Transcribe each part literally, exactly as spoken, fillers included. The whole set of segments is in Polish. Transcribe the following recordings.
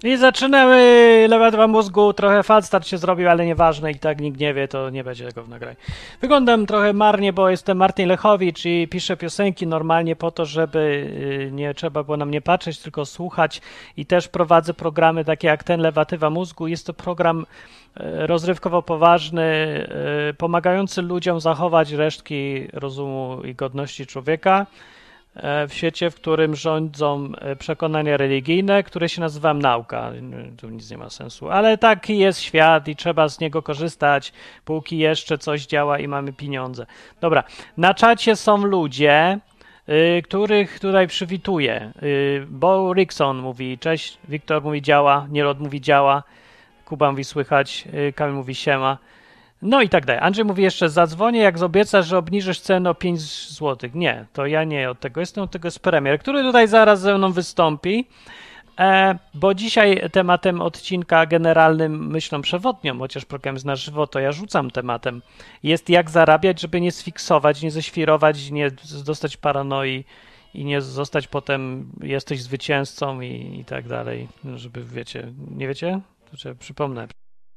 I zaczynamy lewatywa mózgu, trochę falstart się zrobił, ale nieważne i tak nikt nie wie, to nie będzie tego w nagraniu. Wyglądam trochę marnie, bo jestem Martin Lechowicz i piszę piosenki normalnie po to, żeby nie trzeba było na mnie patrzeć, tylko słuchać i też prowadzę programy takie jak ten lewatywa mózgu. Jest to program rozrywkowo poważny, pomagający ludziom zachować resztki rozumu i godności człowieka w świecie, w którym rządzą przekonania religijne, które się nazywa nauka. Tu nic nie ma sensu, ale taki jest świat i trzeba z niego korzystać, póki jeszcze coś działa i mamy pieniądze. Dobra, na czacie są ludzie, y, których tutaj przywituję. Y, Bo Rickson mówi cześć, Wiktor mówi działa, Nierod mówi działa, Kuba mówi słychać, y, Kamil mówi siema. No i tak dalej. Andrzej mówi jeszcze, zadzwonię, jak obiecasz, że obniżysz cenę o pięć złotych. Nie, to ja nie od tego jestem, od tego jest premier, który tutaj zaraz ze mną wystąpi, e, bo dzisiaj tematem odcinka generalnym, myślą przewodnią, chociaż program jest na żywo, to ja rzucam tematem, jest jak zarabiać, żeby nie sfiksować, nie ześwirować, nie dostać paranoi i nie zostać potem, jesteś zwycięzcą i, i tak dalej, żeby wiecie, nie wiecie? To cię przypomnę.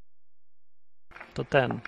To ten.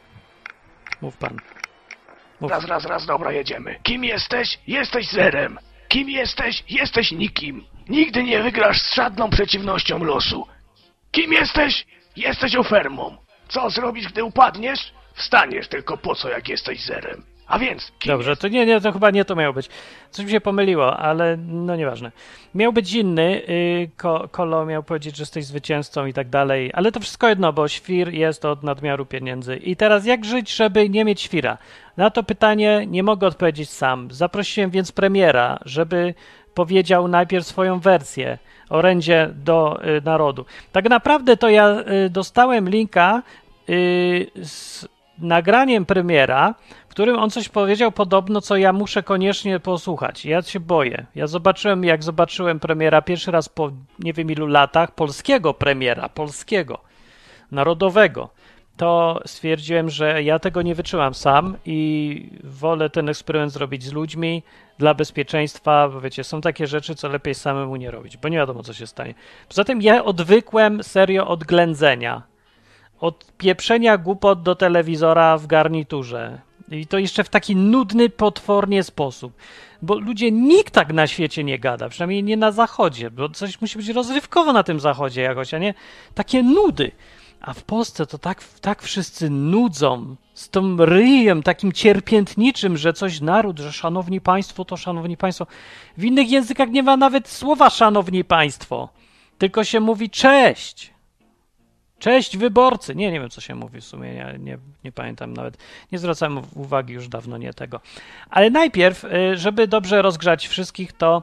Mów pan. Mów. Raz, raz, raz, dobra, jedziemy. Kim jesteś? Jesteś zerem. Kim jesteś? Jesteś nikim. Nigdy nie wygrasz z żadną przeciwnością losu. Kim jesteś? Jesteś ofermą. Co zrobisz, gdy upadniesz? Wstaniesz, tylko po co, jak jesteś zerem. A więc, kim Dobrze, to nie, nie, to chyba nie to miało być. Coś mi się pomyliło, ale no nieważne. Miał być inny, yy, ko, Kolo miał powiedzieć, że jesteś zwycięzcą i tak dalej, ale to wszystko jedno, bo świr jest od nadmiaru pieniędzy. I teraz jak żyć, żeby nie mieć świra? Na to pytanie nie mogę odpowiedzieć sam. Zaprosiłem więc premiera, żeby powiedział najpierw swoją wersję, orędzie do y, narodu. Tak naprawdę to ja y, dostałem linka y, z nagraniem premiera, w którym on coś powiedział podobno, co ja muszę koniecznie posłuchać. Ja się boję. Ja zobaczyłem, jak zobaczyłem premiera pierwszy raz po nie wiem ilu latach, polskiego premiera, polskiego, narodowego, to stwierdziłem, że ja tego nie wytrzymam sam i wolę ten eksperyment zrobić z ludźmi dla bezpieczeństwa, bo wiecie, są takie rzeczy, co lepiej samemu nie robić, bo nie wiadomo, co się stanie. Poza tym ja odwykłem serio od ględzenia, od pieprzenia głupot do telewizora w garniturze. I to jeszcze w taki nudny, potwornie sposób. Bo ludzie, nikt tak na świecie nie gada, przynajmniej nie na zachodzie, bo coś musi być rozrywkowo na tym zachodzie jakoś, a nie takie nudy. A w Polsce to tak, tak wszyscy nudzą, z tym ryjem takim cierpiętniczym, że coś naród, że szanowni państwo to szanowni państwo. W innych językach nie ma nawet słowa szanowni państwo, tylko się mówi cześć. Cześć wyborcy. Nie, nie wiem, co się mówi w sumie, nie, nie, nie pamiętam nawet. Nie zwracałem uwagi już dawno, nie tego. Ale najpierw, żeby dobrze rozgrzać wszystkich, to,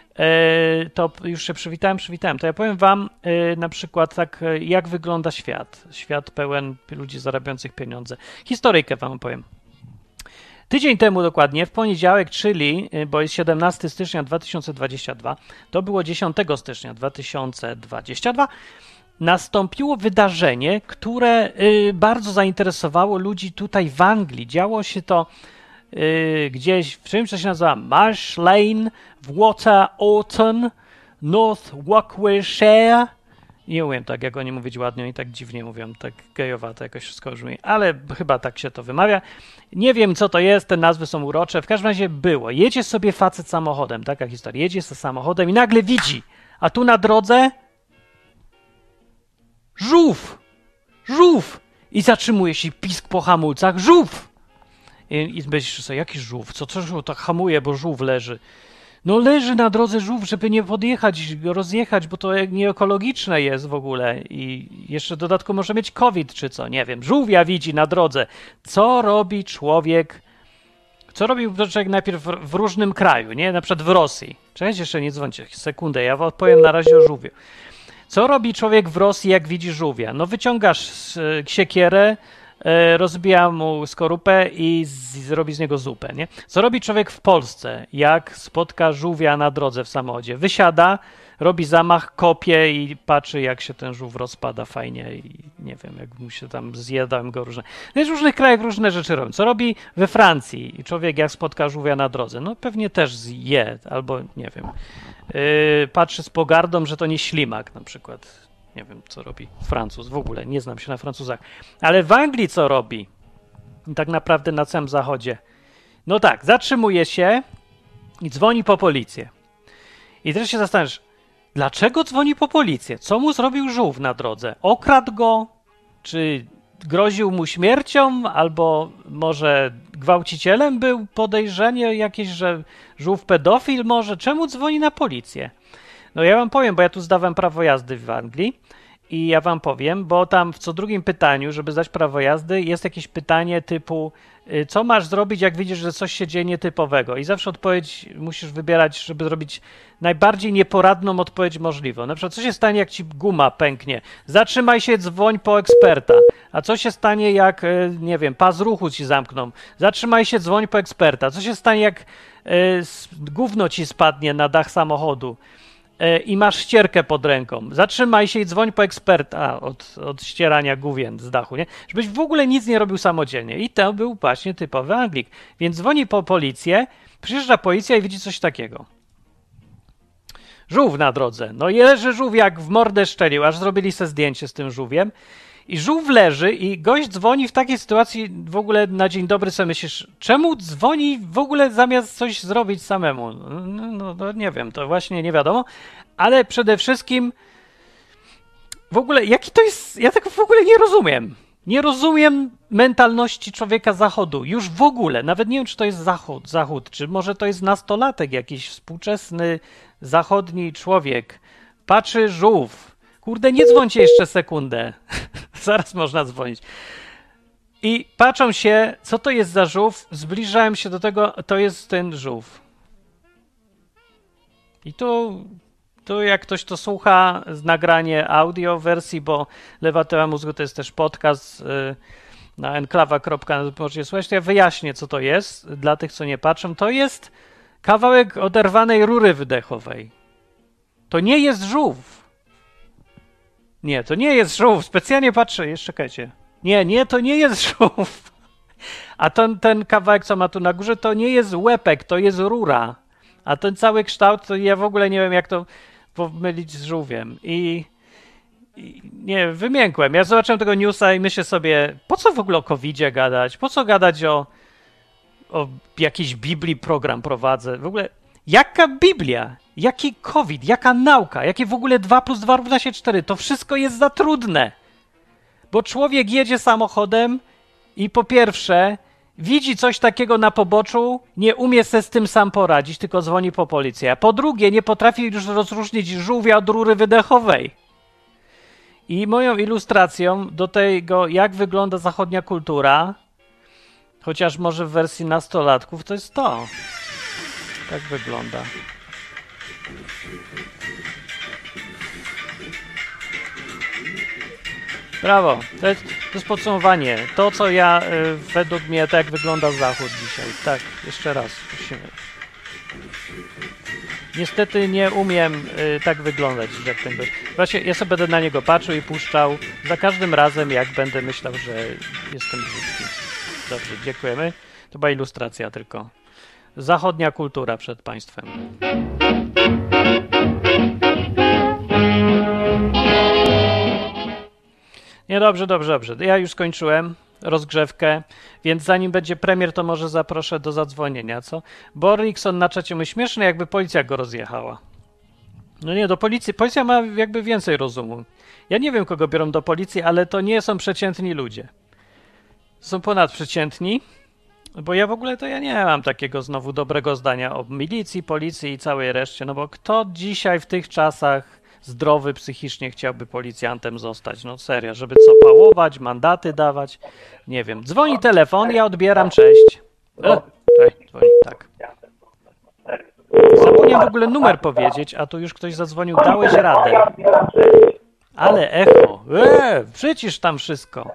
to już się przywitałem, przywitałem. To ja powiem wam na przykład tak, jak wygląda świat. Świat pełen ludzi zarabiających pieniądze. Historyjkę wam powiem. Tydzień temu dokładnie, w poniedziałek, czyli, bo jest siedemnastego stycznia dwa tysiące dwudziestego drugiego, to było dziesiątego stycznia dwa tysiące dwudziestego drugiego, nastąpiło wydarzenie, które y, bardzo zainteresowało ludzi tutaj w Anglii. Działo się to y, gdzieś w czymś, co się nazywa Marsh Lane w Waterauton, North Warwickshire. Nie umiem tak, jak oni mówić ładnie, oni tak dziwnie mówią, tak gejowato jakoś wszystko brzmi, ale chyba tak się to wymawia. Nie wiem, co to jest, te nazwy są urocze, w każdym razie było. Jedzie sobie facet samochodem, taka historia, jedzie sobie samochodem i nagle widzi, a tu na drodze żółw! Żółw! I zatrzymuje się pisk po hamulcach. Żółw! I, i myślisz sobie, jaki żółw? Co, co żółw tak hamuje, bo żółw leży? No leży na drodze żółw, żeby nie podjechać, rozjechać, bo to nieekologiczne jest w ogóle i jeszcze dodatkowo może mieć COVID czy co, nie wiem. Żółwia widzi na drodze. Co robi człowiek? Co robi człowiek najpierw w, w różnym kraju, nie? Na przykład w Rosji. Cześć, jeszcze nie dzwońcie, sekundę, ja odpowiem na razie o żółwiu. Co robi człowiek w Rosji, jak widzi żółwia? No wyciągasz siekierę, rozbija mu skorupę i zrobi z niego zupę, nie? Co robi człowiek w Polsce, jak spotka żółwia na drodze w samochodzie? Wysiada, robi zamach, kopie i patrzy, jak się ten żółw rozpada fajnie i nie wiem, jak mu się tam zjadałem go różne. No jest w różnych krajach różne rzeczy robią. Co robi we Francji i człowiek jak spotka żółwia na drodze? No pewnie też zje, albo nie wiem, yy, patrzy z pogardą, że to nie ślimak na przykład. Nie wiem, co robi Francuz. W ogóle nie znam się na Francuzach. Ale w Anglii co robi? I tak naprawdę na całym zachodzie. No tak, zatrzymuje się i dzwoni po policję. I też się zastanawiasz, dlaczego dzwoni po policję? Co mu zrobił żółw na drodze? Okradł go? Czy groził mu śmiercią? Albo może gwałcicielem był? Podejrzenie jakieś, że żółw pedofil może? Czemu dzwoni na policję? No ja wam powiem, bo ja tu zdawałem prawo jazdy w Anglii i ja wam powiem, bo tam w co drugim pytaniu, żeby zdać prawo jazdy, jest jakieś pytanie typu co masz zrobić, jak widzisz, że coś się dzieje nietypowego? I zawsze odpowiedź musisz wybierać, żeby zrobić najbardziej nieporadną odpowiedź możliwą. Na przykład, co się stanie, jak ci guma pęknie? Zatrzymaj się, dzwoń po eksperta. A co się stanie, jak, nie wiem, pas ruchu ci zamkną? Zatrzymaj się, dzwoń po eksperta. Co się stanie, jak y, gówno ci spadnie na dach samochodu i masz ścierkę pod ręką? Zatrzymaj się i dzwoń po eksperta od, od ścierania główien z dachu, nie? Żebyś w ogóle nic nie robił samodzielnie. I to był właśnie typowy Anglik. Więc dzwoni po policję, przyjeżdża policja i widzi coś takiego. Żółw na drodze. No i leży żółw jak w mordę szczelił, aż zrobili sobie zdjęcie z tym żółwiem. I żółw leży i gość dzwoni w takiej sytuacji w ogóle na dzień dobry, co myślisz, czemu dzwoni w ogóle zamiast coś zrobić samemu? No, no, no nie wiem, to właśnie nie wiadomo, ale przede wszystkim w ogóle, jaki to jest, ja tego w ogóle nie rozumiem. Nie rozumiem mentalności człowieka zachodu, już w ogóle, nawet nie wiem, czy to jest zachód, zachód, czy może to jest nastolatek, jakiś współczesny zachodni człowiek. Patrzy żółw. Kurde, nie dzwońcie jeszcze sekundę. Zaraz można dzwonić. I patrzą się, co to jest za żółw. Zbliżałem się do tego, to jest ten żółw. I tu, tu jak ktoś to słucha, z nagranie audio wersji, bo Lewatywa Mózgu to jest też podcast yy, na enklawa kropka net możecie słuchać, to ja wyjaśnię, co to jest. Dla tych, co nie patrzą, to jest kawałek oderwanej rury wydechowej. To nie jest żółw. Nie, to nie jest żółw. Specjalnie patrzę. Jeszcze czekajcie. Nie, nie, to nie jest żółw. A ten, ten kawałek, co ma tu na górze, to nie jest łepek, to jest rura. A ten cały kształt, to ja w ogóle nie wiem, jak to pomylić z żółwiem. I, i nie, wymiękłem. Ja zobaczyłem tego newsa i myślę sobie, po co w ogóle o kowidzie gadać? Po co gadać o, o jakiejś Biblii program prowadzę? W ogóle, jaka Biblia? Jaki COVID? Jaka nauka? Jakie w ogóle dwa plus dwa równa się cztery? To wszystko jest za trudne. Bo człowiek jedzie samochodem i po pierwsze widzi coś takiego na poboczu, nie umie se z tym sam poradzić, tylko dzwoni po policję. A po drugie nie potrafi już rozróżnić żółwia od rury wydechowej. I moją ilustracją do tego, jak wygląda zachodnia kultura, chociaż może w wersji nastolatków, to jest to. Tak wygląda. Brawo, to jest, to jest podsumowanie. To, co ja, y, według mnie, tak wygląda Zachód dzisiaj. Tak, jeszcze raz. Musimy. Niestety nie umiem y, tak wyglądać, jak ten gość. Właśnie ja sobie będę na niego patrzył i puszczał za każdym razem, jak będę myślał, że jestem brzydki. Dobrze, dziękujemy. To była ilustracja tylko. Zachodnia kultura przed państwem. Nie, dobrze, dobrze, dobrze. Ja już skończyłem rozgrzewkę, więc zanim będzie premier, to może zaproszę do zadzwonienia, co? Borikson na czacie mówi, śmieszne, jakby policja go rozjechała. No nie, do policji. Policja ma jakby więcej rozumu. Ja nie wiem, kogo biorą do policji, ale to nie są przeciętni ludzie. Są ponadprzeciętni, bo ja w ogóle to ja nie mam takiego znowu dobrego zdania o milicji, policji i całej reszcie, no bo kto dzisiaj w tych czasach zdrowy psychicznie chciałby policjantem zostać? No serio, żeby co, pałować, mandaty dawać? Nie wiem. Dzwoni telefon, ja odbieram, cześć. E, cześć, dzwoni, tak. Zapomniałem w ogóle numer powiedzieć, a tu już ktoś zadzwonił, dałeś radę. Ale echo, e, przycisz tam wszystko.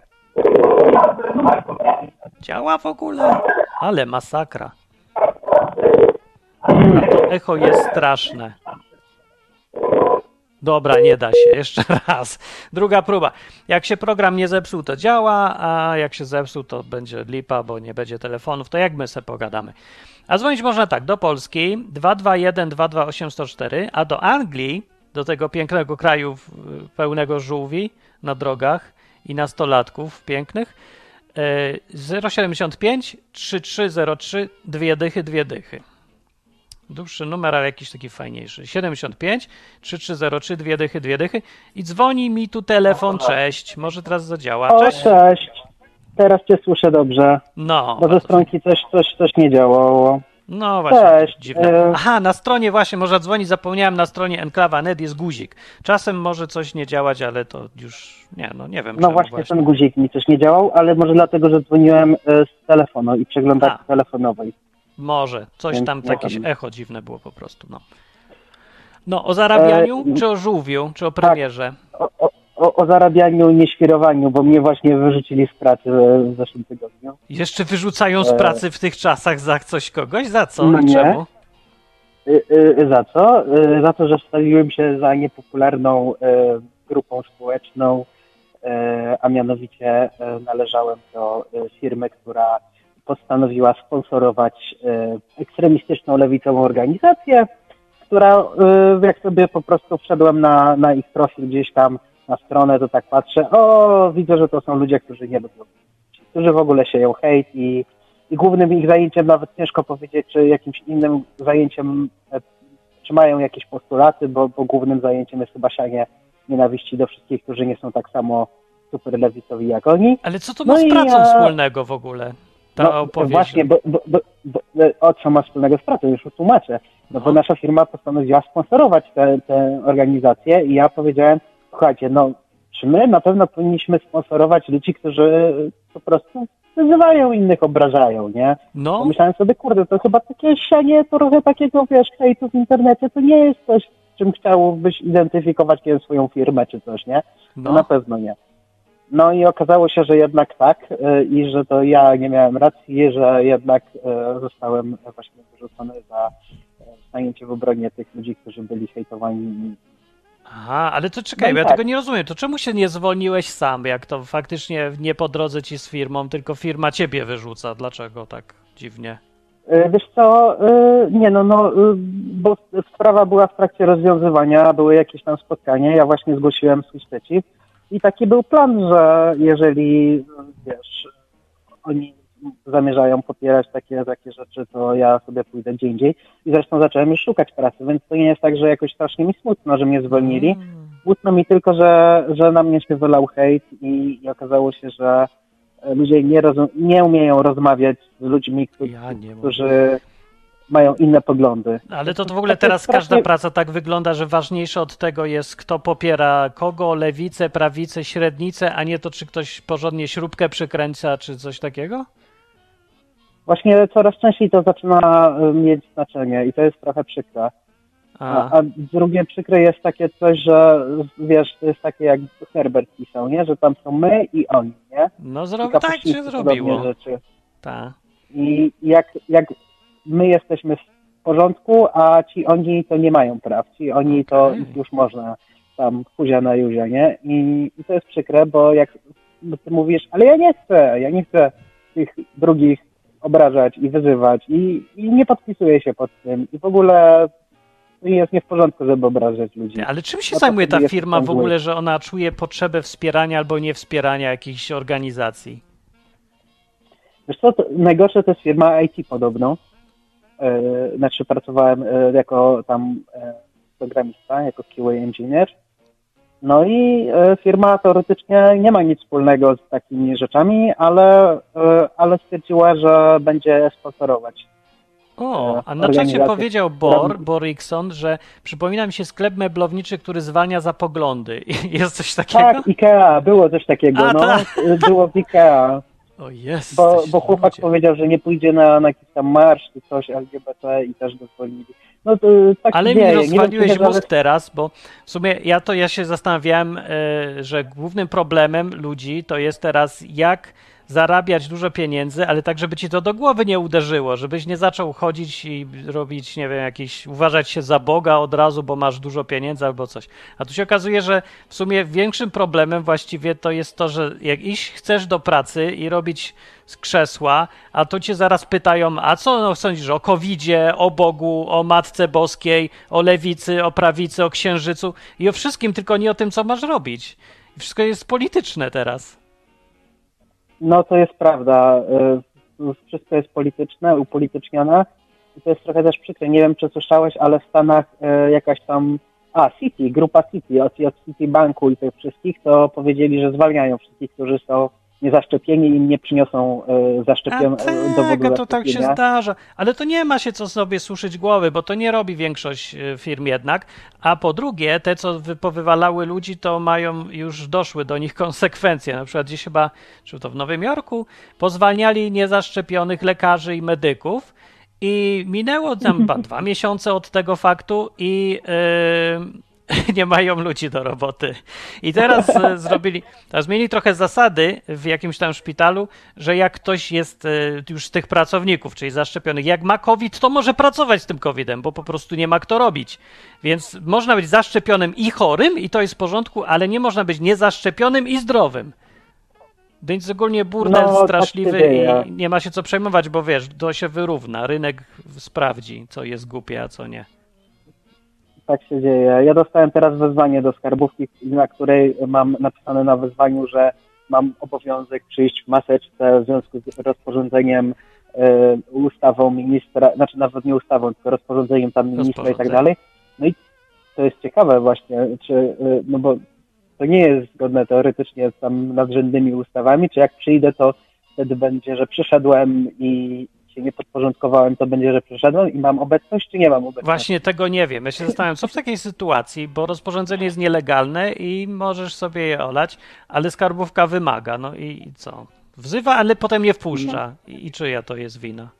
Działa w ogóle? Ale masakra. To echo jest straszne. Dobra, nie da się. Jeszcze raz. Druga próba. Jak się program nie zepsuł, to działa, a jak się zepsuł, to będzie lipa, bo nie będzie telefonów. To jak my se pogadamy? A dzwonić można tak, do Polski dwa dwa jeden dwa dwa osiem zero cztery, a do Anglii, do tego pięknego kraju pełnego żółwi na drogach i nastolatków pięknych, zero siedemdziesiąt pięć trzy trzy zero trzy dwie dychy, dwie dychy. Dłuższy numer, ale jakiś taki fajniejszy. siedemdziesiąt pięć trzy trzy zero trzy dwie dychy, dwie dychy i dzwoni mi tu telefon. Cześć. Może teraz zadziała. O, Cześć. cześć. Teraz cię słyszę dobrze. No. Bo ze stronki coś, coś, coś nie działało. No właśnie. Cześć. Dziwne. Aha, na stronie właśnie można dzwonić. Zapomniałem, na stronie enklawa kropka net jest guzik. Czasem może coś nie działać, ale to już nie, no nie wiem. No właśnie, właśnie ten guzik mi coś nie działał, ale może dlatego, że dzwoniłem z telefonu i przeglądarki telefonowej. Może. Coś Więc tam, nie jakieś wiem. echo dziwne było po prostu, no. No, o zarabianiu, E, czy o żółwiu, czy o premierze? O, o, o, o zarabianiu, nie świrowaniu, bo mnie właśnie wyrzucili z pracy w zeszłym tygodniu. Jeszcze wyrzucają z pracy w tych czasach za coś kogoś? Za co No i nie. czemu? Y, y, za co? Y, za to, że wstawiłem się za niepopularną y, grupą społeczną, y, a mianowicie y, należałem do y, firmy, która postanowiła sponsorować y, ekstremistyczną lewicową organizację, która, y, jak sobie po prostu wszedłem na, na ich profil gdzieś tam na stronę, to tak patrzę, o, widzę, że to są ludzie, którzy nie lubią, którzy w ogóle sieją hejt i, i głównym ich zajęciem, nawet ciężko powiedzieć, czy jakimś innym zajęciem, e, czy mają jakieś postulaty, bo, bo głównym zajęciem jest chyba sianie nienawiści do wszystkich, którzy nie są tak samo super lewicowi jak oni. Ale co to ma No z i pracą ja- wspólnego w ogóle? Ta No opowieść. właśnie, bo, bo, bo, bo o co ma wspólnego z pracą, już tłumaczę. No bo No. nasza firma postanowiła sponsorować tę tę organizację i ja powiedziałem, słuchajcie, no czy my na pewno powinniśmy sponsorować ludzi, którzy po prostu wyzywają innych, obrażają, nie? No, Pomyślałem sobie, kurde, to chyba takie sianie, trochę takiego, wiesz, hejtu w internecie, to nie jest coś, czym chciałbyś identyfikować kiedy swoją firmę czy coś, nie? No no. na pewno nie. No i okazało się, że jednak tak y, i że to ja nie miałem racji, że jednak y, zostałem właśnie wyrzucony za y, stanięcie w obronie tych ludzi, którzy byli hejtowani. Aha, ale to czekaj, No i bo ja tak. tego nie rozumiem. To czemu się nie zwolniłeś sam, jak to faktycznie nie po drodze ci z firmą, tylko firma ciebie wyrzuca? Dlaczego tak dziwnie? Y, Wiesz co, y, nie no, no, y, bo sprawa była w trakcie rozwiązywania, były jakieś tam spotkania, ja właśnie zgłosiłem swój sprzeciw i taki był plan, że jeżeli, wiesz, oni zamierzają popierać takie, takie rzeczy, to ja sobie pójdę gdzie indziej i zresztą zacząłem już szukać pracy, więc to nie jest tak, że jakoś strasznie mi smutno, że mnie zwolnili. Mm. Smutno mi tylko, że, że na mnie się wylał hejt i, i okazało się, że ludzie nie, rozum- nie umieją rozmawiać z ludźmi, którzy, Ja nie mogę. którzy mają inne poglądy. Ale to, to w ogóle Takie teraz każda strasznie- praca tak wygląda, że ważniejsze od tego jest, kto popiera kogo, lewicę, prawicę, średnicę, a nie to, czy ktoś porządnie śrubkę przykręca, czy coś takiego? Właśnie coraz częściej to zaczyna y, mieć znaczenie i to jest trochę przykre. A, A, a drugie przykre jest takie coś, że wiesz, to jest takie jak Herbert pisał, nie? Że tam są my i oni, nie? no I zro... tak kapuścińcy się podobnie zrobiło. Rzeczy. Tak. I jak, jak my jesteśmy w porządku, a ci oni to nie mają praw. Ci oni to Okej. ich już można tam huzia na juzia, nie? I, I to jest przykre, bo jak bo ty mówisz, ale ja nie chcę, ja nie chcę tych drugich obrażać i wyzywać i, i nie podpisuję się pod tym i w ogóle jest nie w porządku, żeby obrażać ludzi. Ty, ale czym się No to zajmuje ta wtedy jest firma tam w ogóle, że ona czuje potrzebę wspierania albo nie wspierania jakichś organizacji? Wiesz co, to, najgorsze to jest firma I T podobno. Yy, znaczy pracowałem yy, jako tam yy, programista, jako Q A engineer. No i yy, firma teoretycznie nie ma nic wspólnego z takimi rzeczami, ale, yy, ale stwierdziła, że będzie sponsorować. O, e, a na czacie organizację, powiedział która- Bor, Borikson, że przypomina mi się sklep meblowniczy, który zwalnia za poglądy. Jest coś takiego? Tak, Ikea, było coś takiego, A, no. tak. Yy, Było w Ikea. O jest. Bo, bo chłopak powiedział, że nie pójdzie na, na jakiś tam marsz czy coś L G B T i też go zwolnili. No to tak Ale dzieje. mi Nie rozwaliłeś wiem, czy mózg teraz, bo w sumie ja to ja się zastanawiałem, e, że głównym problemem ludzi to jest teraz jak zarabiać dużo pieniędzy, ale tak, żeby ci to do głowy nie uderzyło, żebyś nie zaczął chodzić i robić, nie wiem, jakieś, uważać się za Boga od razu, bo masz dużo pieniędzy albo coś. A tu się okazuje, że w sumie większym problemem właściwie to jest to, że jak iść chcesz do pracy i robić z krzesła, a to cię zaraz pytają, a co no, sądzisz o kowidzie, o Bogu, o Matce Boskiej, o lewicy, o prawicy, o księżycu i o wszystkim, tylko nie o tym, co masz robić. I wszystko jest polityczne teraz. No to jest prawda. Y, Wszystko jest polityczne, upolitycznione i to jest trochę też przykre. Nie wiem, czy słyszałeś, ale w Stanach y, jakaś tam, a Citi, grupa Citi, od, od Citibanku i tych wszystkich, to powiedzieli, że zwalniają wszystkich, którzy są niezaszczepieni i im nie przyniosą y, zaszczepion, A tak, dowodu a to tak się zaszczepienia. zdarza. Ale to nie ma się co sobie suszyć głowy, bo to nie robi większość y, firm jednak. A po drugie, te, co wy- powywalały ludzi, to mają już doszły do nich konsekwencje. Na przykład gdzieś chyba, czy to w Nowym Jorku, pozwalniali niezaszczepionych lekarzy i medyków i minęło tam chyba dwa miesiące od tego faktu i yy, nie mają ludzi do roboty. I teraz e, zrobili, teraz zmienili trochę zasady w jakimś tam szpitalu, że jak ktoś jest e, już z tych pracowników, czyli zaszczepionych, jak ma COVID, to może pracować z tym kowidem, bo po prostu nie ma kto robić. Więc można być zaszczepionym i chorym i to jest w porządku, ale nie można być niezaszczepionym i zdrowym. Więc ogólnie burdel No, tak straszliwy się dzieje. i nie ma się co przejmować, bo wiesz, to się wyrówna. Rynek sprawdzi, co jest głupie, a co nie. Tak się dzieje. Ja dostałem teraz wezwanie do skarbówki, na której mam napisane na wezwaniu, że mam obowiązek przyjść w maseczce w związku z rozporządzeniem, y, ustawą ministra, znaczy nawet nie ustawą, tylko rozporządzeniem tam ministra i tak dalej. No i to jest ciekawe właśnie, czy, y, no bo to nie jest zgodne teoretycznie z tam nadrzędnymi ustawami, czy jak przyjdę, to wtedy będzie, że przyszedłem i się nie podporządkowałem, to będzie, że przyszedłem i mam obecność, czy nie mam obecności? Właśnie tego nie wiem. Ja się zastanawiam, co w takiej sytuacji, bo rozporządzenie jest nielegalne i możesz sobie je olać, ale skarbówka wymaga. No i, i co? Wzywa, ale potem nie wpuszcza. I, I czyja to jest wina?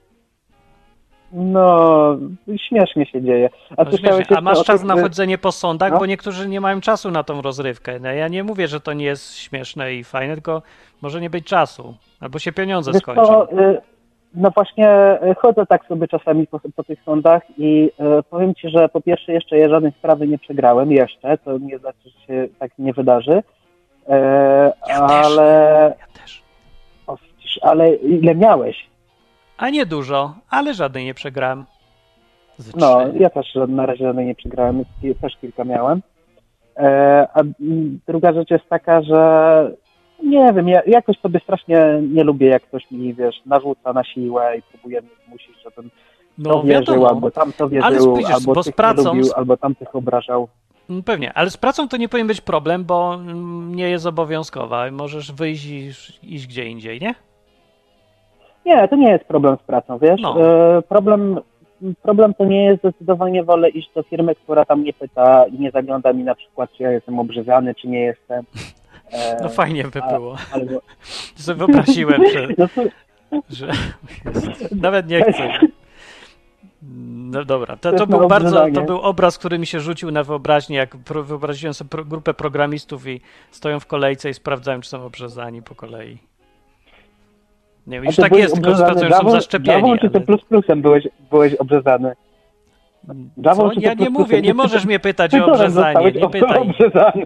No, śmiesznie się dzieje. A, No słyszałeś śmiesznie. A masz jeszcze o czas tych, na że- chodzenie po sądach, No. bo niektórzy nie mają czasu na tą rozrywkę. No, ja nie mówię, że to nie jest śmieszne i fajne, tylko może nie być czasu. Albo się pieniądze Wiesz skończą. co, y, no właśnie y, chodzę tak sobie czasami po, po tych sądach i y, powiem Ci, że po pierwsze jeszcze ja żadnej sprawy nie przegrałem jeszcze, to nie znaczy, że się tak nie wydarzy, y, Ja też. ale, Ja też. o, widzisz, ale ile miałeś? A nie dużo, ale żadnej nie przegrałem. Z No, trzy. ja też na razie żadnej nie przegrałem, też kilka miałem. E, a mm, druga rzecz jest taka, że nie wiem, ja jakoś sobie strasznie nie lubię, jak ktoś mi, wiesz, narzuca na siłę i próbuje mnie zmusić, żebym No to wierzył, wiadomo. albo tam to Ale wierzył, spójrz, albo bo z tych pracą- nie lubił, albo tamtych obrażał. Mm, Pewnie, ale z pracą to nie powinien być problem, bo mm, nie jest obowiązkowa. Możesz wyjść i iść gdzie indziej, nie? Nie, to nie jest problem z pracą, wiesz? No. E, problem, problem to nie jest zdecydowanie wolę iść do firmy, która tam nie pyta i nie zagląda mi na przykład, czy ja jestem obrzezany, czy nie jestem. E, No fajnie by a- było. Albo, Sobie wyobraziłem, że, no, to, że nawet nie chcę. No dobra, to, to jest był na bardzo, to obrzezanie. był obraz, który mi się rzucił na wyobraźnię, jak pro, wyobraziłem sobie pro, grupę programistów i stoją w kolejce i sprawdzają, czy są obrzezani po kolei. Nie wiem, a już ty tak byłeś jest, tylko że obrzezany sprawdzają, że są Javą- zaszczepieni. Javą czy ale- C plus plusem byłeś, byłeś obrzezany? Javą Co? czy Ja C plus nie plusem? mówię, nie możesz mnie pytać o Pytonem obrzezanie, zostałeś nie ob- pytaj. obrzezany.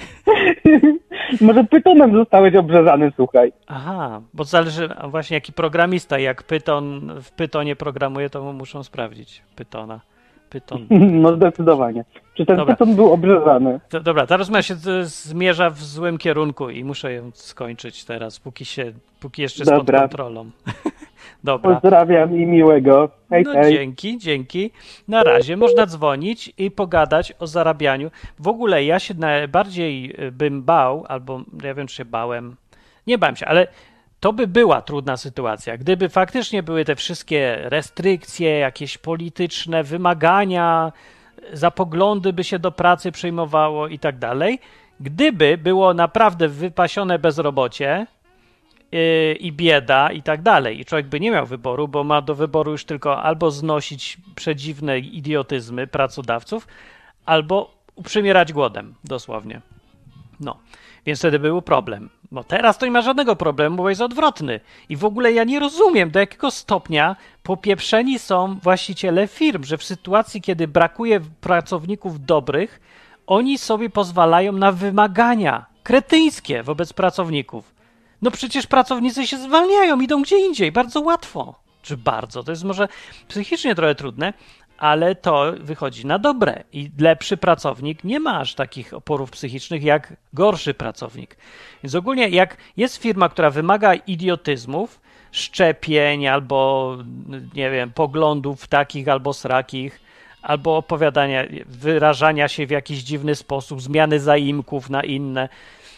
Może pytonem zostałeś obrzezany, słuchaj. Aha, bo zależy a właśnie jaki programista, jak Python w Pythonie programuje, to mu muszą sprawdzić Pythona. Python. No zdecydowanie. Czy ten Dobra. pyton był obrzezany? To, dobra, ta rozmowa się z- zmierza w złym kierunku i muszę ją skończyć teraz, póki się, póki jeszcze jest pod Dobra. kontrolą. Dobra. Pozdrawiam i miłego. Hej, No hej. dzięki, dzięki. Na razie można dzwonić i pogadać o zarabianiu. W ogóle ja się najbardziej y, bym bał, albo ja wiem, czy się bałem. Nie bałem się, ale to by była trudna sytuacja. Gdyby faktycznie były te wszystkie restrykcje, jakieś polityczne wymagania, za poglądy by się do pracy przyjmowało i tak dalej. Gdyby było naprawdę wypasione bezrobocie yy, i bieda i tak dalej. I człowiek by nie miał wyboru, bo ma do wyboru już tylko albo znosić przedziwne idiotyzmy pracodawców, albo uprzymierać głodem, dosłownie. No, więc wtedy był problem. No teraz to nie ma żadnego problemu, bo jest odwrotny. I w ogóle ja nie rozumiem, do jakiego stopnia popieprzeni są właściciele firm, że w sytuacji, kiedy brakuje pracowników dobrych, oni sobie pozwalają na wymagania kretyńskie wobec pracowników. No przecież pracownicy się zwalniają, idą gdzie indziej, bardzo łatwo. Czy bardzo, to jest może psychicznie trochę trudne, ale to wychodzi na dobre i lepszy pracownik nie ma aż takich oporów psychicznych jak gorszy pracownik. Więc ogólnie jak jest firma, która wymaga idiotyzmów, szczepień albo, nie wiem, poglądów takich albo srakich, albo opowiadania, wyrażania się w jakiś dziwny sposób, zmiany zaimków na inne,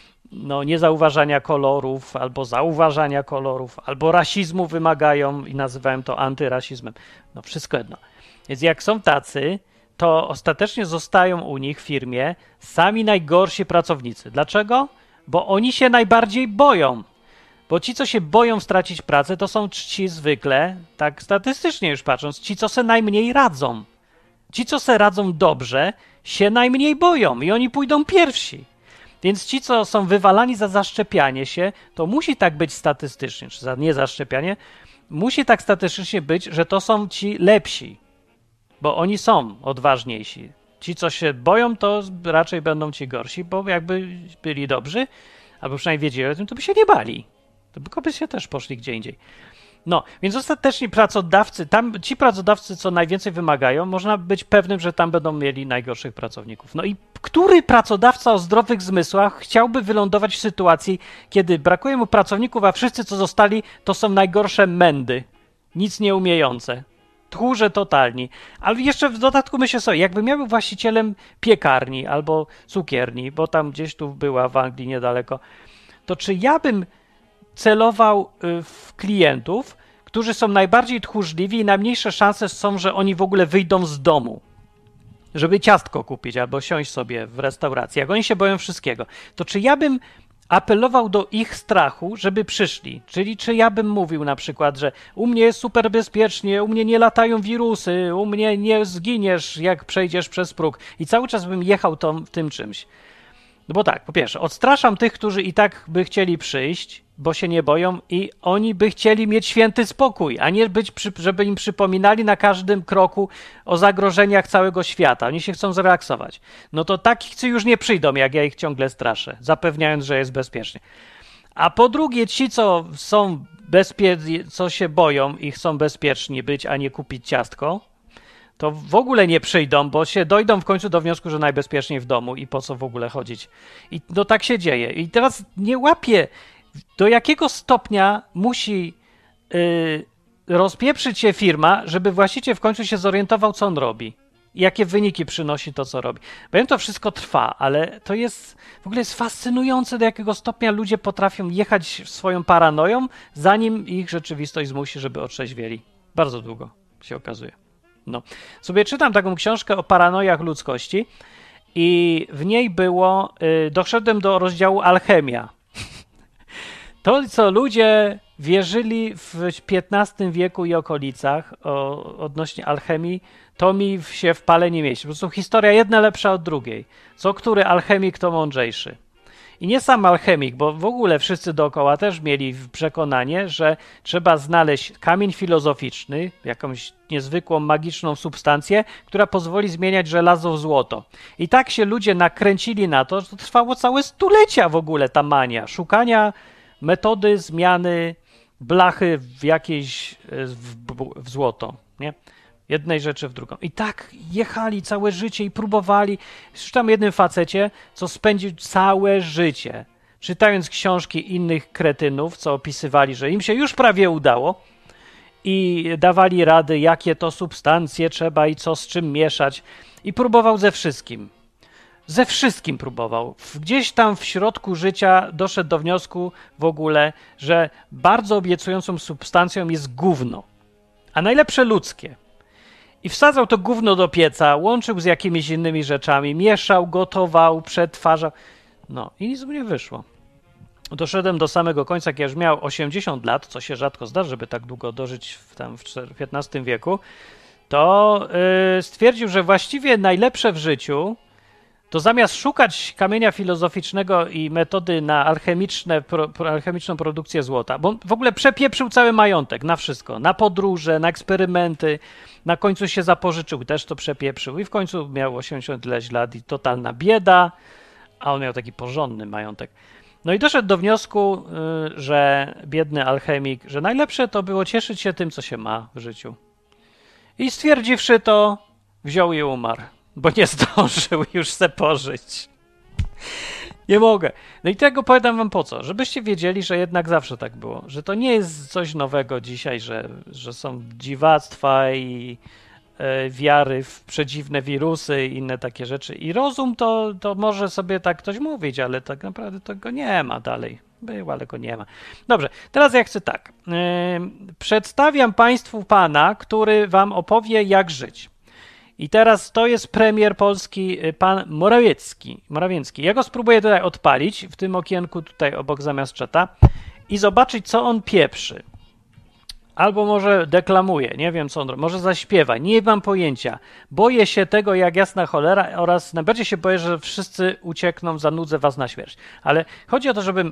no niezauważania kolorów, albo zauważania kolorów, albo rasizmu wymagają i nazywałem to antyrasizmem. No wszystko jedno. Więc jak są tacy, to ostatecznie zostają u nich w firmie sami najgorsi pracownicy. Dlaczego? Bo oni się najbardziej boją. Bo ci, co się boją stracić pracę, to są ci zwykle, tak statystycznie już patrząc, ci, co se najmniej radzą. Ci, co se radzą dobrze, się najmniej boją i oni pójdą pierwsi. Więc ci, co są wywalani za zaszczepianie się, to musi tak być statystycznie, czy za niezaszczepianie, musi tak statystycznie być, że to są ci lepsi. Bo oni są odważniejsi. Ci, co się boją, to raczej będą ci gorsi, bo jakby byli dobrzy, albo przynajmniej wiedzieli o tym, to by się nie bali. To by kobiety się też poszli gdzie indziej. No, więc ostatecznie pracodawcy, tam ci pracodawcy, co najwięcej wymagają, można być pewnym, że tam będą mieli najgorszych pracowników. No i który pracodawca o zdrowych zmysłach chciałby wylądować w sytuacji, kiedy brakuje mu pracowników, a wszyscy, co zostali, to są najgorsze mędy, nic nie umiejące. Tchórze totalni. Ale jeszcze w dodatku myślę sobie, jakby miał był właścicielem piekarni albo cukierni, bo tam gdzieś tu była w Anglii niedaleko, to czy ja bym celował w klientów, którzy są najbardziej tchórzliwi i najmniejsze szanse są, że oni w ogóle wyjdą z domu, żeby ciastko kupić albo siąść sobie w restauracji. Jak oni się boją wszystkiego, to czy ja bym apelował do ich strachu, żeby przyszli? Czyli czy ja bym mówił na przykład, że u mnie jest super bezpiecznie, u mnie nie latają wirusy, u mnie nie zginiesz, jak przejdziesz przez próg. I cały czas bym jechał to, tym czymś. No bo tak, po pierwsze, odstraszam tych, którzy i tak by chcieli przyjść, bo się nie boją i oni by chcieli mieć święty spokój, a nie być, żeby im przypominali na każdym kroku o zagrożeniach całego świata. Oni się chcą zrelaksować. No to takich już nie przyjdą, jak ja ich ciągle straszę, zapewniając, że jest bezpiecznie. A po drugie, ci, co są bezpieczni, co się boją i chcą bezpieczni być, a nie kupić ciastko, to w ogóle nie przyjdą, bo się dojdą w końcu do wniosku, że najbezpieczniej w domu i po co w ogóle chodzić. I no tak się dzieje. I teraz nie łapię, do jakiego stopnia musi yy, rozpieprzyć się firma, żeby właściciel w końcu się zorientował, co on robi. I jakie wyniki przynosi to, co robi. Bo wiem, to wszystko trwa, ale to jest w ogóle jest fascynujące, do jakiego stopnia ludzie potrafią jechać swoją paranoją, zanim ich rzeczywistość zmusi, żeby otrzeźwieli. Bardzo długo się okazuje. No. Sobie czytam taką książkę o paranojach ludzkości i w niej było, yy, doszedłem do rozdziału alchemia. To, co ludzie wierzyli w piętnastym wieku i okolicach o, odnośnie alchemii, to mi się w pale nie mieści. Po prostu historia jedna lepsza od drugiej. Co który alchemik, to mądrzejszy. I nie sam alchemik, bo w ogóle wszyscy dookoła też mieli przekonanie, że trzeba znaleźć kamień filozoficzny, jakąś niezwykłą, magiczną substancję, która pozwoli zmieniać żelazo w złoto. I tak się ludzie nakręcili na to, że to trwało całe stulecia w ogóle ta mania, szukania metody zmiany blachy w jakieś w, w złoto, nie? Jednej rzeczy w drugą. I tak jechali całe życie i próbowali. Czytam o jednym facecie, co spędził całe życie, czytając książki innych kretynów, co opisywali, że im się już prawie udało i dawali rady, jakie to substancje trzeba i co z czym mieszać. I próbował ze wszystkim. Ze wszystkim próbował. Gdzieś tam w środku życia doszedł do wniosku w ogóle, że bardzo obiecującą substancją jest gówno, a najlepsze ludzkie. I wsadzał to gówno do pieca, łączył z jakimiś innymi rzeczami, mieszał, gotował, przetwarzał. No i nic mu nie wyszło. doszedłem do samego końca, jak ja już miał osiemdziesiąt lat, co się rzadko zdarza, żeby tak długo dożyć w, tam w piętnastym wieku, to yy, stwierdził, że właściwie najlepsze w życiu to zamiast szukać kamienia filozoficznego i metody na alchemiczne, pro, pro, alchemiczną produkcję złota, bo on w ogóle przepieprzył cały majątek na wszystko, na podróże, na eksperymenty, na końcu się zapożyczył, też to przepieprzył i w końcu miał osiemdziesiąt ileś lat i totalna bieda, a on miał taki porządny majątek. No i doszedł do wniosku, yy, że biedny alchemik, że najlepsze to było cieszyć się tym, co się ma w życiu. I stwierdziwszy to, wziął i umarł, bo nie zdążył już se pożyć. Nie mogę. No i tego powiadam wam po co? Żebyście wiedzieli, że jednak zawsze tak było. Że to nie jest coś nowego dzisiaj, że, że są dziwactwa i e, wiary w przedziwne wirusy i inne takie rzeczy. I rozum to, to może sobie tak ktoś mówić, ale tak naprawdę tego nie ma dalej. Był, ale go nie ma. Dobrze, teraz ja chcę tak. Yy, przedstawiam państwu pana, który wam opowie, jak żyć. I teraz to jest premier polski, pan Morawiecki. Morawiecki. Ja go spróbuję tutaj odpalić w tym okienku tutaj obok zamiast czata i zobaczyć, co on pieprzy. Albo może deklamuje, nie wiem co on robi, może zaśpiewa, nie mam pojęcia. Boję się tego jak jasna cholera oraz najbardziej się boję, że wszyscy uciekną, zanudzę was na śmierć. Ale chodzi o to, żebym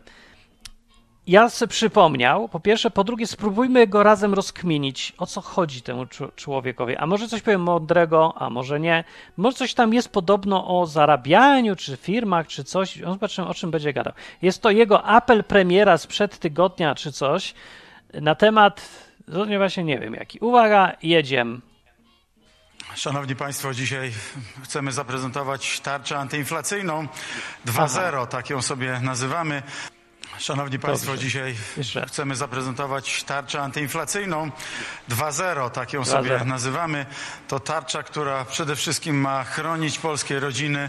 ja sobie przypomniał, po pierwsze, po drugie spróbujmy go razem rozkminić, o co chodzi temu człowiekowi. A może coś powiem mądrego, a może nie. Może coś tam jest podobno o zarabianiu, czy firmach, czy coś. Zobaczymy, o czym będzie gadał. Jest to jego apel premiera sprzed tygodnia, czy coś, na temat, no właśnie nie wiem jaki. Uwaga, jedziemy. Szanowni Państwo, dzisiaj chcemy zaprezentować tarczę antyinflacyjną dwa zero, tak ją sobie nazywamy. Szanowni Państwo, Dobrze. dzisiaj Jeszcze. chcemy zaprezentować tarczę antyinflacyjną dwa zero, tak ją sobie dwa zero. nazywamy. To tarcza, która przede wszystkim ma chronić polskie rodziny.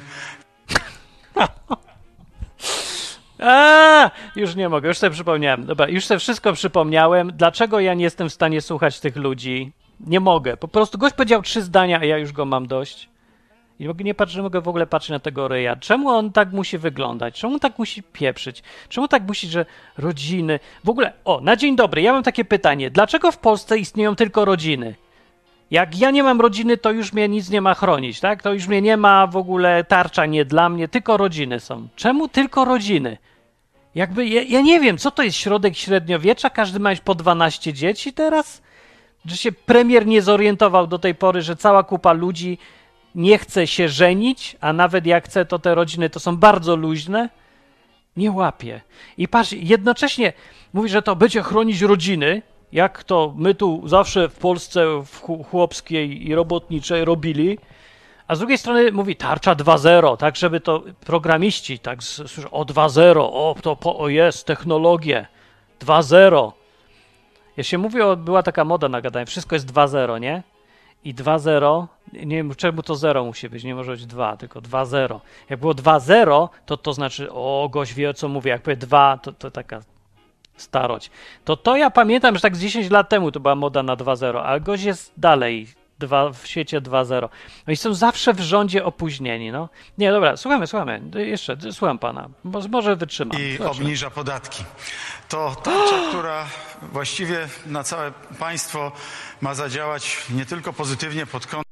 A, już nie mogę, już sobie przypomniałem. Dobra, już sobie wszystko przypomniałem. Dlaczego ja nie jestem w stanie słuchać tych ludzi? Nie mogę. Po prostu gość powiedział trzy zdania, a ja już go mam dość. I nie, patrzę, nie mogę w ogóle patrzeć na tego ryja. Czemu on tak musi wyglądać? Czemu tak musi pieprzyć? Czemu tak musi, że rodziny... W ogóle, o, na dzień dobry, ja mam takie pytanie. Dlaczego w Polsce istnieją tylko rodziny? Jak ja nie mam rodziny, to już mnie nic nie ma chronić, tak? To już mnie nie ma w ogóle, tarcza nie dla mnie, tylko rodziny są. Czemu tylko rodziny? Jakby, ja, ja nie wiem, co to jest środek średniowiecza? Każdy ma po dwanaście dzieci teraz? Że się premier nie zorientował do tej pory, że cała kupa ludzi nie chce się żenić, a nawet jak chce, to te rodziny to są bardzo luźne. Nie łapie. I patrz, jednocześnie mówi, że to będzie chronić rodziny, jak to my tu zawsze w Polsce w chłopskiej i robotniczej robili, a z drugiej strony mówi tarcza dwa zero, tak żeby to programiści tak słyszą, o dwa zero, o to po, o jest, technologie, dwa zero. Ja się mówi, o, była taka moda na gadanie, wszystko jest dwa zero, nie? I dwa zero, nie wiem czemu to zero musi być, nie może być dwa, tylko dwa zero. Jak było dwa zero, to to znaczy, o gość wie o co mówię, jak powie dwa, to, to taka starość. To to ja pamiętam, że tak z dziesięć lat temu to była moda na dwa zero, ale gość jest dalej dwa, w świecie dwa zero. No i są zawsze w rządzie opóźnieni, no. Nie, dobra, słuchamy, słuchamy, jeszcze, słucham pana, bo może wytrzymam. I Zobaczmy. Obniża podatki. To tarcza, która właściwie na całe państwo ma zadziałać nie tylko pozytywnie pod kątem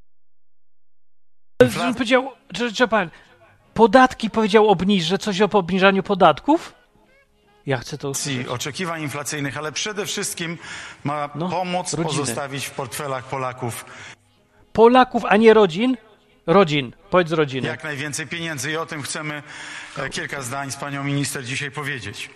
inflacji. Powiedział, czy, czy pan, podatki powiedział obniż, że coś o obniżaniu podatków? Ja chcę to usłyszeć. Oczekiwań inflacyjnych, ale przede wszystkim ma no, pomóc rodziny. Pozostawić w portfelach Polaków. Polaków, a nie rodzin? Rodzin, powiedz rodziny. Jak najwięcej pieniędzy i o tym chcemy kilka zdań z panią minister dzisiaj powiedzieć.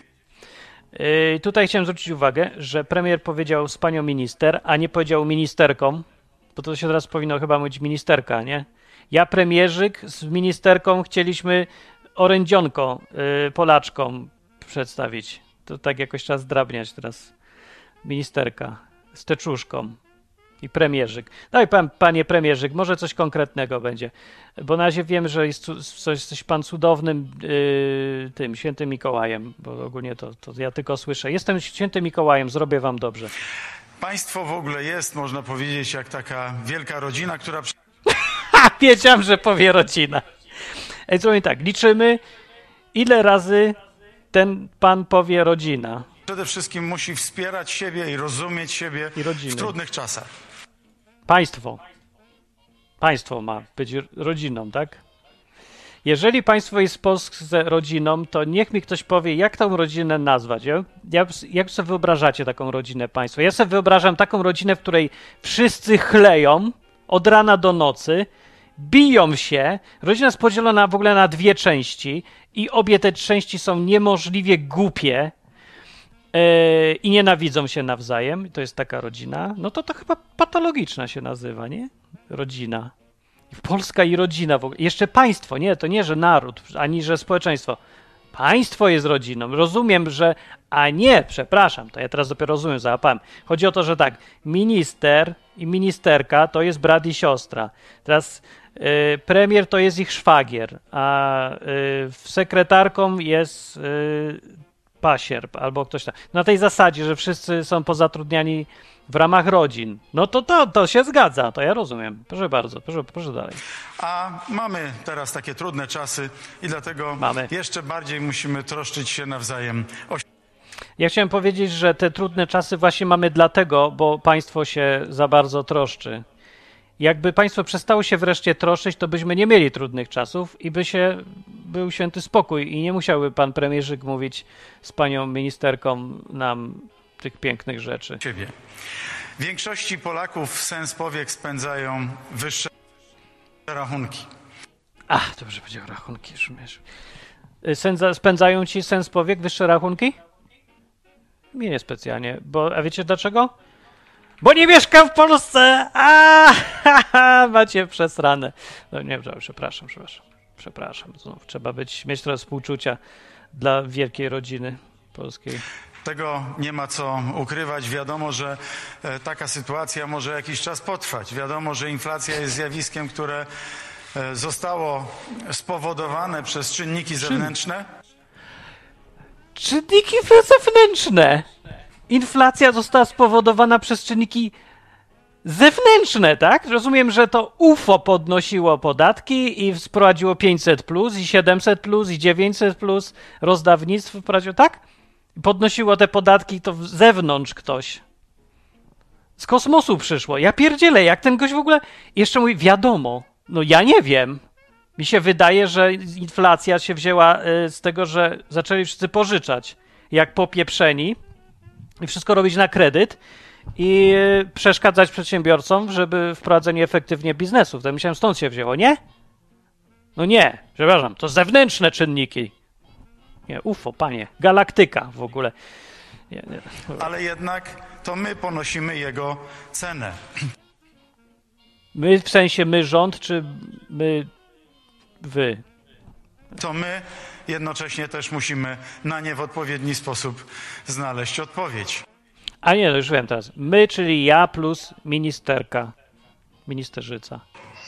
Yy, tutaj chciałem zwrócić uwagę, że premier powiedział z panią minister, a nie powiedział ministerką, bo to się teraz powinno chyba mówić ministerka, nie? Ja premierzyk z ministerką chcieliśmy orędzionko yy, Polaczkom przedstawić. To tak jakoś trzeba zdrabniać teraz. Ministerka z teczuszką i premierzyk. No i pan, panie premierzyk, może coś konkretnego będzie, bo na razie wiem, że jest coś, coś pan cudownym yy, tym świętym Mikołajem, bo ogólnie to, to ja tylko słyszę. Jestem świętym Mikołajem, zrobię wam dobrze. Państwo w ogóle jest, można powiedzieć, jak taka wielka rodzina, która... Ha! Wiedziałem, że powie rodzina. Ej, zrobimy tak, liczymy ile razy ten pan powie rodzina. Przede wszystkim musi wspierać siebie i rozumieć siebie I w trudnych czasach. Państwo. Państwo ma być rodziną, tak? Jeżeli państwo jest w Polsce rodziną, to niech mi ktoś powie, jak tą rodzinę nazwać. Ja, ja, jak sobie wyobrażacie taką rodzinę państwo? Ja sobie wyobrażam taką rodzinę, w której wszyscy chleją od rana do nocy, biją się, rodzina jest podzielona w ogóle na dwie części i obie te części są niemożliwie głupie yy, i nienawidzą się nawzajem. To jest taka rodzina. No to to chyba patologiczna się nazywa, nie? Rodzina. Polska i rodzina w ogóle. Jeszcze państwo, nie, to nie, że naród, ani że społeczeństwo. Państwo jest rodziną. Rozumiem, że... A nie, przepraszam, to ja teraz dopiero rozumiem, załapałem. Chodzi o to, że tak, minister i ministerka to jest brat i siostra. Teraz y, premier to jest ich szwagier, a y, sekretarką jest y, pasierb albo ktoś tam. Na tej zasadzie, że wszyscy są pozatrudniani w ramach rodzin. No to, to to się zgadza, to ja rozumiem. Proszę bardzo, proszę, proszę dalej. A mamy teraz takie trudne czasy i dlatego mamy. jeszcze bardziej musimy troszczyć się nawzajem o... Ja chciałem powiedzieć, że te trudne czasy właśnie mamy dlatego, bo państwo się za bardzo troszczy. Jakby państwo przestało się wreszcie troszczyć, to byśmy nie mieli trudnych czasów i by się był święty spokój i nie musiałby pan premierzyk mówić z panią ministerką nam tych pięknych rzeczy. Ciebie. W większości Polaków sens powiek spędzają wyższe rachunki. Ach, dobrze powiedział, rachunki. Sędza, spędzają ci sens powiek wyższe rachunki? Mnie nie specjalnie, bo a wiecie dlaczego? Bo nie mieszkam w Polsce! A, ha, ha, macie przesrane. No nie, przepraszam, przepraszam. Przepraszam. Znów trzeba być, mieć trochę współczucia dla wielkiej rodziny polskiej. Tego nie ma co ukrywać. Wiadomo, że e, taka sytuacja może jakiś czas potrwać. Wiadomo, że inflacja jest zjawiskiem, które e, zostało spowodowane przez czynniki zewnętrzne. Czynniki zewnętrzne! Inflacja została spowodowana przez czynniki zewnętrzne, tak? Rozumiem, że to U F O podnosiło podatki i wprowadziło pięćset plus, i siedemset plus, i dziewięćset plus, rozdawnictwo wprowadziło, tak? Podnosiło te podatki, to z zewnątrz ktoś. Z kosmosu przyszło. Ja pierdzielę, jak ten gość w ogóle... Jeszcze mówi, wiadomo. No ja nie wiem. Mi się wydaje, że inflacja się wzięła z tego, że zaczęli wszyscy pożyczać. Jak popieprzeni. I wszystko robić na kredyt. I przeszkadzać przedsiębiorcom, żeby wprowadzenie efektywnie biznesów. To myślałem, stąd się wzięło, nie? No nie, przepraszam, to zewnętrzne czynniki. Nie, U F O, panie. Galaktyka w ogóle. Nie, nie. Ale jednak to my ponosimy jego cenę. My w sensie my rząd, czy my wy? To my jednocześnie też musimy na nie w odpowiedni sposób znaleźć odpowiedź. A nie, no już wiem teraz. My, czyli ja plus ministerka. Ministerzyca.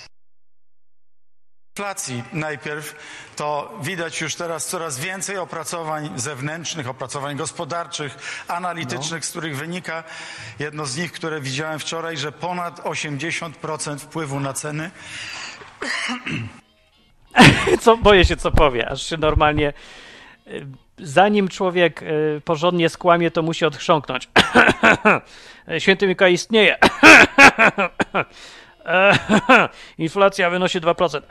Inflacji najpierw, to widać już teraz coraz więcej opracowań zewnętrznych, opracowań gospodarczych, analitycznych, no. Z których wynika, jedno z nich, które widziałem wczoraj, że ponad osiemdziesiąt procent wpływu na ceny. Co, boję się, co powie, aż się normalnie... Zanim człowiek porządnie skłamie, to musi odchrząknąć. Święty Mikołaj istnieje. Inflacja wynosi dwa procent.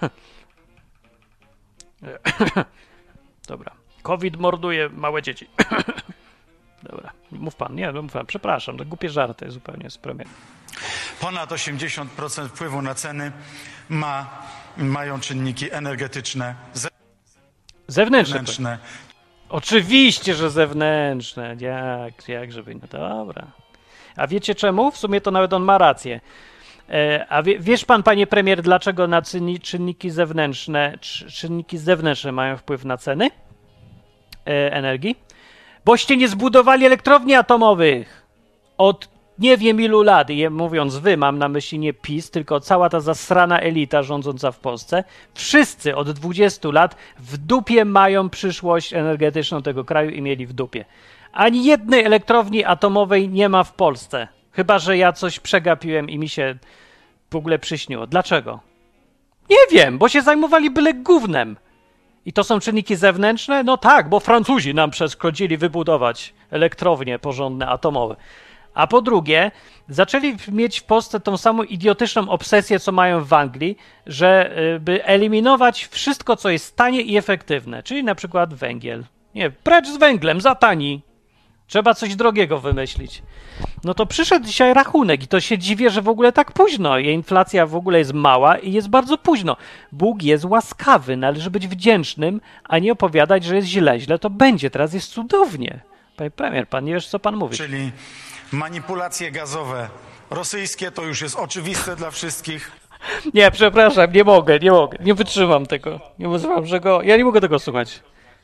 Dobra. COVID morduje małe dzieci. Dobra. Mów pan. Nie, no mów pan. Przepraszam. To głupie żarty zupełnie z premiery. Ponad osiemdziesiąt procent wpływu na ceny ma, mają czynniki energetyczne. Ze... Zewnętrzne. zewnętrzne. Oczywiście, że zewnętrzne. Jak, jak żeby... No dobra. A wiecie czemu? W sumie to nawet on ma rację. A wie, wiesz pan, panie premier, dlaczego na czynniki zewnętrzne, czynniki zewnętrzne mają wpływ na ceny energii? Boście nie zbudowali elektrowni atomowych od nie wiem ilu lat. I mówiąc wy, mam na myśli nie PiS, tylko cała ta zasrana elita rządząca w Polsce. Wszyscy od dwudziestu lat w dupie mają przyszłość energetyczną tego kraju i mieli w dupie. Ani jednej elektrowni atomowej nie ma w Polsce. Chyba że ja coś przegapiłem i mi się w ogóle przyśniło. Dlaczego? Nie wiem, bo się zajmowali byle gównem. I to są czynniki zewnętrzne? No tak, bo Francuzi nam przeszkodzili wybudować elektrownie porządne atomowe. A po drugie, zaczęli mieć w Polsce tą samą idiotyczną obsesję, co mają w Anglii, że by eliminować wszystko, co jest tanie i efektywne, czyli na przykład węgiel. Nie, precz z węglem, za tani. Trzeba coś drogiego wymyślić. No to przyszedł dzisiaj rachunek i to się dziwię, że w ogóle tak późno. I inflacja w ogóle jest mała i jest bardzo późno. Bóg jest łaskawy, należy być wdzięcznym, a nie opowiadać, że jest źle. Źle to będzie, teraz jest cudownie. Panie premier, pan nie wiesz, co pan mówi. Czyli manipulacje gazowe rosyjskie to już jest oczywiste dla wszystkich. Nie, przepraszam, nie mogę, nie mogę. Nie wytrzymam tego. Nie wytrzymam, że go... Ja nie mogę tego słuchać.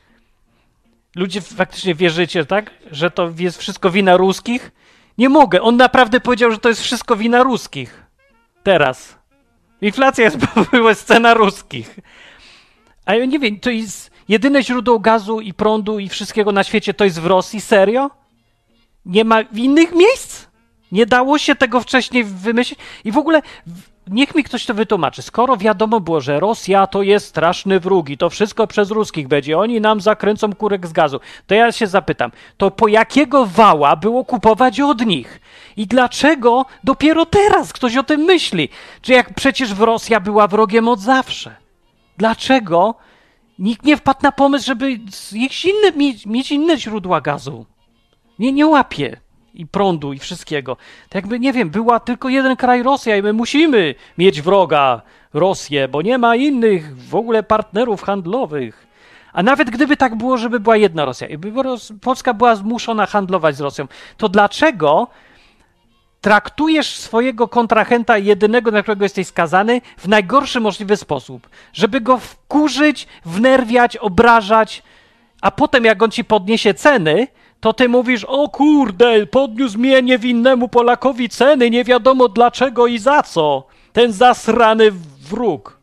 Ludzie faktycznie wierzycie, tak? Że to jest wszystko wina ruskich? Nie mogę. On naprawdę powiedział, że to jest wszystko wina ruskich. Teraz. Inflacja jest była scena ruskich. A ja nie wiem, to jest jedyne źródło gazu i prądu i wszystkiego na świecie to jest w Rosji? Serio? Nie ma innych miejsc? Nie dało się tego wcześniej wymyślić? I w ogóle niech mi ktoś to wytłumaczy. Skoro wiadomo było, że Rosja to jest straszny wróg i to wszystko przez ruskich będzie, oni nam zakręcą kurek z gazu, to ja się zapytam, to po jakiego wała było kupować od nich? I dlaczego dopiero teraz ktoś o tym myśli? Czy jak przecież Rosja była wrogiem od zawsze? Dlaczego nikt nie wpadł na pomysł, żeby jakieś inne, mieć, mieć inne źródła gazu? Nie, nie łapie. I prądu, i wszystkiego. Tak jakby, nie wiem, była tylko jeden kraj Rosja i my musimy mieć wroga Rosję, bo nie ma innych w ogóle partnerów handlowych. A nawet gdyby tak było, żeby była jedna Rosja i by Polska była zmuszona handlować z Rosją, to dlaczego traktujesz swojego kontrahenta jedynego, na którego jesteś skazany, w najgorszy możliwy sposób? Żeby go wkurzyć, wnerwiać, obrażać, a potem jak on ci podniesie ceny, to ty mówisz, o kurde, podniósł mnie niewinnemu Polakowi ceny, nie wiadomo dlaczego i za co. Ten zasrany wróg.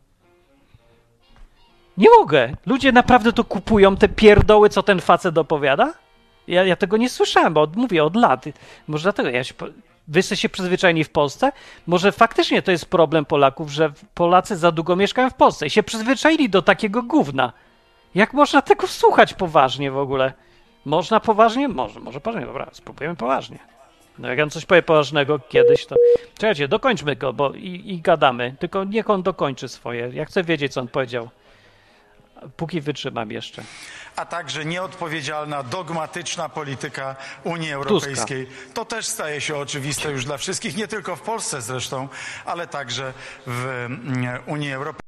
Nie mogę. Ludzie naprawdę to kupują, te pierdoły, co ten facet opowiada? Ja, ja tego nie słyszałem, bo od, mówię od lat. Może dlatego ja się... Wy jesteście przyzwyczajeni w Polsce? Może faktycznie to jest problem Polaków, że Polacy za długo mieszkają w Polsce i się przyzwyczaili do takiego gówna. Jak można tego słuchać poważnie w ogóle? Można poważnie? Może, może poważnie. Dobra, spróbujemy poważnie. No jak on coś powie poważnego kiedyś, to... Czekajcie, dokończmy go, bo i, i gadamy. Tylko niech on dokończy swoje. Ja chcę wiedzieć, co on powiedział. Póki wytrzymam jeszcze. A także nieodpowiedzialna, dogmatyczna polityka Unii Europejskiej. Tuska. To też staje się oczywiste już dla wszystkich, nie tylko w Polsce zresztą, ale także w Unii Europejskiej.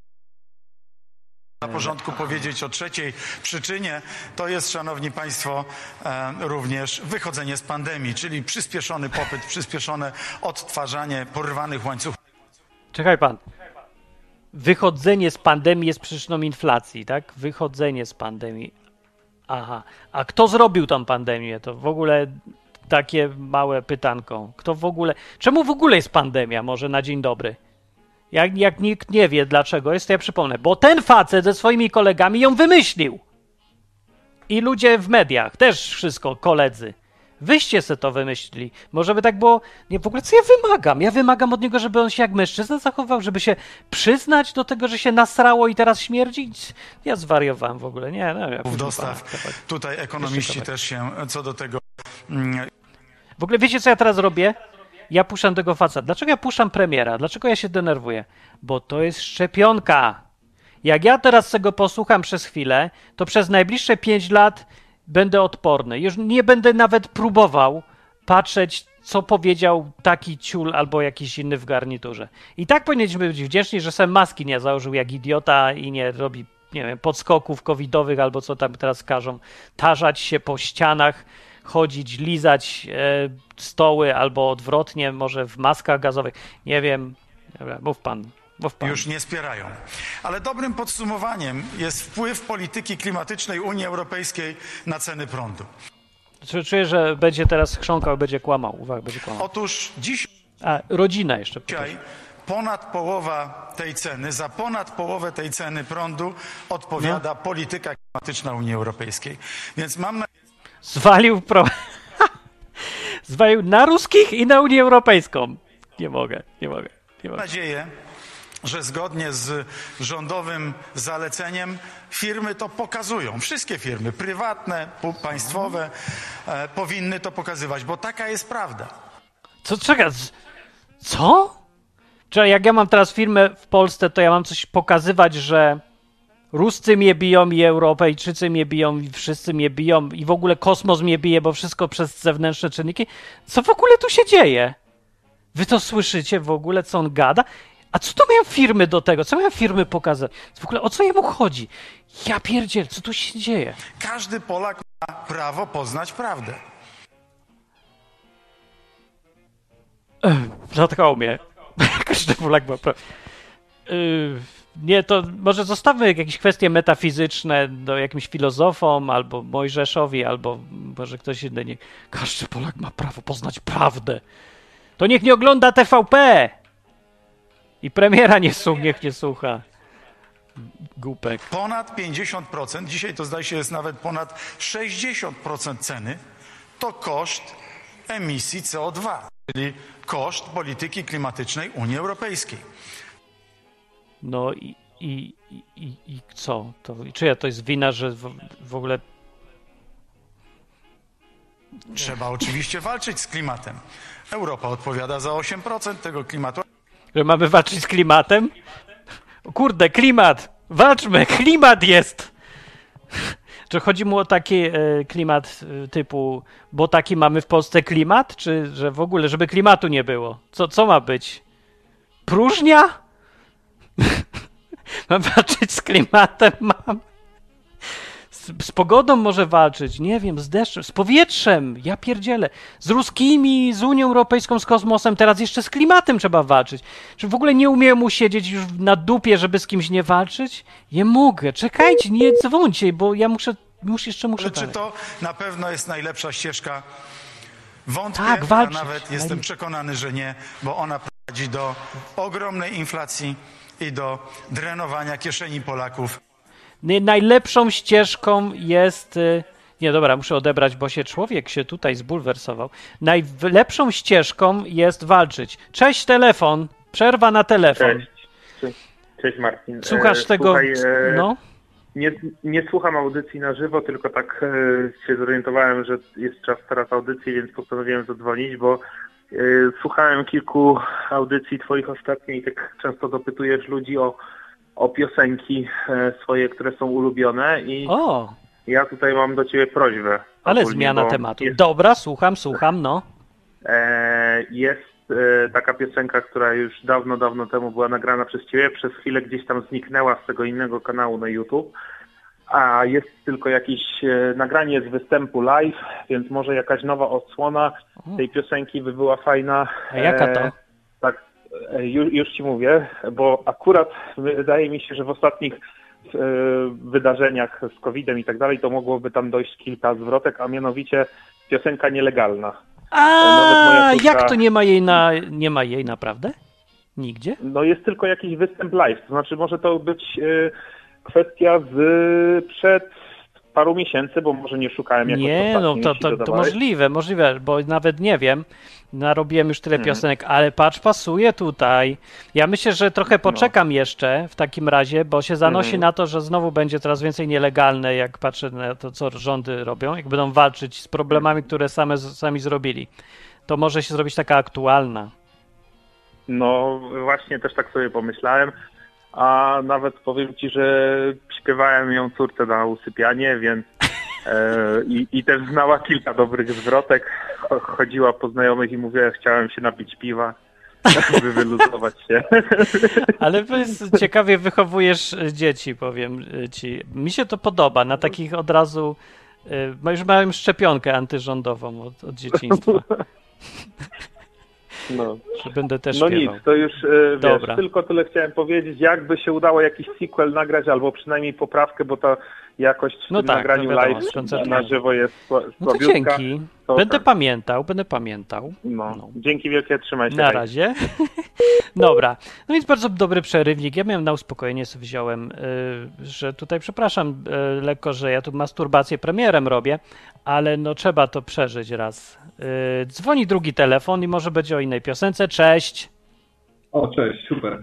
Na porządku powiedzieć o trzeciej przyczynie, to jest, szanowni państwo, e, również wychodzenie z pandemii, czyli przyspieszony popyt, przyspieszone odtwarzanie porwanych łańcuchów. Czekaj pan. Wychodzenie z pandemii jest przyczyną inflacji, tak? Wychodzenie z pandemii. Aha. A kto zrobił tą pandemię? To w ogóle takie małe pytanko. Kto w ogóle... Czemu w ogóle jest pandemia? Może na dzień dobry. Jak, jak nikt nie wie, dlaczego jest, to ja przypomnę. Bo ten facet ze swoimi kolegami ją wymyślił. I ludzie w mediach, też wszystko, koledzy. Wyście se to wymyślili. Może by tak było... Nie, w ogóle co ja wymagam? Ja wymagam od niego, żeby on się jak mężczyzna zachował, żeby się przyznać do tego, że się nasrało i teraz śmierdzi. Ja zwariowałem w ogóle. Nie, no, ja dostaw. Pana, Tutaj ekonomiści też się co do tego... W ogóle wiecie, co ja teraz robię? Ja puszczam tego faceta. Dlaczego ja puszczam premiera? Dlaczego ja się denerwuję? Bo to jest szczepionka. Jak ja teraz tego posłucham przez chwilę, to przez najbliższe pięć lat będę odporny. Już nie będę nawet próbował patrzeć, co powiedział taki ciul albo jakiś inny w garniturze. I tak powinniśmy być wdzięczni, że sam maski nie założył jak idiota i nie robi, nie wiem, podskoków covidowych albo co tam teraz każą. Tarzać się po ścianach, chodzić, lizać e, stoły albo odwrotnie, może w maskach gazowych. Nie wiem. Dobra, mów pan. Mów pan. Już nie wspierają. Ale dobrym podsumowaniem jest wpływ polityki klimatycznej Unii Europejskiej na ceny prądu. Czuję, że będzie teraz chrząkał, będzie kłamał. Uwaga, będzie kłamał. Otóż dziś... A, rodzina jeszcze. Dzisiaj ponad połowa tej ceny, za ponad połowę tej ceny prądu odpowiada no. polityka klimatyczna Unii Europejskiej. Więc mam na... Zwalił pro... Zwalił na ruskich i na Unię Europejską. Nie mogę, nie mogę. Nie mogę. Mam nadzieję, że zgodnie z rządowym zaleceniem firmy to pokazują. Wszystkie firmy, prywatne, państwowe, e, powinny to pokazywać, bo taka jest prawda. Co, czekaj, co? Czy jak ja mam teraz firmę w Polsce, to ja mam coś pokazywać, że Ruscy mnie biją i Europejczycy mnie biją i wszyscy mnie biją i w ogóle kosmos mnie bije, bo wszystko przez zewnętrzne czynniki? Co w ogóle tu się dzieje? Wy to słyszycie w ogóle, co on gada? A co to mają firmy do tego? Co mają firmy pokazać? W ogóle o co jemu chodzi? Ja pierdziel, co tu się dzieje? Każdy Polak ma prawo poznać prawdę. Zatkało mnie. Każdy Polak ma prawo. Yy, nie, to może zostawmy jakieś kwestie metafizyczne do jakimś filozofom, albo Mojżeszowi, albo może ktoś inny. Nie. Każdy Polak ma prawo poznać prawdę. To niech nie ogląda T V P! I premiera nie słucha, niech nie słucha. Głupek. Ponad pięćdziesiąt procent, dzisiaj to zdaje się jest nawet ponad sześćdziesiąt procent ceny, to koszt emisji C O dwa, czyli koszt polityki klimatycznej Unii Europejskiej. No i, i, i, i co? To, czyja to jest wina, że w, w ogóle... Trzeba oczywiście walczyć z klimatem. Europa odpowiada za osiem procent tego klimatu. Że mamy walczyć z klimatem? O kurde, klimat! Walczmy! Klimat jest! Czy chodzi mu o taki e, klimat e, typu, bo taki mamy w Polsce klimat? Czy że w ogóle, żeby klimatu nie było? Co, co ma być? Próżnia? Mam walczyć z klimatem? Mam. Z, z pogodą może walczyć, nie wiem, z deszczem, z powietrzem, ja pierdzielę. Z ruskimi, z Unią Europejską, z kosmosem, teraz jeszcze z klimatem trzeba walczyć. Czy w ogóle nie umiem mu siedzieć już na dupie, żeby z kimś nie walczyć? Nie mogę, czekajcie, nie dzwońcie, bo ja muszę, już jeszcze muszę... Ale dalej. czy to na pewno jest najlepsza ścieżka? Wątpię, Tak, walczyć, a nawet ale... jestem przekonany, że nie, bo ona prowadzi do ogromnej inflacji i do drenowania kieszeni Polaków. Najlepszą ścieżką jest... Nie, dobra, muszę odebrać, bo się człowiek się tutaj zbulwersował. Najlepszą ścieżką jest walczyć. Cześć, telefon. Przerwa na telefon. Cześć. Cześć, Cześć Marcin. Słuchasz e, tego... Słuchaj, e, no? nie, nie słucham audycji na żywo, tylko tak e, się zorientowałem, że jest czas teraz audycji, więc postanowiłem zadzwonić, bo e, słuchałem kilku audycji twoich ostatnich i tak często dopytujesz ludzi o o piosenki swoje, które są ulubione i o. ja tutaj mam do ciebie prośbę. Ale ogólnie, zmiana tematu. Jest, Dobra, słucham, słucham, no. e, jest e, taka piosenka, która już dawno, dawno temu była nagrana przez ciebie, przez chwilę gdzieś tam zniknęła z tego innego kanału na YouTube, a jest tylko jakieś e, nagranie z występu live, więc może jakaś nowa odsłona tej piosenki by była fajna. A jaka to? E, tak. Już, już ci mówię, bo akurat wydaje mi się, że w ostatnich e, wydarzeniach z kowidem i tak dalej to mogłoby tam dojść kilka zwrotek, a mianowicie piosenka nielegalna. A córka, jak to nie ma jej na nie ma jej naprawdę? Nigdzie? No jest tylko jakiś występ live, to znaczy może to być e, kwestia z przed paru miesięcy, bo może nie szukałem jakoś Nie, no to, to, to możliwe, możliwe, bo nawet nie wiem, narobiłem już tyle mhm. piosenek, ale patrz, pasuje tutaj. Ja myślę, że trochę poczekam no. jeszcze w takim razie, bo się zanosi mhm. na to, że znowu będzie coraz więcej nielegalne, jak patrzę na to, co rządy robią, jak będą walczyć z problemami, które same, sami zrobili. To może się zrobić taka aktualna. No właśnie, też tak sobie pomyślałem. A nawet powiem ci, że śpiewałem ją córce na usypianie, więc e, i, i też znała kilka dobrych zwrotek. Chodziła po znajomych i mówiła, chciałem się napić piwa, żeby wyluzować się. Ale ciekawie wychowujesz dzieci, powiem ci. Mi się to podoba, na takich od razu, już miałem szczepionkę antyrządową od, od dzieciństwa. No. Że będę też no śpiewał. nic, to już wiesz, Dobra. tylko tyle chciałem powiedzieć, jakby się udało jakiś sequel nagrać, albo przynajmniej poprawkę, bo ta jakość w no tym tak, nagraniu wiadomo, live na żywo jest słabiutka. No to dzięki. To będę tak. pamiętał, będę pamiętał. No. no. Dzięki wielkie, trzymaj się. Na hej. razie. Dobra. No więc bardzo dobry przerywnik. Ja miałem na uspokojenie, sobie wziąłem, yy, że tutaj, przepraszam yy, lekko, że ja tu masturbację premierem robię, ale no trzeba to przeżyć raz. Yy, dzwoni drugi telefon i może będzie o innej piosence. Cześć. O, cześć, super.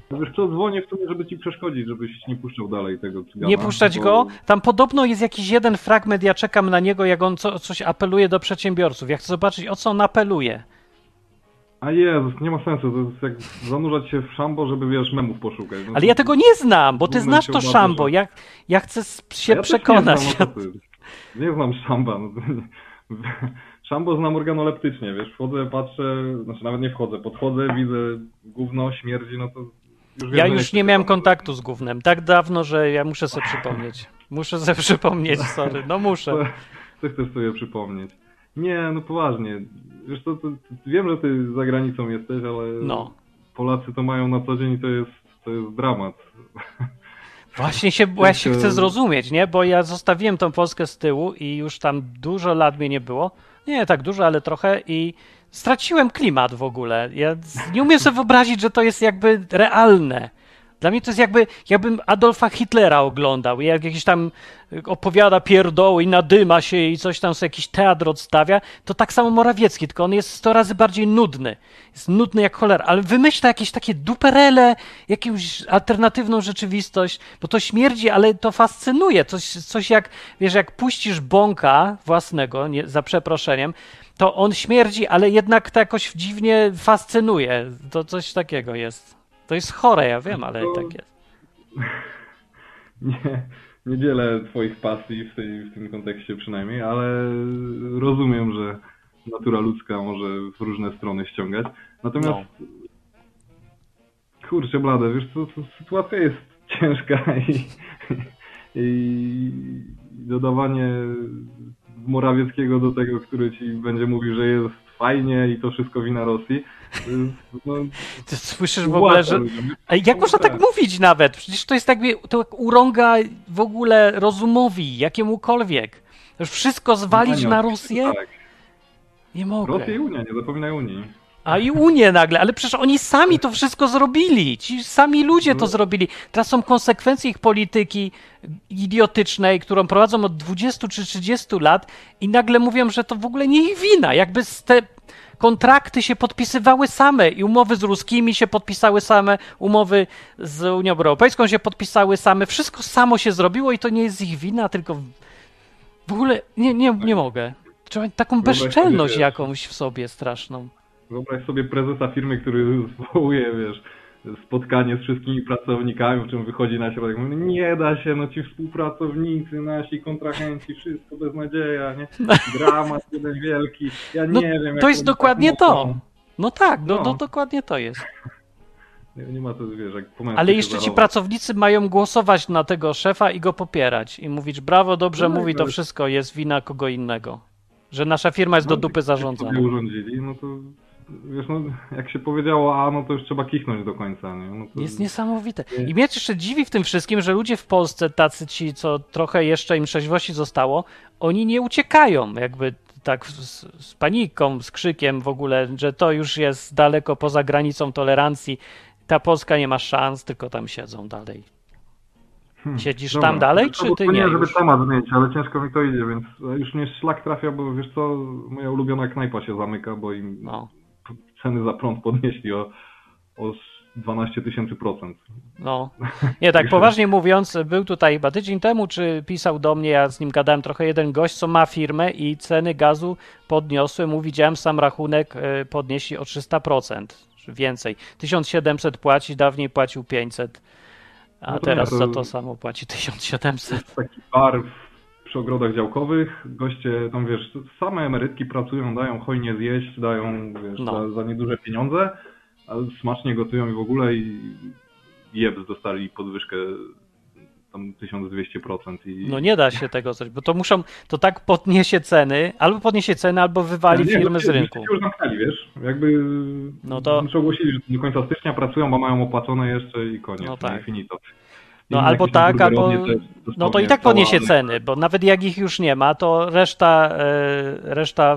Wiesz co, dzwonię w sumie, żeby ci przeszkodzić, żebyś nie puszczał dalej tego cygana. Nie puszczać bo... go? Tam podobno jest jakiś jeden fragment, ja czekam na niego, jak on co, coś apeluje do przedsiębiorców. Ja chcę zobaczyć, o co on apeluje. A Jezus, nie ma sensu, to jest jak zanurzać się w szambo, żeby, wiesz, memów poszukać. No ale ja tego nie znam, bo ty znasz to obawiam, szambo. że... Ja, ja chcę się ja przekonać. Nie znam, no nie znam szamba. No to... Szambo znam organoleptycznie, wiesz, wchodzę, patrzę, znaczy nawet nie wchodzę, podchodzę, widzę gówno, śmierdzi, no to... Już ja już nie miałem kontaktu z gównem, tak dawno, że ja muszę sobie przypomnieć. Muszę sobie przypomnieć, sorry, no muszę. Co chcesz sobie przypomnieć? Nie, no poważnie, wiesz co, to, to, wiem, że ty za granicą jesteś, ale no. Polacy to mają na co dzień i to jest, to jest dramat. Właśnie się, ja się chcę zrozumieć, nie? Bo ja zostawiłem tą Polskę z tyłu i już tam dużo lat mnie nie było. Nie tak dużo, ale trochę i straciłem klimat w ogóle. Ja nie umiem sobie wyobrazić, że to jest jakby realne. Dla mnie to jest jakby, jakbym Adolfa Hitlera oglądał i jak jakiś tam opowiada pierdoły i nadyma się i coś tam sobie jakiś teatr odstawia, to tak samo Morawiecki, tylko on jest sto razy bardziej nudny. Jest nudny jak cholera, ale wymyśla jakieś takie duperele, jakąś alternatywną rzeczywistość, bo to śmierdzi, ale to fascynuje. Coś, coś jak, wiesz, jak puścisz bąka własnego, nie, za przeproszeniem, to on śmierdzi, ale jednak to jakoś dziwnie fascynuje. To coś takiego jest. To jest chore, ja wiem, ale to... tak jest. Nie, nie dzielę twoich pasji w, tej, w tym kontekście przynajmniej, ale rozumiem, że natura ludzka może w różne strony ściągać. Natomiast no. Kurczę blade, wiesz co, to sytuacja jest ciężka i, i dodawanie Morawieckiego do tego, który ci będzie mówił, że jest fajnie i to wszystko wina Rosji. No, Ty słyszysz w ogóle, że... A jak można tak mówić nawet? Przecież to jest jakby, to jak urąga w ogóle rozumowi, jakiemukolwiek. Już wszystko zwalić no, na Rosję? Tak. Nie mogę. Rosja i Unia, nie zapominaj Unii. A i Unię nagle, ale przecież oni sami to wszystko zrobili. Ci sami ludzie to zrobili. Teraz są konsekwencje ich polityki idiotycznej, którą prowadzą od dwudziestu czy trzydziestu lat i nagle mówią, że to w ogóle nie ich wina. Jakby te kontrakty się podpisywały same i umowy z ruskimi się podpisały same, umowy z Unią Europejską się podpisały same. Wszystko samo się zrobiło i to nie jest ich wina, tylko w ogóle nie, nie, nie mogę. Trzeba taką bezczelność jakąś w sobie straszną. Wyobraź sobie prezesa firmy, który zwołuje, wiesz, spotkanie z wszystkimi pracownikami, w czym wychodzi na środek, mówi, nie da się, no ci współpracownicy, nasi kontrahenci, wszystko beznadzieja, nie? Dramat jeden wielki, ja no, nie wiem. To jest dokładnie tak to. No tak, no, no. no dokładnie to jest. Nie, nie ma to, wiesz, jak ale jeszcze ci zachować. Pracownicy mają głosować na tego szefa i go popierać i mówić, brawo, dobrze no, mówi, to wszystko jest wina kogo innego. Że nasza firma jest no, do dupy zarządzana. Jak urządzili, no to wiesz, no, jak się powiedziało A, no to już trzeba kichnąć do końca. Nie? No to... Jest niesamowite. I mnie jeszcze dziwi w tym wszystkim, że ludzie w Polsce, tacy ci, co trochę jeszcze im trzeźwości zostało, oni nie uciekają jakby tak z, z paniką, z krzykiem w ogóle, że to już jest daleko poza granicą tolerancji. Ta Polska nie ma szans, tylko tam siedzą dalej. Hmm, Siedzisz dobra. Tam dalej, czy ty to nie? Nie, żeby już? temat zmienić, ale ciężko mi to idzie, więc już mnie szlak trafia, bo wiesz co, moja ulubiona knajpa się zamyka, bo im no. ceny za prąd podnieśli o, o dwanaście tysięcy procent. No, nie, tak poważnie mówiąc, był tutaj chyba tydzień temu, czy pisał do mnie, ja z nim gadałem trochę, jeden gość, co ma firmę i ceny gazu podniosły, mu widziałem sam rachunek, podnieśli o trzysta procent, czy więcej. tysiąc siedemset płaci, dawniej płacił pięćset. A no teraz nie, to za to samo płaci tysiąc siedemset. Taki bar przy ogrodach działkowych, goście tam, wiesz, same emerytki pracują, dają hojnie zjeść, dają, wiesz, no. za, za nieduże pieniądze, ale smacznie gotują i w ogóle i jebs dostali podwyżkę tam tysiąc dwieście procent. I... No nie da się tego zrobić, bo to muszą, to tak podniesie ceny, albo podniesie ceny, albo wywali nie, firmy nie, z rynku. Nie, już zamknęli, wiesz, jakby no to... muszę ogłosili, że do końca stycznia pracują, bo mają opłacone jeszcze i koniec, no tak. finito. I no albo tak, albo no to i tak podniesie ceny, bo nawet jak ich już nie ma, to reszta, e, reszta,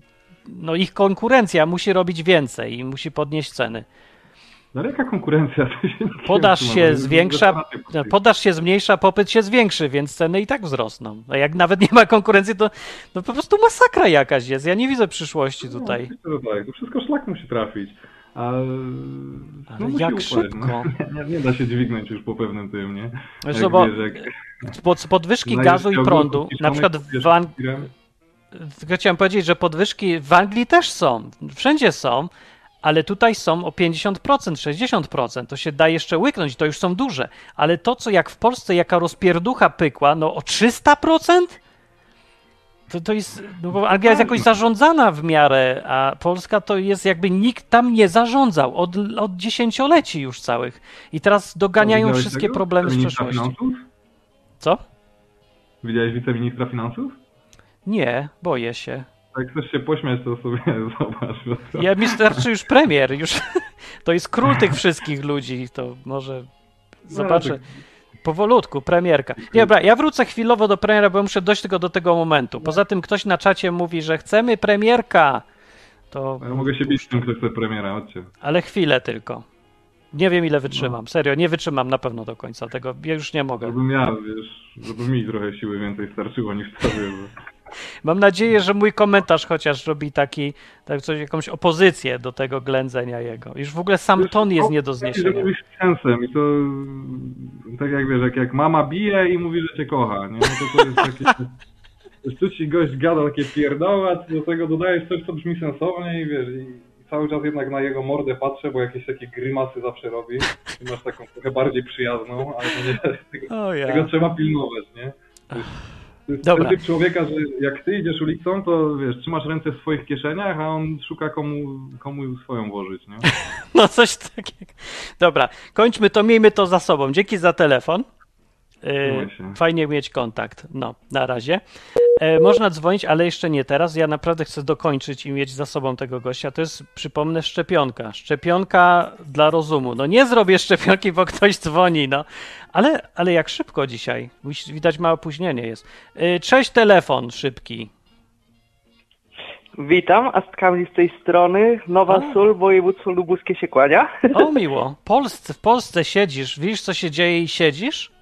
no ich konkurencja musi robić więcej i musi podnieść ceny. No ale jaka konkurencja? Podaż się zwiększa, podaż się zmniejsza, popyt się zwiększy, więc ceny i tak wzrosną. A jak nawet nie ma konkurencji, to, to po prostu masakra jakaś jest. Ja nie widzę przyszłości tutaj. No, to tak, to wszystko szlak musi trafić. A, Ale no jak upaść, szybko? No. Nie, nie da się dźwignąć już po pewnym tym, nie? Wiesz, Jak bo wiesz, jak pod, podwyżki gazu i prądu, na przykład w Anglii, chciałem powiedzieć, że podwyżki w Anglii też są, wszędzie są, ale tutaj są o pięćdziesiąt procent, sześćdziesiąt procent, to się da jeszcze łyknąć, to już są duże, ale to, co jak w Polsce, jaka rozpierducha pykła, no o trzysta procent? To, to jest, no bo Anglia jest jakoś zarządzana w miarę, a Polska to jest jakby nikt tam nie zarządzał od, od dziesięcioleci już całych. I teraz doganiają no, wszystkie tego? problemy z Wiceministra przeszłości. Finansów? Co? Widziałeś wiceministra finansów? Nie, boję się. Jak chcesz się pośmiać, to sobie zobacz. To... Ja mi starczy już premier, już to jest król tych wszystkich ludzi, to może zobaczę. No, tak... Powolutku, premierka. Nie, dobra, ja wrócę chwilowo do premiera, bo muszę dojść tylko do tego momentu. Poza tym ktoś na czacie mówi, że chcemy premierka. To... Ja mogę się bić z tym, kto chce premiera, chodźcie. Ale chwilę tylko. Nie wiem, ile wytrzymam. Serio, nie wytrzymam na pewno do końca tego. Ja już nie mogę. Żebym ja, wiesz, żeby mi trochę siły więcej starczyło niż tobie. Bo... Mam nadzieję, że mój komentarz chociaż robi taki, tak coś, jakąś opozycję do tego ględzenia jego. Już w ogóle sam wiesz, ton jest to, nie do zniesienia. Że mówisz sensem i to tak jak wiesz, jak, jak mama bije i mówi, że cię kocha, nie? No to to jest takie... Tu ci gość gada takie pierdoły, a ty do tego dodajesz coś, co brzmi sensownie i wiesz, i cały czas jednak na jego mordę patrzę, bo jakieś takie grymasy zawsze robi. I masz taką trochę bardziej przyjazną, ale to nie, tego, oh, yeah. tego trzeba pilnować, nie? To jest, to jest Dobra. ten typ człowieka, że jak ty idziesz ulicą, to wiesz, trzymasz ręce w swoich kieszeniach, a on szuka komu, komu swoją włożyć, nie? No coś takiego. Dobra, kończmy to, miejmy to za sobą. Dzięki za telefon. Yy, fajnie mieć kontakt. No, na razie. E, można dzwonić, ale jeszcze nie teraz. Ja naprawdę chcę dokończyć i mieć za sobą tego gościa. To jest, przypomnę, szczepionka. Szczepionka dla rozumu. No nie zrobię szczepionki, bo ktoś dzwoni, no. Ale, ale jak szybko dzisiaj. Widać małe opóźnienie jest. E, cześć, telefon szybki. Witam, Astkami z tej strony. Nowa A. Sól, województwo lubuskie się kłania. O miło. Polsce, w Polsce siedzisz. Widzisz, co się dzieje i siedzisz?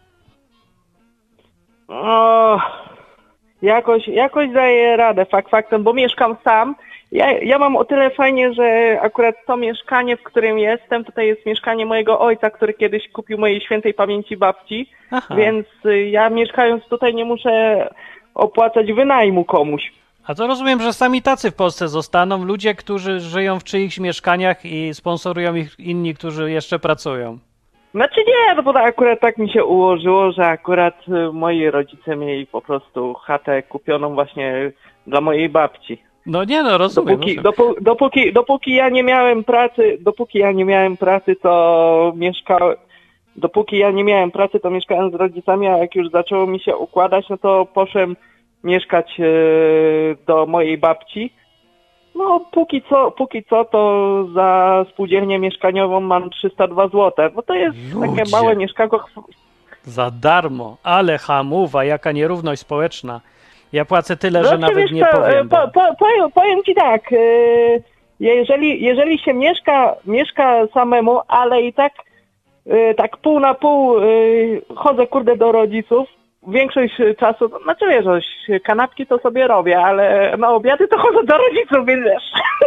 O, jakoś, jakoś daję radę, fakt faktem, bo mieszkam sam. Ja, ja mam o tyle fajnie, że akurat to mieszkanie, w którym jestem, tutaj jest mieszkanie mojego ojca, który kiedyś kupił mojej świętej pamięci babci, Aha. więc ja mieszkając tutaj nie muszę opłacać wynajmu komuś. A to rozumiem, że sami tacy w Polsce zostaną, ludzie, którzy żyją w czyichś mieszkaniach i sponsorują ich inni, którzy jeszcze pracują. Znaczy nie, no bo to akurat tak mi się ułożyło, że akurat moi rodzice mieli po prostu chatę kupioną właśnie dla mojej babci. No nie no, rozumiem. Dopóki, rozumiem. Dopó- dopóki, dopóki ja nie miałem pracy, dopóki ja nie miałem pracy, to mieszkałem, dopóki ja nie miałem pracy, to mieszkałem z rodzicami, a jak już zaczęło mi się układać, no to poszedłem mieszkać yy, do mojej babci. No, póki co, póki co to za spółdzielnię mieszkaniową mam trzysta dwa złote, bo to jest Ludzie. takie małe mieszkanko. Za darmo, ale hamuwa, jaka nierówność społeczna. Ja płacę tyle, no, że nawet nie to, powiem. Po, po, powiem, powiem ci tak, jeżeli, jeżeli się mieszka, mieszka samemu, ale i tak, tak pół na pół chodzę kurde do rodziców, większość czasu, znaczy wiesz, kanapki to sobie robię, ale na obiady to chodzę do rodziców, więc wiesz.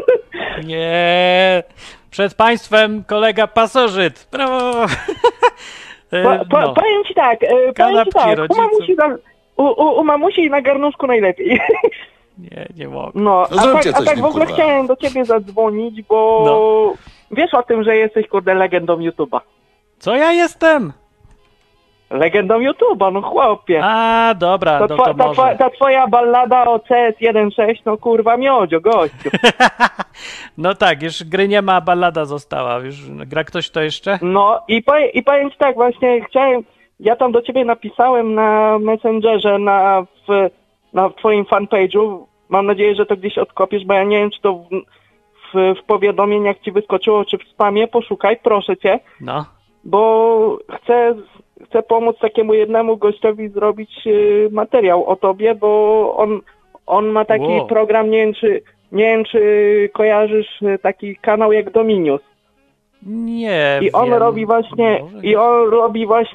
Nie, przed państwem kolega pasożyt. Brawo. Po, po, no. Powiem ci tak, powiem ci tak, u mamusi, na, u, u, u mamusi na garnuszku najlepiej. Nie, nie mogę. No, a tak, a tak w ogóle kurwa. Chciałem do ciebie zadzwonić, bo no. Wiesz o tym, że jesteś kurde legendą YouTube'a. Co ja jestem? Legendą YouTube'a, no chłopie. A, dobra, to, to, twa, to ta, może. Ta twoja ballada o C S jeden sześć, no kurwa miodzio, gościu. No tak, już gry nie ma, ballada została. Już gra ktoś to jeszcze? No i, powie, i powiem ci tak, właśnie chciałem, ja tam do ciebie napisałem na Messengerze, na, w, na twoim fanpage'u. Mam nadzieję, że to gdzieś odkopiesz, bo ja nie wiem, czy to w, w, w powiadomieniach ci wyskoczyło, czy w spamie. Poszukaj, proszę cię. No. Bo chcę... Chcę pomóc takiemu jednemu gościowi zrobić y, materiał o tobie, bo on, on ma taki wow. program, nie wiem, czy, nie wiem, czy kojarzysz taki kanał jak Dominius. Nie I on wiem. robi właśnie, Może i on robi właśnie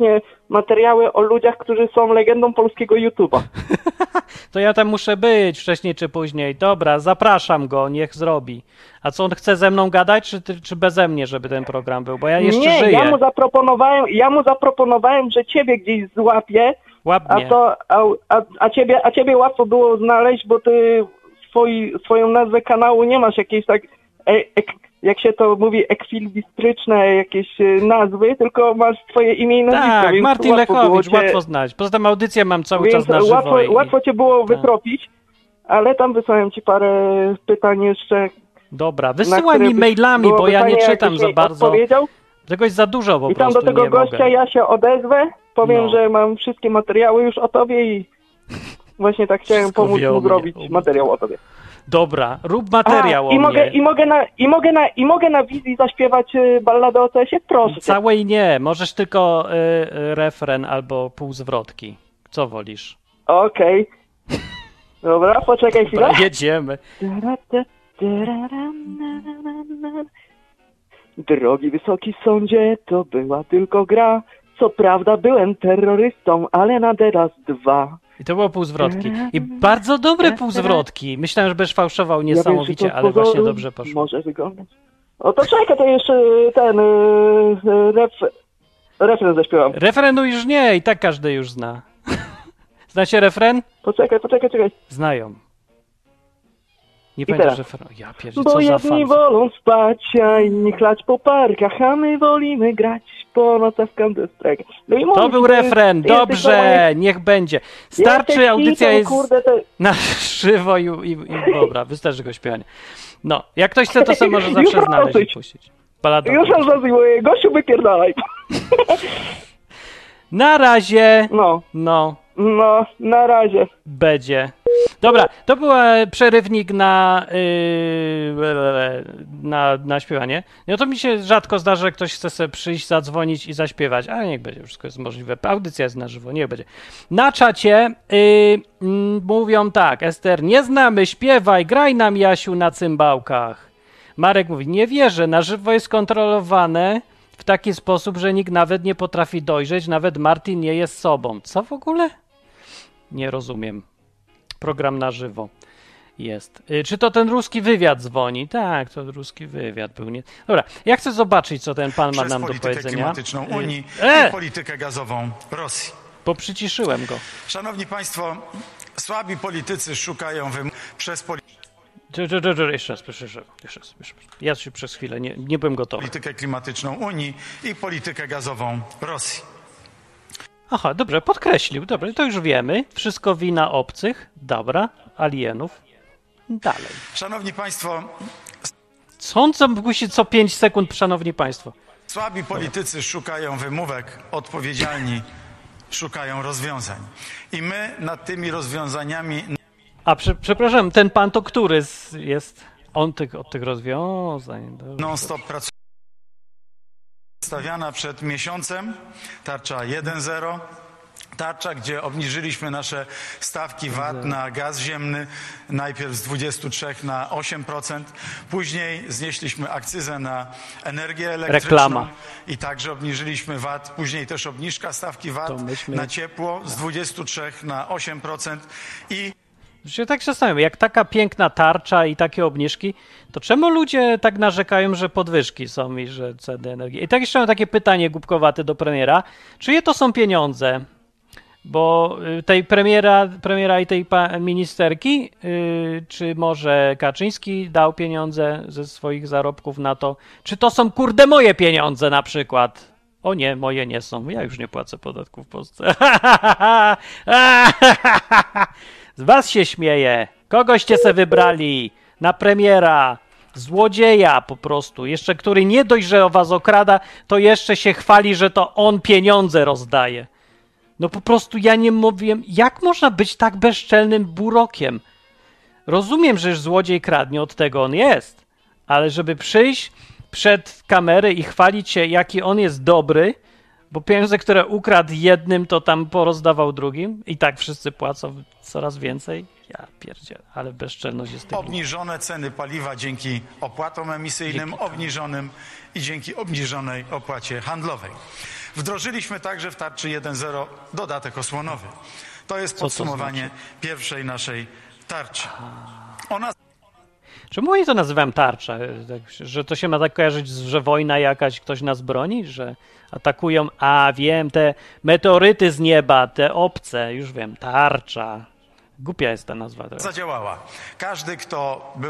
materiały o ludziach, którzy są legendą polskiego YouTube'a. To ja tam muszę być wcześniej czy później. Dobra, zapraszam go, niech zrobi. A co, on chce ze mną gadać, czy, ty, czy beze mnie, żeby ten program był? Bo ja jeszcze Nie, żyję. ja mu zaproponowałem, ja mu zaproponowałem, że ciebie gdzieś złapię, a, to, a, a, a, ciebie, a ciebie łatwo było znaleźć, bo ty swoi, swoją nazwę kanału nie masz jakiejś tak, e, ek, jak się to mówi, ekwilibryczne jakieś nazwy, tylko masz twoje imię i nazwisko. Tak, więc Martin łatwo Lechowicz, cię, łatwo znać. Poza tym audycję mam cały więc czas na żywo. łatwo, i... łatwo cię było tak. wytropić, ale tam wysłałem ci parę pytań jeszcze. Dobra, wysyłaj mi mailami, bo ja nie czytam za bardzo. Tego jest za dużo po I tam prostu, do tego nie gościa mogę. ja się odezwę, powiem, No. że mam wszystkie materiały już o tobie i właśnie tak chciałem Wszystko pomóc wie o mu mnie. zrobić materiał o tobie. Dobra, rób materiał A, o i mogę, mnie. i mogę na i mogę na i mogę na wizji zaśpiewać y, balladę o C S ie? Proszę cię. Całej nie, możesz tylko y, y, refren albo półzwrotki. Co wolisz? Okej. Okay. Dobra, poczekaj chwilę. Dobra, jedziemy. Drogi wysoki sądzie, to była tylko gra. Co prawda byłem terrorystą, ale na teraz dwa. I to było półzwrotki. I bardzo dobre półzwrotki. Myślałem, że będziesz fałszował niesamowicie, ja wiem, ale właśnie dobrze poszło. Może wyglądać. O to czekaj, to jeszcze ten yy, ref, refren zaśpiewam. Refrenu już nie, i tak każdy już zna. Znacie refren? Poczekaj, poczekaj, czekaj. Znają. Nie I pamiętasz teraz. refrenu. Ja pierdzie, Bo co za jedni fan. wolą spać, a inni chlać po parkach, a my wolimy grać po nocach w Counter-Strike. No i To mówisz, był że refren, jesteś dobrze, normalnie- niech będzie. Starczy, jesteś audycja hitą, jest kurde, to... na żywo i, i, i dobra, wystarczy go śpiewanie. No, jak ktoś chce, to sobie może Już zawsze znaleźć i dosyć. puścić. Balada. Już mam zazyłuję, gościu wypierdalaj. Na razie. No, No, no, na razie. będzie. Dobra, to był e, przerywnik na, yy, na, na śpiewanie. No to mi się rzadko zdarza, że ktoś chce sobie przyjść, zadzwonić i zaśpiewać, ale niech będzie, wszystko jest możliwe. Audycja jest na żywo, niech będzie. Na czacie yy, mm, mówią tak, Ester, nie znamy, śpiewaj, graj nam Jasiu na cymbałkach. Marek mówi, nie wierzę, na żywo jest kontrolowane w taki sposób, że nikt nawet nie potrafi dojrzeć, nawet Martin nie jest sobą. Co w ogóle? Nie rozumiem. Program na żywo jest. Y, czy to ten ruski wywiad dzwoni? Tak, to ruski wywiad był. Nie... Dobra, ja chcę zobaczyć, co ten pan ma Przez nam do politykę powiedzenia. klimatyczną Unii E! i politykę gazową Rosji. Bo przyciszyłem go. Szanowni Państwo, słabi politycy szukają wym... przez politykę Jeszcze raz, proszę, jeszcze raz, jeszcze raz. Ja się przez chwilę nie, nie byłem gotowy. politykę klimatyczną Unii i politykę gazową Rosji. Aha, dobrze, podkreślił. Dobrze, to już wiemy. Wszystko wina obcych. Dobra, alienów. Dalej. Szanowni Państwo, Co on co musi co pięć sekund, szanowni państwo? słabi politycy szukają wymówek, odpowiedzialni szukają rozwiązań. I my nad tymi rozwiązaniami A, prze, przepraszam, ten pan to który z, jest on tych, od tych rozwiązań? Dobrze. non-stop pracujemy. Stawiana przed miesiącem tarcza jeden zero. Tarcza, gdzie obniżyliśmy nasze stawki V A T na gaz ziemny najpierw z dwudziestu trzech na osiem procent, później znieśliśmy akcyzę na energię elektryczną Reklama. i także obniżyliśmy V A T, później też obniżka stawki V A T To myśmy- na ciepło z dwudziestu trzech na osiem procent i Się tak zastanawiam, jak taka piękna tarcza i takie obniżki, to czemu ludzie tak narzekają, że podwyżki są i że ceny energii? I tak jeszcze mam takie pytanie głupkowate do premiera. Czyje to są pieniądze? Bo y, tej premiera, premiera i tej pa, ministerki, y, czy może Kaczyński dał pieniądze ze swoich zarobków na to? Czy to są kurde moje pieniądze na przykład? O nie, moje nie są. Ja już nie płacę podatków w Polsce. Z was się śmieję. Kogoście se wybrali na premiera. Złodzieja po prostu. Jeszcze który nie dość, że was okrada, to jeszcze się chwali, że to on pieniądze rozdaje. No po prostu ja nie mówię, jak można być tak bezczelnym burokiem? Rozumiem, że już złodziej kradnie, od tego on jest. Ale żeby przyjść przed kamerę i chwalić się, jaki on jest dobry, bo pieniądze, które ukradł jednym, to tam porozdawał drugim i tak wszyscy płacą coraz więcej. Ja pierdzielę, ale bezczelność jest tego. obniżone ceny paliwa dzięki opłatom emisyjnym, Dzięki temu. obniżonym i dzięki obniżonej opłacie handlowej. Wdrożyliśmy także w tarczy jeden zero dodatek osłonowy. To jest podsumowanie to znaczy? pierwszej naszej tarczy. Ona... Czemu oni to nazywają tarcza? Że to się ma tak kojarzyć, że wojna jakaś, ktoś nas broni? Że atakują, a wiem, te meteoryty z nieba, te obce, już wiem, tarcza. Głupia jest ta nazwa. Zadziałała. Każdy, kto był...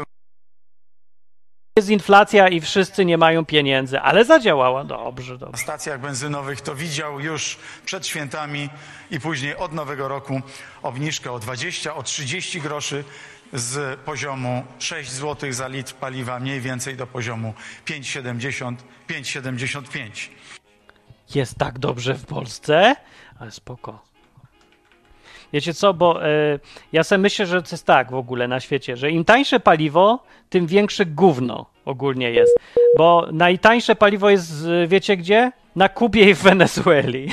Jest inflacja i wszyscy nie mają pieniędzy, ale zadziałała. Dobrze, dobrze. Na stacjach benzynowych to widział już przed świętami i później od nowego roku obniżkę o dwadzieścia, o trzydzieści groszy z poziomu sześć złotych za litr paliwa mniej więcej do poziomu pięć siedemdziesiąt, pięć siedemdziesiąt pięć. Jest tak dobrze w Polsce? Ale spoko. Wiecie co, bo y, ja sobie myślę, że to jest tak w ogóle na świecie, że im tańsze paliwo, tym większe gówno ogólnie jest. Bo najtańsze paliwo jest, wiecie gdzie? Na Kubie i w Wenezueli.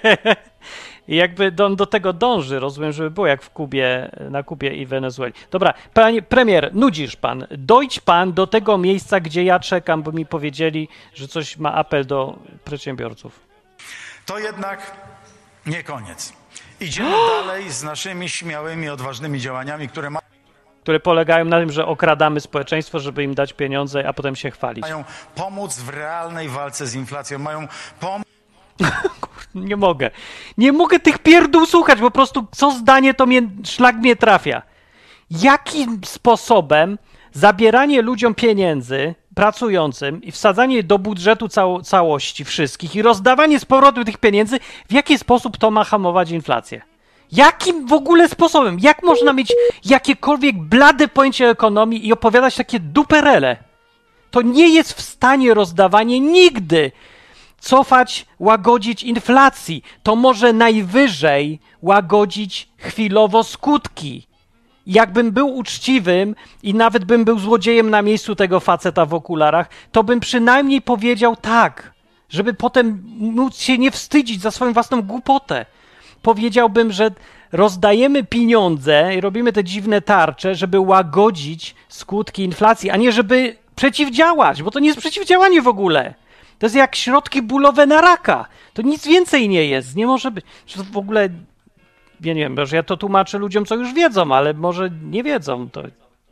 I jakby do, do tego dąży, rozumiem, żeby było jak w Kubie, na Kubie i Wenezueli. Dobra, panie premier, nudzisz pan. Dojdź pan do tego miejsca, gdzie ja czekam, bo mi powiedzieli, że coś ma apel do przedsiębiorców. To jednak nie koniec. Idziemy dalej z naszymi śmiałymi, odważnymi działaniami, które ma... które polegają na tym, że okradamy społeczeństwo, żeby im dać pieniądze, a potem się chwalić. Mają pomóc w realnej walce z inflacją, mają pomóc... Nie mogę. Nie mogę tych pierdół słuchać, po prostu co zdanie to mnie, szlak mnie trafia. Jakim sposobem zabieranie ludziom pieniędzy pracującym i wsadzanie do budżetu cał- całości wszystkich i rozdawanie z powrotem tych pieniędzy, w jaki sposób to ma hamować inflację? Jakim w ogóle sposobem? Jak można mieć jakiekolwiek blade pojęcie o ekonomii i opowiadać takie duperele? To nie jest w stanie rozdawanie nigdy cofać, łagodzić inflacji. To może najwyżej łagodzić chwilowo skutki. Jakbym był uczciwym i nawet bym był złodziejem na miejscu tego faceta w okularach, to bym przynajmniej powiedział tak, żeby potem móc się nie wstydzić za swoją własną głupotę. Powiedziałbym, że rozdajemy pieniądze i robimy te dziwne tarcze, żeby łagodzić skutki inflacji, a nie żeby przeciwdziałać, bo to nie jest przeciwdziałanie w ogóle. To jest jak środki bólowe na raka. To nic więcej nie jest. Nie może być. Że w ogóle... Ja nie wiem, że ja to tłumaczę ludziom, co już wiedzą, ale może nie wiedzą. To...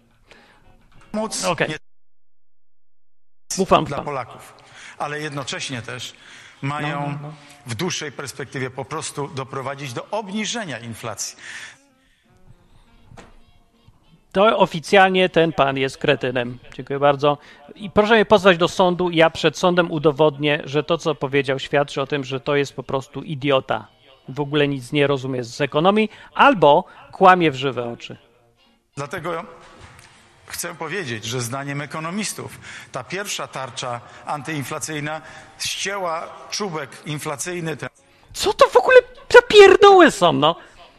Pomóc okay. nie... Ufam dla pan. Polaków, ale jednocześnie też mają no, no, no. w dłuższej perspektywie po prostu doprowadzić do obniżenia inflacji. To oficjalnie ten pan jest kretynem. Dziękuję bardzo. I proszę mnie pozwać do sądu. Ja przed sądem udowodnię, że to, co powiedział, świadczy o tym, że to jest po prostu idiota. W ogóle nic nie rozumie z ekonomii, albo kłamie w żywe oczy. Dlatego chcę powiedzieć, że zdaniem ekonomistów ta pierwsza tarcza antyinflacyjna ścięła czubek inflacyjny. Ten... Co to w ogóle za pierdoły są, no?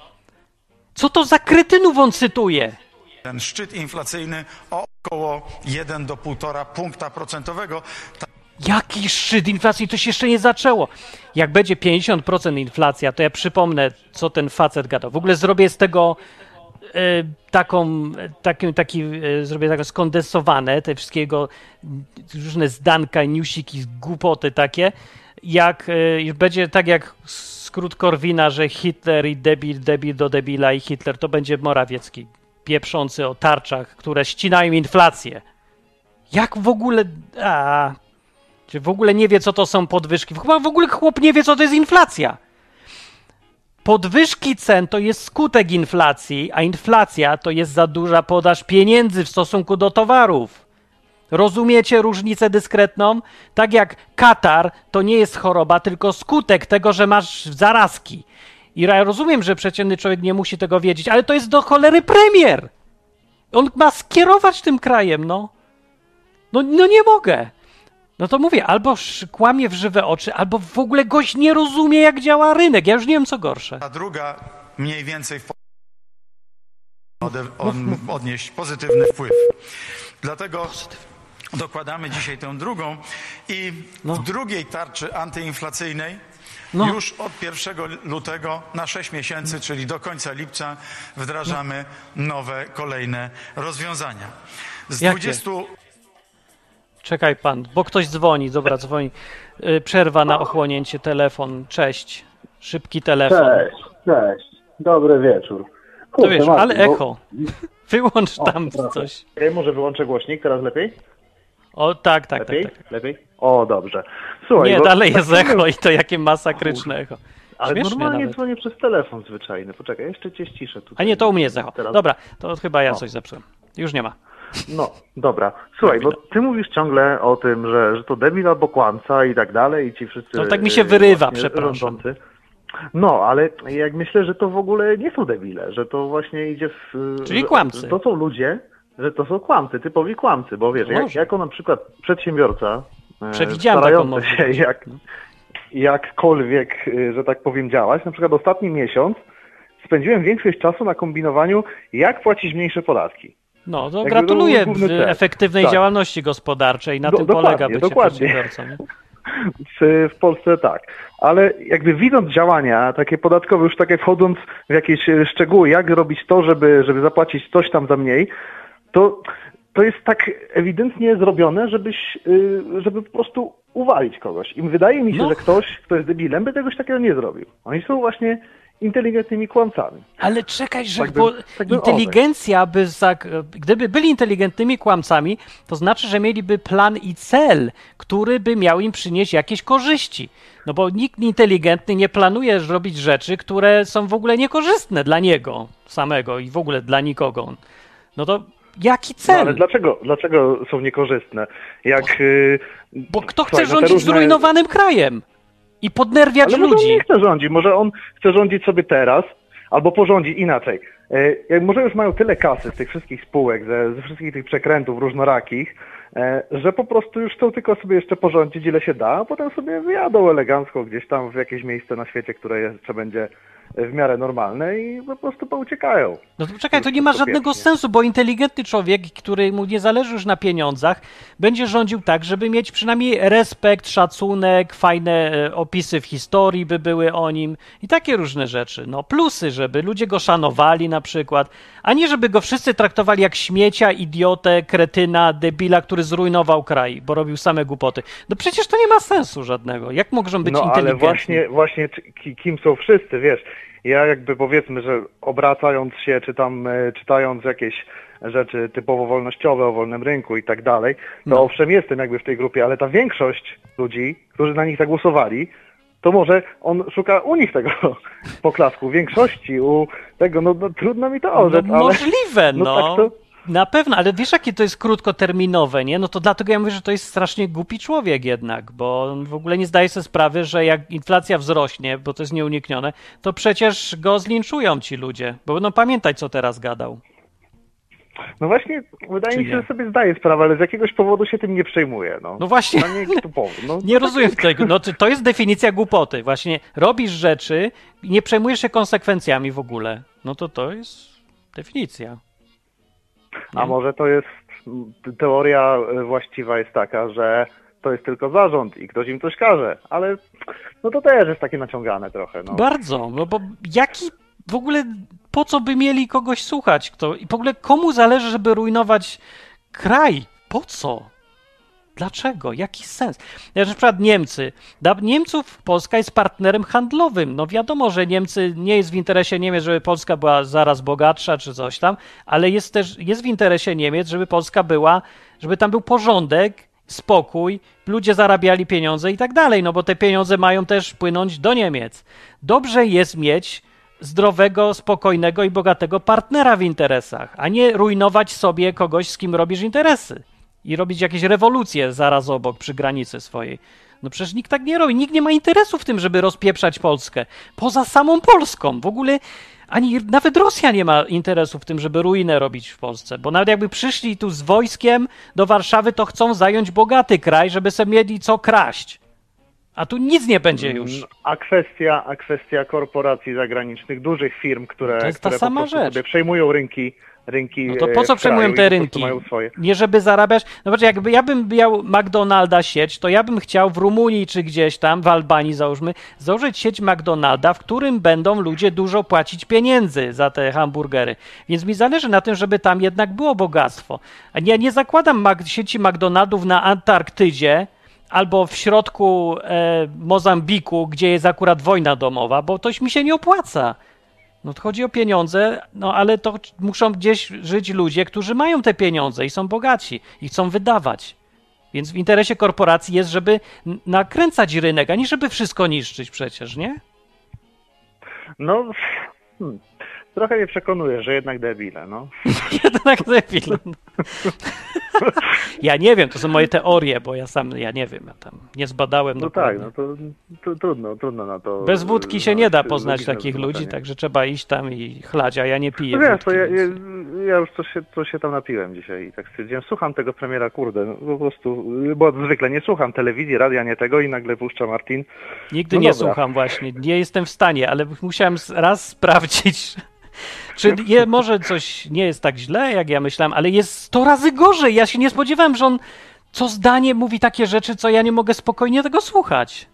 Co to za kretynów on cytuje? Ten szczyt inflacyjny o około jeden do półtora punkta procentowego. Ta... Jaki szczyt inflacji? To się jeszcze nie zaczęło. Jak będzie pięćdziesiąt procent inflacja, to ja przypomnę, co ten facet gadał. W ogóle zrobię z tego e, taką, taki, taki, e, zrobię taką skondensowane, te wszystkiego, różne zdanka, newsiki, głupoty takie, jak e, będzie tak jak skrót Korwina, że Hitler i debil, debil do debila i Hitler, to będzie Morawiecki, pieprzący o tarczach, które ścinają inflację. Jak w ogóle... A, czy w ogóle nie wie, co to są podwyżki? Chyba w ogóle chłop nie wie, co to jest inflacja. Podwyżki cen to jest skutek inflacji, a inflacja to jest za duża podaż pieniędzy w stosunku do towarów. Rozumiecie różnicę dyskretną? Tak jak katar to nie jest choroba, tylko skutek tego, że masz zarazki. I ja rozumiem, że przeciętny człowiek nie musi tego wiedzieć, ale to jest do cholery premier. On ma skierować tym krajem, no. No, no nie mogę. No to mówię, albo kłamie w żywe oczy, albo w ogóle gość nie rozumie, jak działa rynek. Ja już nie wiem, co gorsze. A druga mniej więcej w... Ode... on... odnieść pozytywny wpływ. Dlatego dokładamy dzisiaj tę drugą i no. w drugiej tarczy antyinflacyjnej no. już od pierwszego lutego na sześć miesięcy, czyli do końca lipca wdrażamy no. nowe, kolejne rozwiązania. Z Jakie? dwudziestu czekaj pan, bo ktoś dzwoni, dobra, dzwoni. Przerwa na ochłonięcie, telefon, cześć. Szybki telefon. Cześć, cześć. Dobry wieczór. Kurczę, to wiesz, Martin, ale echo. Bo... Wyłącz tam o, coś. Okay, może wyłączę głośnik, teraz lepiej? O, tak, tak, lepiej? tak, tak. Lepiej? O, dobrze. Słuchaj, nie, bo... dalej jest echo i to jakie masakryczne echo. Ale śmiesznie normalnie nawet. Dzwonię przez telefon zwyczajny. Poczekaj, jeszcze cię ściszę tutaj. A nie, to u mnie jest echo. Teraz... Dobra, to chyba ja o. coś zepsułem. Już nie ma. No, dobra. Słuchaj, bo ty mówisz ciągle o tym, że, że to debil albo kłamca i tak dalej i ci wszyscy... No tak mi się wyrywa, przepraszam. Rządzący. No, ale jak myślę, że to w ogóle nie są debile, że to właśnie idzie w... Czyli kłamcy. To są ludzie, że to są kłamcy, typowi kłamcy, bo wiesz, jak, jako na przykład przedsiębiorca Przewidziałem starający się jak, jakkolwiek, że tak powiem, działać, na przykład ostatni miesiąc spędziłem większość czasu na kombinowaniu, jak płacić mniejsze podatki. No, to Jakby gratuluję w efektywnej tak. działalności gospodarczej, na Do, tym polega bycie przedsiębiorcą. W Polsce tak, ale jakby widząc działania takie podatkowe, już takie wchodząc w jakieś szczegóły, jak robić to, żeby, żeby zapłacić coś tam za mniej, to, to jest tak ewidentnie zrobione, żebyś, żeby po prostu uwalić kogoś. I wydaje mi się, no. że ktoś, kto jest debilem, by czegoś takiego nie zrobił. Oni są właśnie inteligentnymi kłamcami. Ale czekaj, że tak bo bym, tak inteligencja by, za, gdyby byli inteligentnymi kłamcami, to znaczy, że mieliby plan i cel, który by miał im przynieść jakieś korzyści. No bo nikt inteligentny nie planuje robić rzeczy, które są w ogóle niekorzystne dla niego samego i w ogóle dla nikogo. No to jaki cel? No ale dlaczego, dlaczego są niekorzystne? Jak, bo, bo kto chce słuchaj, rządzić różne... zrujnowanym krajem? I podnerwiać ale ludzi. Może on nie chce rządzić, może on chce rządzić sobie teraz, albo porządzi inaczej. E, może już mają tyle kasy z tych wszystkich spółek, ze, ze wszystkich tych przekrętów różnorakich, e, że po prostu już chcą tylko sobie jeszcze porządzić ile się da, a potem sobie wyjadą elegancko gdzieś tam w jakieś miejsce na świecie, które jeszcze będzie w miarę normalne i po prostu pouciekają. No to czekaj, to nie ma żadnego sensu, bo inteligentny człowiek, który mu nie zależy już na pieniądzach, będzie rządził tak, żeby mieć przynajmniej respekt, szacunek, fajne opisy w historii by były o nim i takie różne rzeczy. No plusy, żeby ludzie go szanowali na przykład, a nie żeby go wszyscy traktowali jak śmiecia, idiotę, kretyna, debila, który zrujnował kraj, bo robił same głupoty. No przecież to nie ma sensu żadnego. Jak mogą być no, inteligentni? No ale właśnie, właśnie kim są wszyscy, wiesz? Ja jakby powiedzmy, że obracając się, czy tam czytając jakieś rzeczy typowo wolnościowe o wolnym rynku i tak dalej, to no. owszem jestem jakby w tej grupie, ale ta większość ludzi, którzy na nich zagłosowali, to może on szuka u nich tego poklasku, większości, u tego, no, no trudno mi to orzec, no, możliwe, no. no. no tak to... Na pewno, ale wiesz, jakie to jest krótkoterminowe, nie? No to dlatego ja mówię, że to jest strasznie głupi człowiek jednak, bo on w ogóle nie zdaje sobie sprawy, że jak inflacja wzrośnie, bo to jest nieuniknione, to przecież go zlinczują ci ludzie, bo będą pamiętać, co teraz gadał. No właśnie, wydaje Czy mi się, nie? że sobie zdaje sprawę, ale z jakiegoś powodu się tym nie przejmuje. No, no właśnie, nie, no, nie rozumiem tego. No, to jest definicja głupoty. Właśnie robisz rzeczy i nie przejmujesz się konsekwencjami w ogóle. No to to jest definicja. Nie? A może to jest, teoria właściwa jest taka, że to jest tylko zarząd i ktoś im coś każe, ale no to też jest takie naciągane trochę. No. Bardzo, no bo jaki w ogóle, po co by mieli kogoś słuchać? Kto, i w ogóle komu zależy, żeby rujnować kraj? Po co? Dlaczego? Jaki sens? Na przykład Niemcy. Dla Niemców Polska jest partnerem handlowym. No wiadomo, że Niemcy nie jest w interesie Niemiec, żeby Polska była zaraz bogatsza czy coś tam, ale jest też jest w interesie Niemiec, żeby Polska była, żeby tam był porządek, spokój, ludzie zarabiali pieniądze i tak dalej, no bo te pieniądze mają też płynąć do Niemiec. Dobrze jest mieć zdrowego, spokojnego i bogatego partnera w interesach, a nie rujnować sobie kogoś, z kim robisz interesy. I robić jakieś rewolucje zaraz obok, przy granicy swojej. No przecież nikt tak nie robi. Nikt nie ma interesu w tym, żeby rozpieprzać Polskę. Poza samą Polską. W ogóle ani nawet Rosja nie ma interesu w tym, żeby ruinę robić w Polsce. Bo nawet jakby przyszli tu z wojskiem do Warszawy, to chcą zająć bogaty kraj, żeby sobie mieli co kraść. A tu nic nie będzie już. A kwestia, a kwestia korporacji zagranicznych, dużych firm, które, to jest ta które sama po prostu rzecz. sobie przejmują rynki rynki. No to po co przejmują te rynki? Nie żeby zarabiać. No patrz, jakby ja bym miał McDonalda sieć, to ja bym chciał w Rumunii czy gdzieś tam, w Albanii załóżmy, założyć sieć McDonalda, w którym będą ludzie dużo płacić pieniędzy za te hamburgery. Więc mi zależy na tym, żeby tam jednak było bogactwo. Ja nie zakładam sieci McDonaldów na Antarktydzie albo w środku e, Mozambiku, gdzie jest akurat wojna domowa, bo to mi się nie opłaca. No to chodzi o pieniądze, no ale to muszą gdzieś żyć ludzie, którzy mają te pieniądze i są bogaci i chcą wydawać. Więc w interesie korporacji jest, żeby nakręcać rynek, a nie żeby wszystko niszczyć przecież, nie? No, hmm. Trochę mnie przekonuje, że jednak debile, no. Jednak debile. Ja nie wiem, to są moje teorie, bo ja sam, ja nie wiem, ja tam nie zbadałem. No dokładnie. tak, no to, to trudno, trudno na to. Bez wódki się no, nie da poznać takich ludzi, także trzeba iść tam i chlać, a ja nie piję no wiesz, wódki. To ja, więc... ja, ja już coś się, coś się tam napiłem dzisiaj i tak stwierdziłem, słucham tego premiera, kurde, no, po prostu, bo zwykle nie słucham telewizji, radia, nie tego i nagle puszcza Martin. Nigdy no nie dobra. słucham właśnie, nie jestem w stanie, ale musiałem raz sprawdzić, czy je, może coś nie jest tak źle, jak ja myślałem, ale jest sto razy gorzej. Ja się nie spodziewałem, że on co zdanie mówi takie rzeczy, co ja nie mogę spokojnie tego słuchać.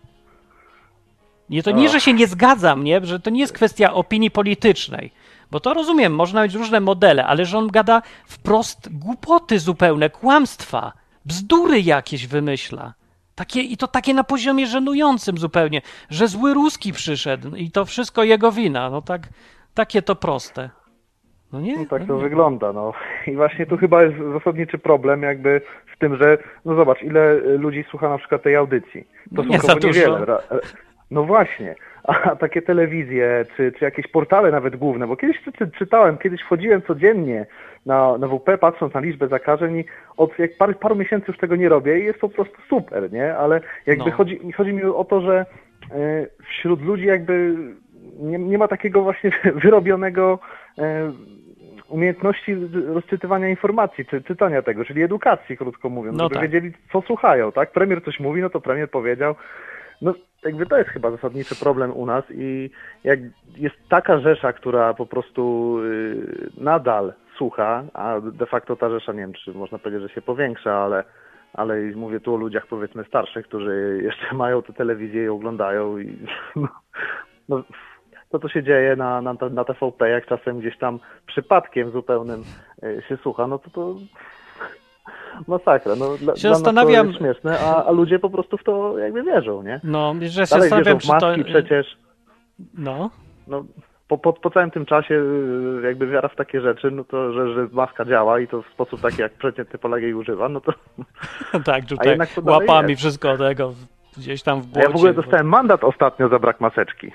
Nie, to nie, że się nie zgadzam, nie? Że to nie jest kwestia opinii politycznej, bo to rozumiem, można mieć różne modele, ale że on gada wprost głupoty zupełne, kłamstwa, bzdury jakieś wymyśla. Takie, i to takie na poziomie żenującym zupełnie, że zły Ruski przyszedł i to wszystko jego wina. No tak, takie to proste. No nie? No tak no to nie. wygląda, no. I właśnie tu chyba jest zasadniczy problem jakby w tym, że no zobacz, ile ludzi słucha na przykład tej audycji. To Nie za są dużo. niewiele. No właśnie, a takie telewizje, czy, czy jakieś portale nawet główne, bo kiedyś czy, czytałem, kiedyś wchodziłem codziennie na, na W P, patrząc na liczbę zakażeń i od jak paru, paru miesięcy już tego nie robię i jest po prostu super, nie? Ale jakby No. chodzi, chodzi mi o to, że y, wśród ludzi jakby nie, nie ma takiego właśnie wyrobionego y, umiejętności rozczytywania informacji, czy czytania tego, czyli edukacji, krótko mówiąc, No żeby tak. wiedzieli, co słuchają, tak? Premier coś mówi, no to premier powiedział. No jakby to jest chyba zasadniczy problem u nas i jak jest taka rzesza, która po prostu yy, nadal słucha, a de facto ta rzesza, nie wiem, czy można powiedzieć, że się powiększa, ale, ale mówię tu o ludziach powiedzmy starszych, którzy jeszcze mają tę telewizję i oglądają i no, no, to, co się dzieje na, na, na T V P, jak czasem gdzieś tam przypadkiem zupełnym yy, się słucha, no to to masakra. No, dla, Się dla zastanawiam... nas to jest śmieszne, a, a ludzie po prostu w to jakby wierzą, nie? No, że się Dalej zastanawiam, wierzą w czy to... maski przecież. No. No, po, po, po całym tym czasie y, jakby wiara w takie rzeczy, no to, że, że maska działa i to w sposób taki, jak przeciętny Polak jej używa, no to... Tak, A tutaj jednak to dalej łapami jest. wszystko tego gdzieś tam w A błocie. ja w ogóle dostałem mandat ostatnio za brak maseczki.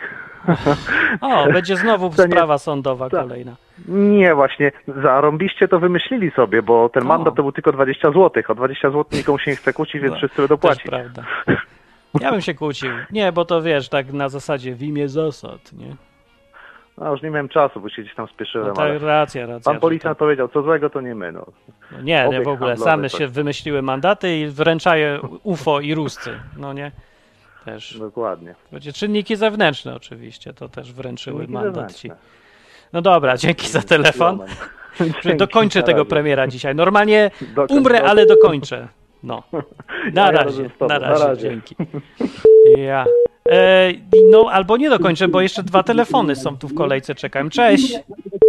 O, będzie znowu To nie- sprawa sądowa Tak. kolejna. Nie, właśnie, zarąbiście to wymyślili sobie, bo ten O. mandat to był tylko dwadzieścia złotych. O dwadzieścia złotych nikomu się nie chce kłócić, więc No, wszyscy będą Też płacić. prawda. Ja bym się kłócił. Nie, bo to wiesz, tak na zasadzie w imię zasad, nie? No już nie miałem czasu, bo się gdzieś tam spieszyłem, No tak, ale racja, racja. pan że policjant to- powiedział, co złego to nie my, no. No nie, nie obieg w ogóle. handlowy, Same to- się wymyśliły mandaty i wręczają U F O i Ruscy. No nie? Też. Dokładnie. Będzie czynniki zewnętrzne oczywiście, to też wręczyły Czynniki mandat ci. zewnętrzne. No dobra, dzięki za telefon. Dzięki, Dokończę na tego razie. premiera dzisiaj. Normalnie Dokończ, umrę, dokończ. ale dokończę. No. Na Ja razie, razem z tobą. na Na razie, razie. dzięki. Ja. E, no, albo nie dokończę, bo jeszcze dwa telefony są tu w kolejce, czekałem. Cześć.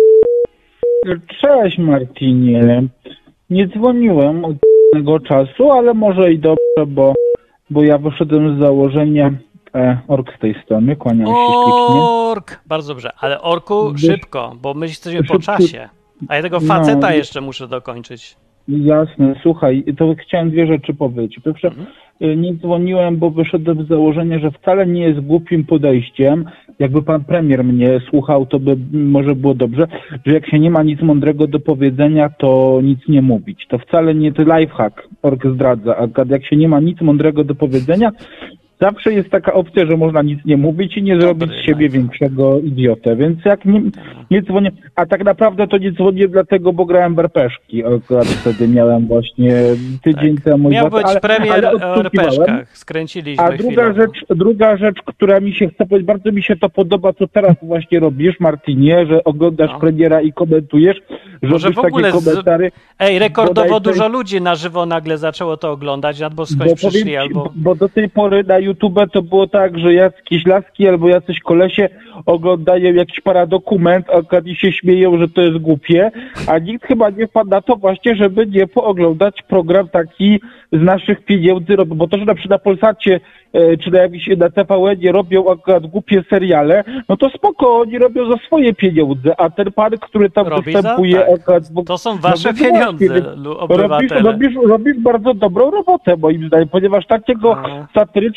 Cześć Martinie. Nie dzwoniłem od pewnego czasu, ale może i dobrze, bo, bo ja wyszedłem z założenia e, ork z tej strony, kłaniam się ślicznie. Ork. Bardzo dobrze, ale orku Wiesz- szybko, bo my jesteśmy po Szybko- czasie. A ja tego faceta No, jeszcze muszę dokończyć. Jasne, słuchaj, to chciałem dwie rzeczy powiedzieć. Pierwsze, Mhm. y, nie dzwoniłem, bo wyszedłem z założenia, że wcale nie jest głupim podejściem. Jakby pan premier mnie słuchał, to by może było dobrze, że jak się nie ma nic mądrego do powiedzenia, to nic nie mówić. To wcale nie to lifehack, ork zdradza, a jak się nie ma nic mądrego do powiedzenia, zawsze jest taka opcja, że można nic nie mówić i nie Dobry zrobić z siebie life. większego idiotę, więc jak nie, nie dzwonię, a tak naprawdę to nie dzwonię dlatego, bo grałem w er pe szki, akurat wtedy miałem właśnie tydzień Tak. temu. Miał dwa- być ale- premier ale o er pe odsłuchiwałem. szkach, skręciliśmy A druga chwilowo. rzecz, druga rzecz, która mi się chce powiedzieć, bardzo mi się to podoba, co teraz właśnie robisz, Martinie, że oglądasz No. premiera i komentujesz, że Może w ogóle takie z- komentary. Ej, rekordowo bodaj dużo coś- ludzi na żywo nagle zaczęło to oglądać, albo Bo, skądś powiem przyszli, ci, albo... bo, bo do tej pory na YouTube to było tak, że jakieś laski albo jacyś kolesie oglądają jakiś paradokument, a i się śmieją, że to jest głupie, a nikt chyba nie wpadł na to właśnie, żeby nie pooglądać program taki z naszych pieniędzy, bo to, że na przykład na Polsacie e, czy na jakimś na T V N robią akurat głupie seriale, no to spoko, oni robią za swoje pieniądze, a ten pan, który tam Robi za- występuje tak. akurat... w- To są wasze no, pieniądze, właśnie, lu- Robisz, obywatele. robisz, robisz bardzo dobrą robotę, moim zdaniem, ponieważ takiego A.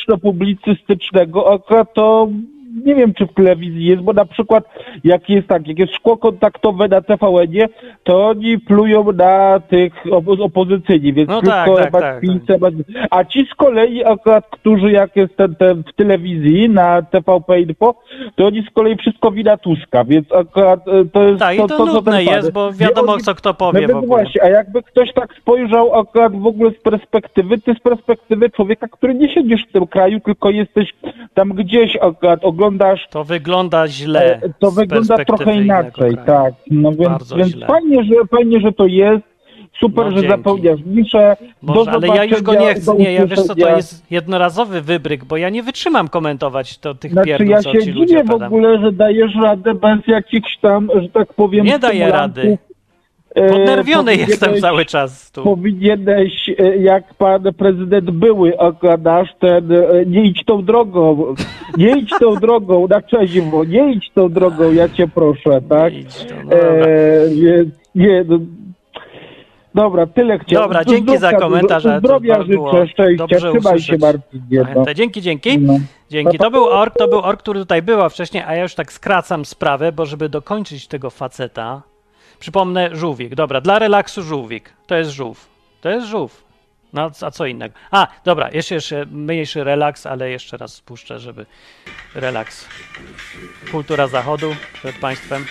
satyryczno-publicystycznego akurat to nie wiem, czy w telewizji jest, bo na przykład jak jest tak, jak jest szkło kontaktowe na T V N-ie, to oni plują na tych opo- opozycyjni, więc No tylko tak, tak, Emat tak, Fińce, Emat- a ci z kolei akurat, którzy jak jest ten, ten w telewizji na T V P Info, to oni z kolei wszystko wina Tuska, więc akurat e, to jest Tak, i to, to to, co nudne ten pan- jest, bo Nie, wiadomo, oni- co kto powie Nawet w ogóle. właśnie, a jakby ktoś tak spojrzał akurat w ogóle z perspektywy, ty z perspektywy człowieka, który nie siedzisz w tym kraju, tylko jesteś tam gdzieś akurat, oglądasz, To wygląda źle. e, to z wygląda perspektywy trochę innego inaczej, kraju. tak. No więc, Bardzo więc źle. fajnie, że fajnie, że to jest, super, No, że dzięki. zapełniasz niszę. Może, ale ja już go nie chcę. do Nie, ja wiesz co, to usłyszenia. jest jednorazowy wybryk, bo ja nie wytrzymam komentować to tych Znaczy pierdół, ja co się ci ludzie dziwię w padam. ogóle, że dajesz radę bez jakichś tam, że tak powiem, Nie daję stymulantów. rady. E, Podnerwiony powinieneś- jestem cały czas tu. Powinieneś, e, jak pan prezydent były okładasz, ten, e, nie idź tą drogą, nie idź tą drogą na trzeźwo, nie idź tą drogą, ja cię proszę, tak? Nie idź to, no dobra. E, więc nie, no, dobra, tyle chciałem. Dobra, To dzięki za zdrówka, komentarz, ale to Zdrowia było życzę, szczęścia, dobrze trzymaj się usłyszeć. Marcinie. No. Zachętę. Dzięki, dzięki. No. Dzięki. To był ork, to był ork, który tutaj była wcześniej, a ja już tak skracam sprawę, bo żeby dokończyć tego faceta, przypomnę żółwik. Dobra, dla relaksu żółwik. To jest żółw. To jest żółw. No, a co innego? A, dobra, jeszcze, jeszcze mniejszy relaks, ale jeszcze raz spuszczę, żeby relaks. Kultura zachodu przed państwem.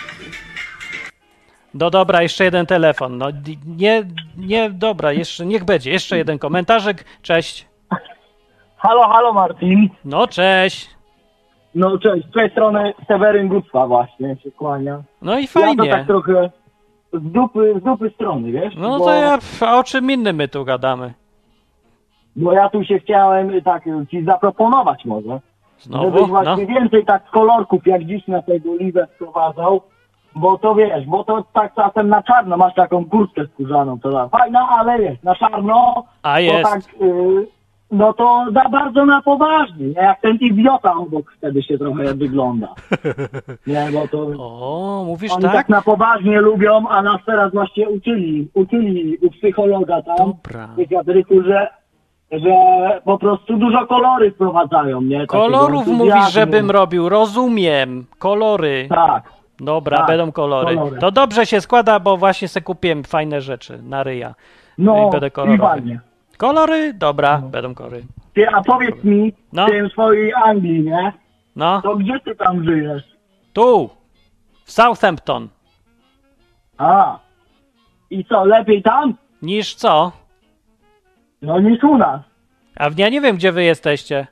No dobra, jeszcze jeden telefon. No di- nie, nie, dobra, jeszcze niech będzie. Jeszcze jeden komentarzek. Cześć. Halo, halo Martin. No cześć. No cześć, z tej strony Seweryn Gucwa właśnie się kłania. No i Ja to fajnie. tak trochę z dupy, z dupy strony, wiesz? No bo, to ja, pf, a o czym innym my tu gadamy? Bo ja tu się chciałem tak ci zaproponować może. Znowu? Żebyś No. właśnie więcej tak kolorków jak dziś na tego Liwę wprowadzał. Bo to wiesz, bo to tak czasem na czarno masz taką kurtkę skórzaną, to da fajna, ale wiesz, na czarno A to jest. tak, y, no to da bardzo na poważnie, nie? Jak ten idiota obok wtedy się trochę wygląda. Nie, bo to... O, mówisz Oni tak? tak na poważnie lubią, a nas teraz właśnie uczyli, uczyli u psychologa tam, Dobra. w psychiatryku, że, że po prostu dużo kolory wprowadzają, nie? Takiego Kolorów mówisz, entuzjazmu. żebym robił. Rozumiem. Kolory. Tak. Dobra, tak, będą kolory. kolory. To dobrze się składa, bo właśnie se kupiłem fajne rzeczy na ryja. No, I będę i kolorowy. fajnie. Kolory? Dobra, będą kolory. Ty, a powiedz mi, No. w tym swojej Anglii, nie? No, To gdzie ty tam żyjesz? tu. W Southampton. A. I co, lepiej tam? Niż co? No niż u nas. A ja nie wiem, gdzie wy jesteście.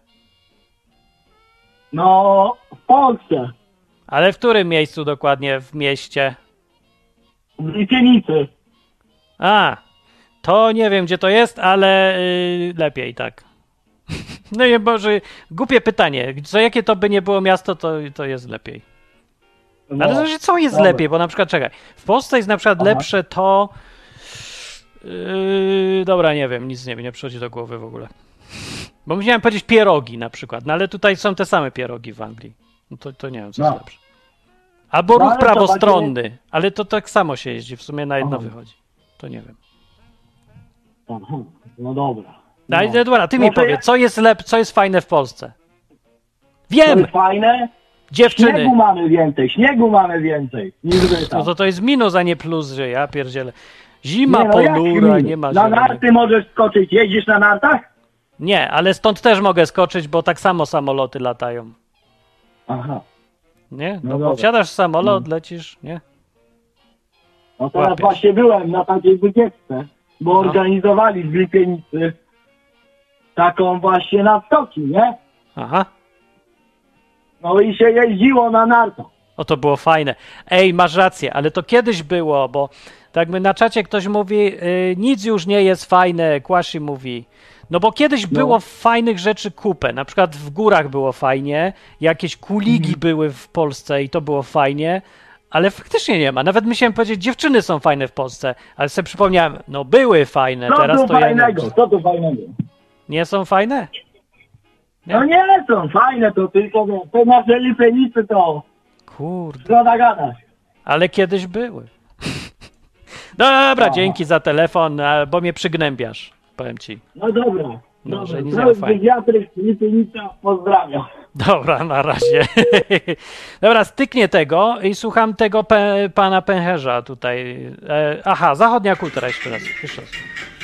No, w Polsce. Ale w którym miejscu dokładnie w mieście? W Lipienicy. A, to nie wiem, gdzie to jest, ale yy, lepiej tak. No nie, Boże, głupie pytanie. Co, jakie to by nie było miasto, to, to jest lepiej. No, Ale znaczy, co jest dobra. lepiej? Bo na przykład, czekaj, w Polsce jest na przykład Aha. lepsze to... Yy, dobra, nie wiem, nic nie wiem, nie przychodzi do głowy w ogóle. Bo musiałem powiedzieć pierogi na przykład, no ale tutaj są te same pierogi w Anglii. No to, to nie wiem, co No. jest lepsze. Albo No, ruch ale to prawostronny, ale to tak samo się jeździ, w sumie na jedno Aha. wychodzi. To nie wiem. Aha, no dobra. No. No. Dobra, ty No mi to powiedz, ja- co jest lep, co jest fajne w Polsce? To Wiem! jest fajne. Dziewczyny! Śniegu mamy więcej, śniegu mamy więcej niż wy tam. No to to jest minus, a nie plus, że ja pierdzielę. Zima Nie, no jak ponura, minus? nie ma Na zielonego. narty możesz skoczyć. Jeździsz na nartach? Nie, ale stąd też mogę skoczyć, bo tak samo samoloty latają. Aha. Nie? No No bo dobra. wsiadasz w samolot, No. lecisz, nie? No teraz Łapiesz. właśnie byłem na takiej wycieczce, bo No. organizowali w Lipienicy taką właśnie na skoki, nie? Aha. No i się jeździło na nartach. O, to było fajne. Ej, masz rację, ale to kiedyś było, bo tak my na czacie ktoś mówi, y, nic już nie jest fajne, Kłashi mówi. No bo kiedyś No. było fajnych rzeczy kupę, na przykład w górach było fajnie, jakieś kuligi Mhm. były w Polsce i to było fajnie, ale faktycznie nie ma. Nawet myślałem powiedzieć, dziewczyny są fajne w Polsce, ale sobie przypomniałem, no były fajne, Co teraz tu to ja nie fajnego? wiem. Co tu fajnego? Nie są fajne? No nie są fajne, to tylko wiesz, te nasze Lipienicy to Kurde, zgoda gadać. ale kiedyś były. Dobra, Aha. dzięki za telefon, a, bo mnie przygnębiasz, powiem ci. No dobra. No, Dobra. że nie Prost zaufaj. Wiatryk, Lipienica, pozdrawiam. Dobra, na razie. Dobra, styknie tego i słucham tego pe, pana pęcherza tutaj. E, aha, zachodnia kultura jeszcze raz. Jeszcze raz.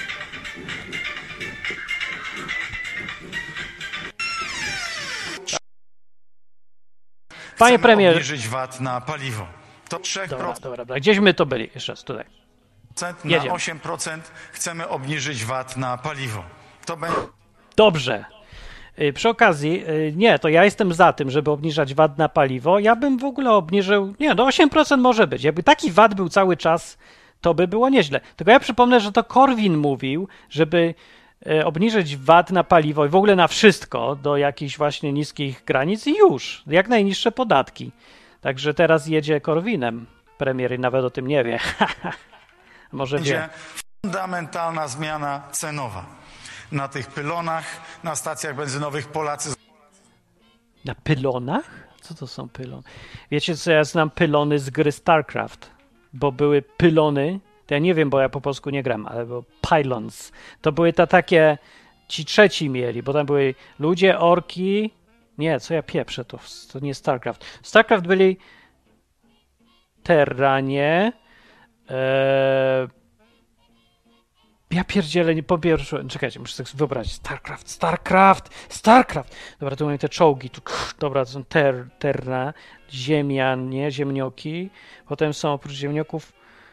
Panie Chcemy premier. obniżyć V A T na paliwo. To trzy Dobra, procent dobra, dobra. Gdzieśmy to byli? Jeszcze raz, tutaj. na Jedziemy. osiem procent chcemy obniżyć V A T na paliwo. To będzie... Dobrze. Y, Przy okazji, y, nie, to ja jestem za tym, żeby obniżać V A T na paliwo. Ja bym w ogóle obniżył, nie, do osiem procent może być. Jakby taki V A T był cały czas, to by było nieźle. Tylko ja przypomnę, że to Korwin mówił, żeby y, obniżyć V A T na paliwo i w ogóle na wszystko do jakichś właśnie niskich granic i już, jak najniższe podatki. Także teraz jedzie Korwinem. Premier i nawet o tym nie wie. Może wie. będzie fundamentalna zmiana cenowa. Na tych pylonach, na stacjach benzynowych Polacy Na pylonach? Co to są pylony? Wiecie co, ja znam pylony z gry StarCraft, bo były pylony, to ja nie wiem, bo ja po polsku nie gram, ale było pylons. To były te takie, ci trzeci mieli, bo tam były ludzie, orki, nie, co ja pieprzę, to, to nie StarCraft. StarCraft byli Terranie, e, ja pierdzielę, nie pobierzę. Czekajcie, muszę sobie wyobrazić. StarCraft, StarCraft, StarCraft. Dobra, tu mamy te czołgi. Tu, dobra, to są ter, terra, ziemianie, ziemnioki. Potem są oprócz ziemnioków...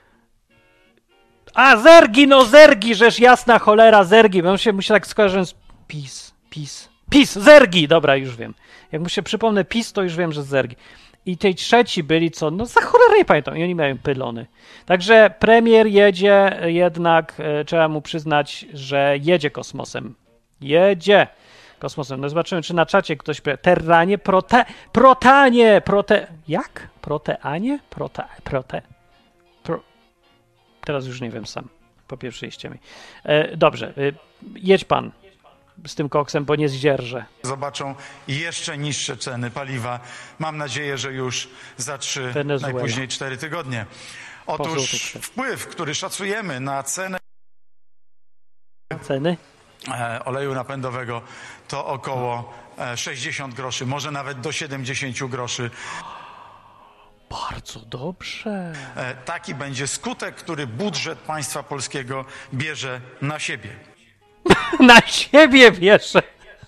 A, zergi, no zergi, rzecz jasna cholera, zergi. Bo się musi tak skojarzyć z PiS, PiS, PiS, zergi. Dobra, już wiem. Jak mu się przypomnę PiS, to już wiem, że zergi. I tej trzeci byli co? No za cholerę nie pamiętam. I oni mają pylony. Także premier jedzie jednak, e, trzeba mu przyznać, że jedzie kosmosem. Jedzie kosmosem. No zobaczymy, czy na czacie ktoś... Terranie, prote... Protanie, prote... Jak? Proteanie? Prote... Prote... Pro... Teraz już nie wiem sam. Po pierwsze iście mi. E, dobrze, e, jedź pan z tym koksem, bo nie zdzierżę. zobaczą jeszcze niższe ceny paliwa. Mam nadzieję, że już za trzy, Wenezuela. najpóźniej cztery tygodnie. Otóż wpływ, który szacujemy na cenę Ceny? e, oleju napędowego, to około e, sześćdziesiąt groszy, może nawet do siedemdziesiąt groszy. Bardzo dobrze. E, taki będzie skutek, który budżet państwa polskiego bierze na siebie. Na siebie bierze.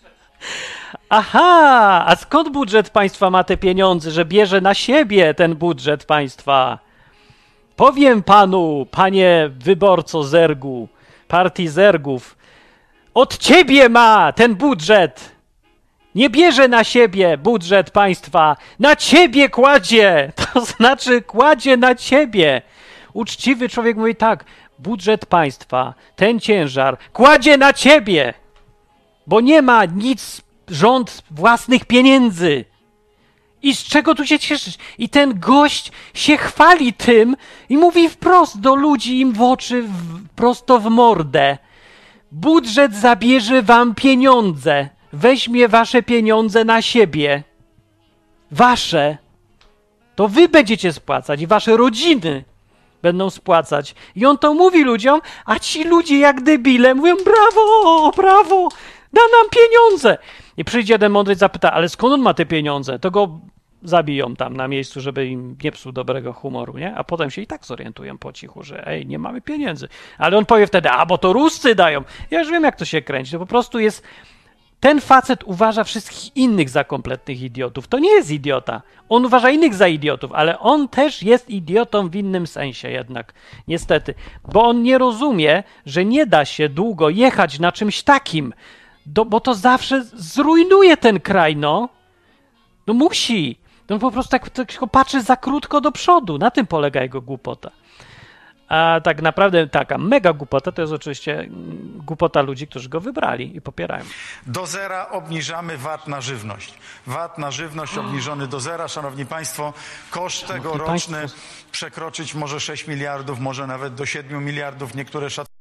Aha, a skąd budżet państwa ma te pieniądze, że bierze na siebie ten budżet państwa? Powiem panu, panie wyborco Zergu, partii Zergów, od ciebie ma ten budżet. Nie bierze na siebie budżet państwa, na ciebie kładzie, to znaczy kładzie na ciebie. Uczciwy człowiek mówi tak, budżet państwa, ten ciężar kładzie na ciebie, bo nie ma nic rząd własnych pieniędzy. I z czego tu się cieszyć? I ten gość się chwali tym i mówi wprost do ludzi im w oczy, w, prosto w mordę. Budżet zabierze wam pieniądze. Weźmie wasze pieniądze na siebie. Wasze. To wy będziecie spłacać i wasze rodziny będą spłacać. I on to mówi ludziom, a ci ludzie jak debile mówią brawo, brawo, da nam pieniądze. I przyjdzie jeden mądry i zapyta, ale skąd on ma te pieniądze? To go zabiją tam na miejscu, żeby im nie psuł dobrego humoru, nie? A potem się i tak zorientują po cichu, że ej, nie mamy pieniędzy. Ale on powie wtedy, a bo to Ruscy dają. Ja już wiem, jak to się kręci. To po prostu jest... Ten facet uważa wszystkich innych za kompletnych idiotów. To nie jest idiota. On uważa innych za idiotów, ale on też jest idiotą w innym sensie jednak. Niestety. Bo on nie rozumie, że nie da się długo jechać na czymś takim, do, bo to zawsze zrujnuje ten kraj, no. No musi. On po prostu tak, tak patrzy za krótko do przodu. Na tym polega jego głupota. A tak naprawdę taka mega głupota to jest oczywiście głupota ludzi, którzy go wybrali i popierają. Do zera obniżamy V A T na żywność. V A T na żywność obniżony do zera. Szanowni Państwo, koszt Szanowni tegoroczny państwo. przekroczyć może sześć miliardów, może nawet do siedmiu miliardów. Niektóre szacunki.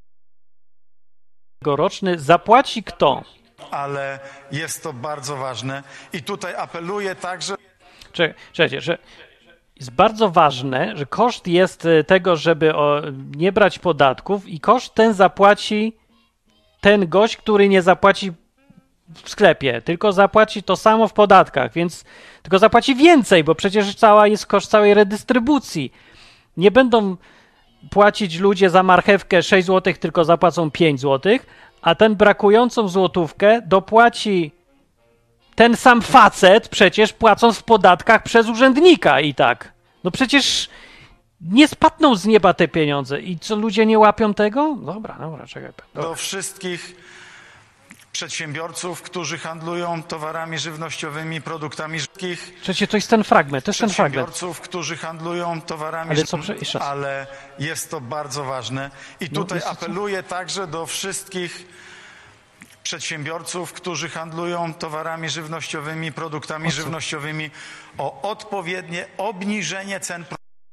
Tegoroczny zapłaci kto? Ale jest to bardzo ważne i tutaj apeluję także... Czekajcie, że jest bardzo ważne, że koszt jest tego, żeby o, nie brać podatków i koszt ten zapłaci ten gość, który nie zapłaci w sklepie, tylko zapłaci to samo w podatkach, więc tylko zapłaci więcej, bo przecież cała jest koszt całej redystrybucji. Nie będą płacić ludzie za marchewkę sześć złotych, tylko zapłacą pięć złotych, a ten brakującą złotówkę dopłaci ten sam facet, przecież płacąc w podatkach przez urzędnika i tak. No przecież nie spadną z nieba te pieniądze. I co, ludzie nie łapią tego? Dobra, dobra, czekaj. Dobra. Do wszystkich przedsiębiorców, którzy handlują towarami żywnościowymi, produktami żywnościowymi. Przecież to jest ten fragment, to jest ten fragment. Przedsiębiorców, którzy handlują towarami ale, co, żywnościowymi, ale jest to bardzo ważne. I tutaj no, apeluję co? także do wszystkich przedsiębiorców, którzy handlują towarami żywnościowymi, produktami o żywnościowymi, o odpowiednie obniżenie cen.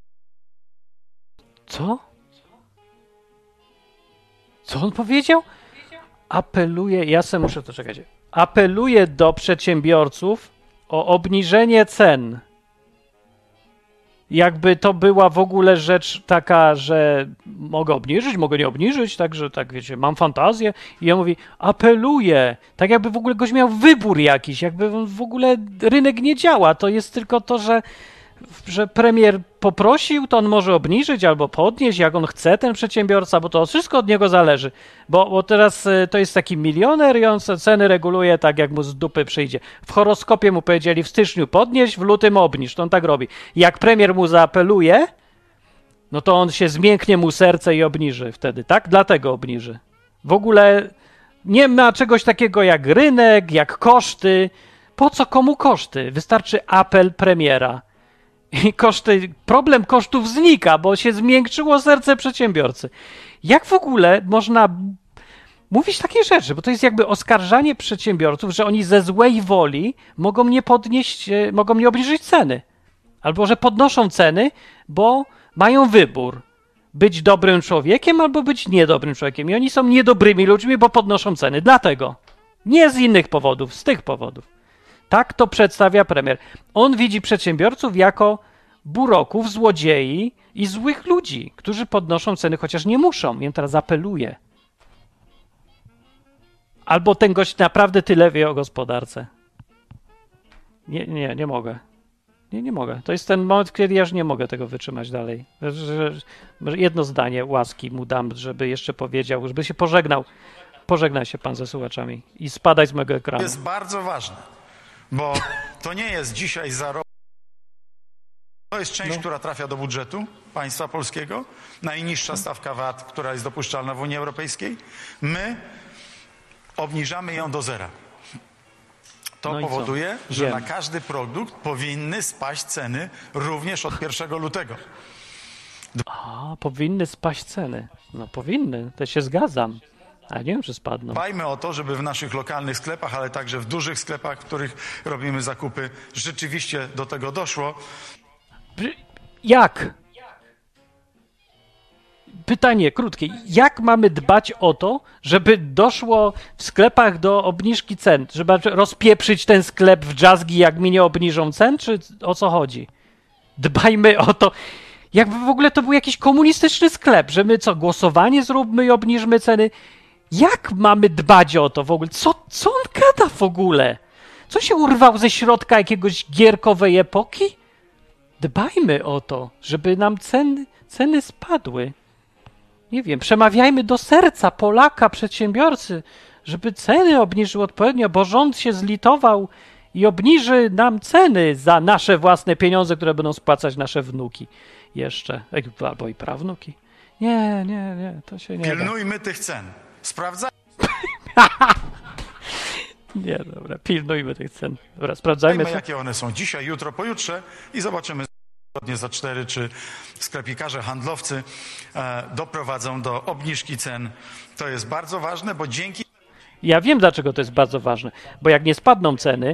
Co? Co on powiedział? Apeluję, ja sobie muszę to czekać. Apeluję do przedsiębiorców o obniżenie cen. Jakby to była w ogóle rzecz taka, że mogę obniżyć, mogę nie obniżyć, także tak wiecie, mam fantazję i on mówi, apeluję, tak jakby w ogóle goś miał wybór jakiś, jakby w ogóle rynek nie działa, to jest tylko to, że, że premier poprosił, to on może obniżyć albo podnieść, jak on chce, ten przedsiębiorca, bo to wszystko od niego zależy, bo, bo teraz to jest taki milioner i on ceny reguluje tak, jak mu z dupy przyjdzie. W horoskopie mu powiedzieli w styczniu podnieść, w lutym obniż, to on tak robi. Jak premier mu zaapeluje, no to on się zmięknie mu serce i obniży wtedy, tak? Dlatego obniży. W ogóle nie ma czegoś takiego jak rynek, jak koszty. Po co komu koszty? Wystarczy apel premiera. I koszty, problem kosztów znika, bo się zmiękczyło serce przedsiębiorcy. Jak w ogóle można mówić takie rzeczy? Bo to jest jakby oskarżanie przedsiębiorców, że oni ze złej woli mogą nie podnieść, mogą nie obniżyć ceny. Albo że podnoszą ceny, bo mają wybór. Być dobrym człowiekiem albo być niedobrym człowiekiem. I oni są niedobrymi ludźmi, bo podnoszą ceny. Dlatego. Nie z innych powodów, z tych powodów. Tak to przedstawia premier. On widzi przedsiębiorców jako buroków, złodziei i złych ludzi, którzy podnoszą ceny, chociaż nie muszą. Ja teraz apeluję. Albo ten gość naprawdę tyle wie o gospodarce. Nie, nie, nie mogę. Nie, nie mogę. To jest ten moment, kiedy ja już nie mogę tego wytrzymać dalej. Jedno zdanie łaski mu dam, żeby jeszcze powiedział, żeby się pożegnał. Pożegnaj się pan ze słuchaczami i spadaj z mego ekranu. To jest bardzo ważne. Bo to nie jest dzisiaj zarobek. To jest część, no. która trafia do budżetu państwa polskiego. Najniższa stawka V A T, która jest dopuszczalna w Unii Europejskiej. My obniżamy ją do zera. To no powoduje, że Wiem. na każdy produkt powinny spaść ceny również od pierwszego lutego. A, powinny spaść ceny. No powinny, to się zgadzam. A nie wiem, czy spadną. Dbajmy o to, żeby w naszych lokalnych sklepach, ale także w dużych sklepach, w których robimy zakupy, rzeczywiście do tego doszło. Jak? Pytanie krótkie. Jak mamy dbać o to, żeby doszło w sklepach do obniżki cen? Żeby rozpieprzyć ten sklep w dżazgi, jak mi nie obniżą cen? Czy o co chodzi? Dbajmy o to. Jakby w ogóle to był jakiś komunistyczny sklep, że my co, głosowanie zróbmy i obniżmy ceny? Jak mamy dbać o to w ogóle? Co, co on gada w ogóle? Co się urwał ze środka jakiegoś gierkowej epoki? Dbajmy o to, żeby nam ceny, ceny spadły. Nie wiem, przemawiajmy do serca Polaka, przedsiębiorcy, żeby ceny obniżył odpowiednio, bo rząd się zlitował i obniży nam ceny za nasze własne pieniądze, które będą spłacać nasze wnuki jeszcze, albo i prawnuki. Nie, nie, nie, to się nie Pilnujmy da. tych cen. Sprawdzajmy. Nie, dobra, pilnujmy tych cen. Dobra, sprawdzajmy, co... jakie one są dzisiaj, jutro, pojutrze i zobaczymy za cztery, czy sklepikarze, handlowcy e, doprowadzą do obniżki cen. To jest bardzo ważne, bo dzięki... Ja wiem, dlaczego to jest bardzo ważne, bo jak nie spadną ceny,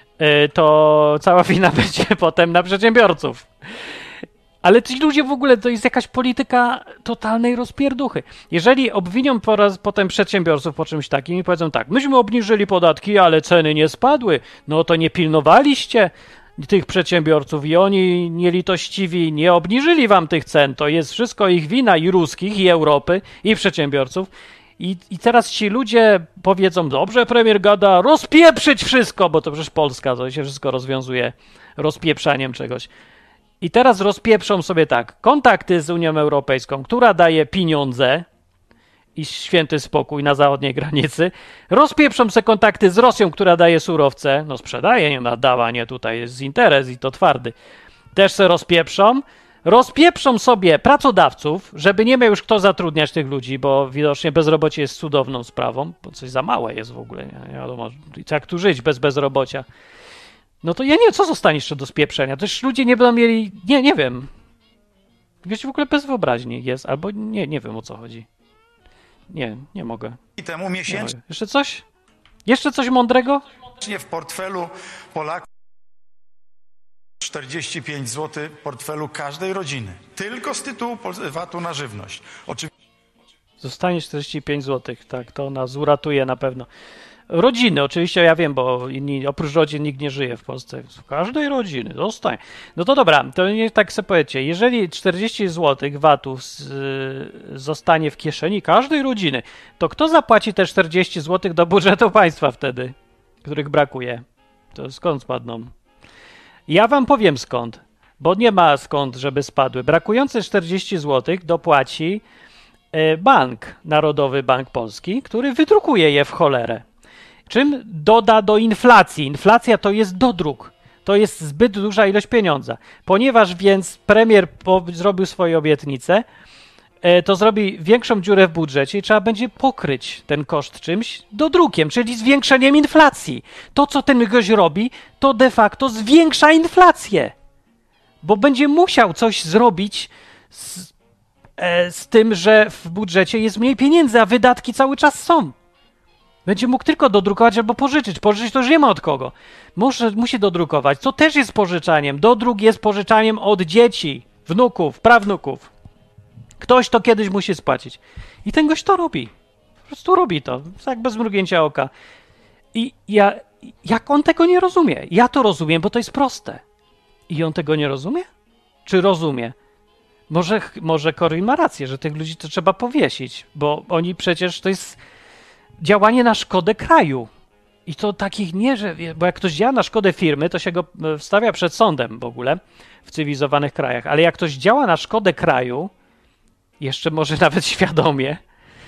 to cała wina będzie potem na przedsiębiorców. Ale ci ludzie w ogóle, to jest jakaś polityka totalnej rozpierduchy. Jeżeli obwinią po raz, potem przedsiębiorców po czymś takim i powiedzą tak, myśmy obniżyli podatki, ale ceny nie spadły, no to nie pilnowaliście tych przedsiębiorców i oni nielitościwi nie obniżyli wam tych cen, to jest wszystko ich wina i ruskich, i Europy, i przedsiębiorców. I, I teraz ci ludzie powiedzą, dobrze, premier gada, rozpieprzyć wszystko, bo to przecież Polska, to się wszystko rozwiązuje rozpieprzaniem czegoś. I teraz rozpieprzą sobie tak, kontakty z Unią Europejską, która daje pieniądze i święty spokój na zachodniej granicy, rozpieprzą sobie kontakty z Rosją, która daje surowce, no sprzedaje, nie ma dała, nie, tutaj jest interes i to twardy, też se rozpieprzą, rozpieprzą sobie pracodawców, żeby nie miał już kto zatrudniać tych ludzi, bo widocznie bezrobocie jest cudowną sprawą, bo coś za małe jest w ogóle, nie, nie wiadomo, jak tu żyć bez bezrobocia. No to ja nie wiem, co zostanie jeszcze do spieprzenia. Też ludzie nie będą mieli... Nie, nie wiem. Wiecie, w ogóle bez wyobraźni jest, albo nie, nie wiem, o co chodzi. Nie, nie mogę. I temu miesięcznie... Jeszcze coś? Jeszcze coś mądrego? W portfelu Polaków czterdzieści pięć złotych w portfelu każdej rodziny. Tylko z tytułu vatu na żywność. Oczywiście... Zostanie czterdzieści pięć złotych, tak, to nas uratuje na pewno. Rodziny, oczywiście ja wiem, bo inni, oprócz rodzin nikt nie żyje w Polsce. Z każdej rodziny zostanie. No to dobra, to nie tak sobie powiecie. Jeżeli czterdzieści złotych vatu z, y, zostanie w kieszeni każdej rodziny, to kto zapłaci te czterdzieści złotych do budżetu państwa wtedy, których brakuje? To skąd spadną? Ja wam powiem skąd, bo nie ma skąd, żeby spadły. Brakujące czterdzieści złotych dopłaci y, bank, Narodowy Bank Polski, który wydrukuje je w cholerę. Czym doda do inflacji? Inflacja to jest dodruk. To jest zbyt duża ilość pieniądza. Ponieważ więc premier po, zrobił swoje obietnice, e, to zrobi większą dziurę w budżecie i trzeba będzie pokryć ten koszt czymś dodrukiem, czyli zwiększeniem inflacji. To, co ten gość robi, to de facto zwiększa inflację. Bo będzie musiał coś zrobić z, e, z tym, że w budżecie jest mniej pieniędzy, a wydatki cały czas są. Będzie mógł tylko dodrukować albo pożyczyć. Pożyczyć to już nie ma od kogo. Może, musi dodrukować. To też jest pożyczaniem. Dodruk jest pożyczaniem od dzieci, wnuków, prawnuków. Ktoś to kiedyś musi spłacić. I ten gość to robi. Po prostu robi to. Tak bez mrugnięcia oka. I ja, jak on tego nie rozumie? Ja to rozumiem, bo to jest proste. I on tego nie rozumie? Czy rozumie? Może, może Korwin ma rację, że tych ludzi to trzeba powiesić, bo oni przecież to jest... działanie na szkodę kraju. I to takich nie, że... Bo jak ktoś działa na szkodę firmy, to się go wstawia przed sądem w ogóle w cywilizowanych krajach. Ale jak ktoś działa na szkodę kraju, jeszcze może nawet świadomie,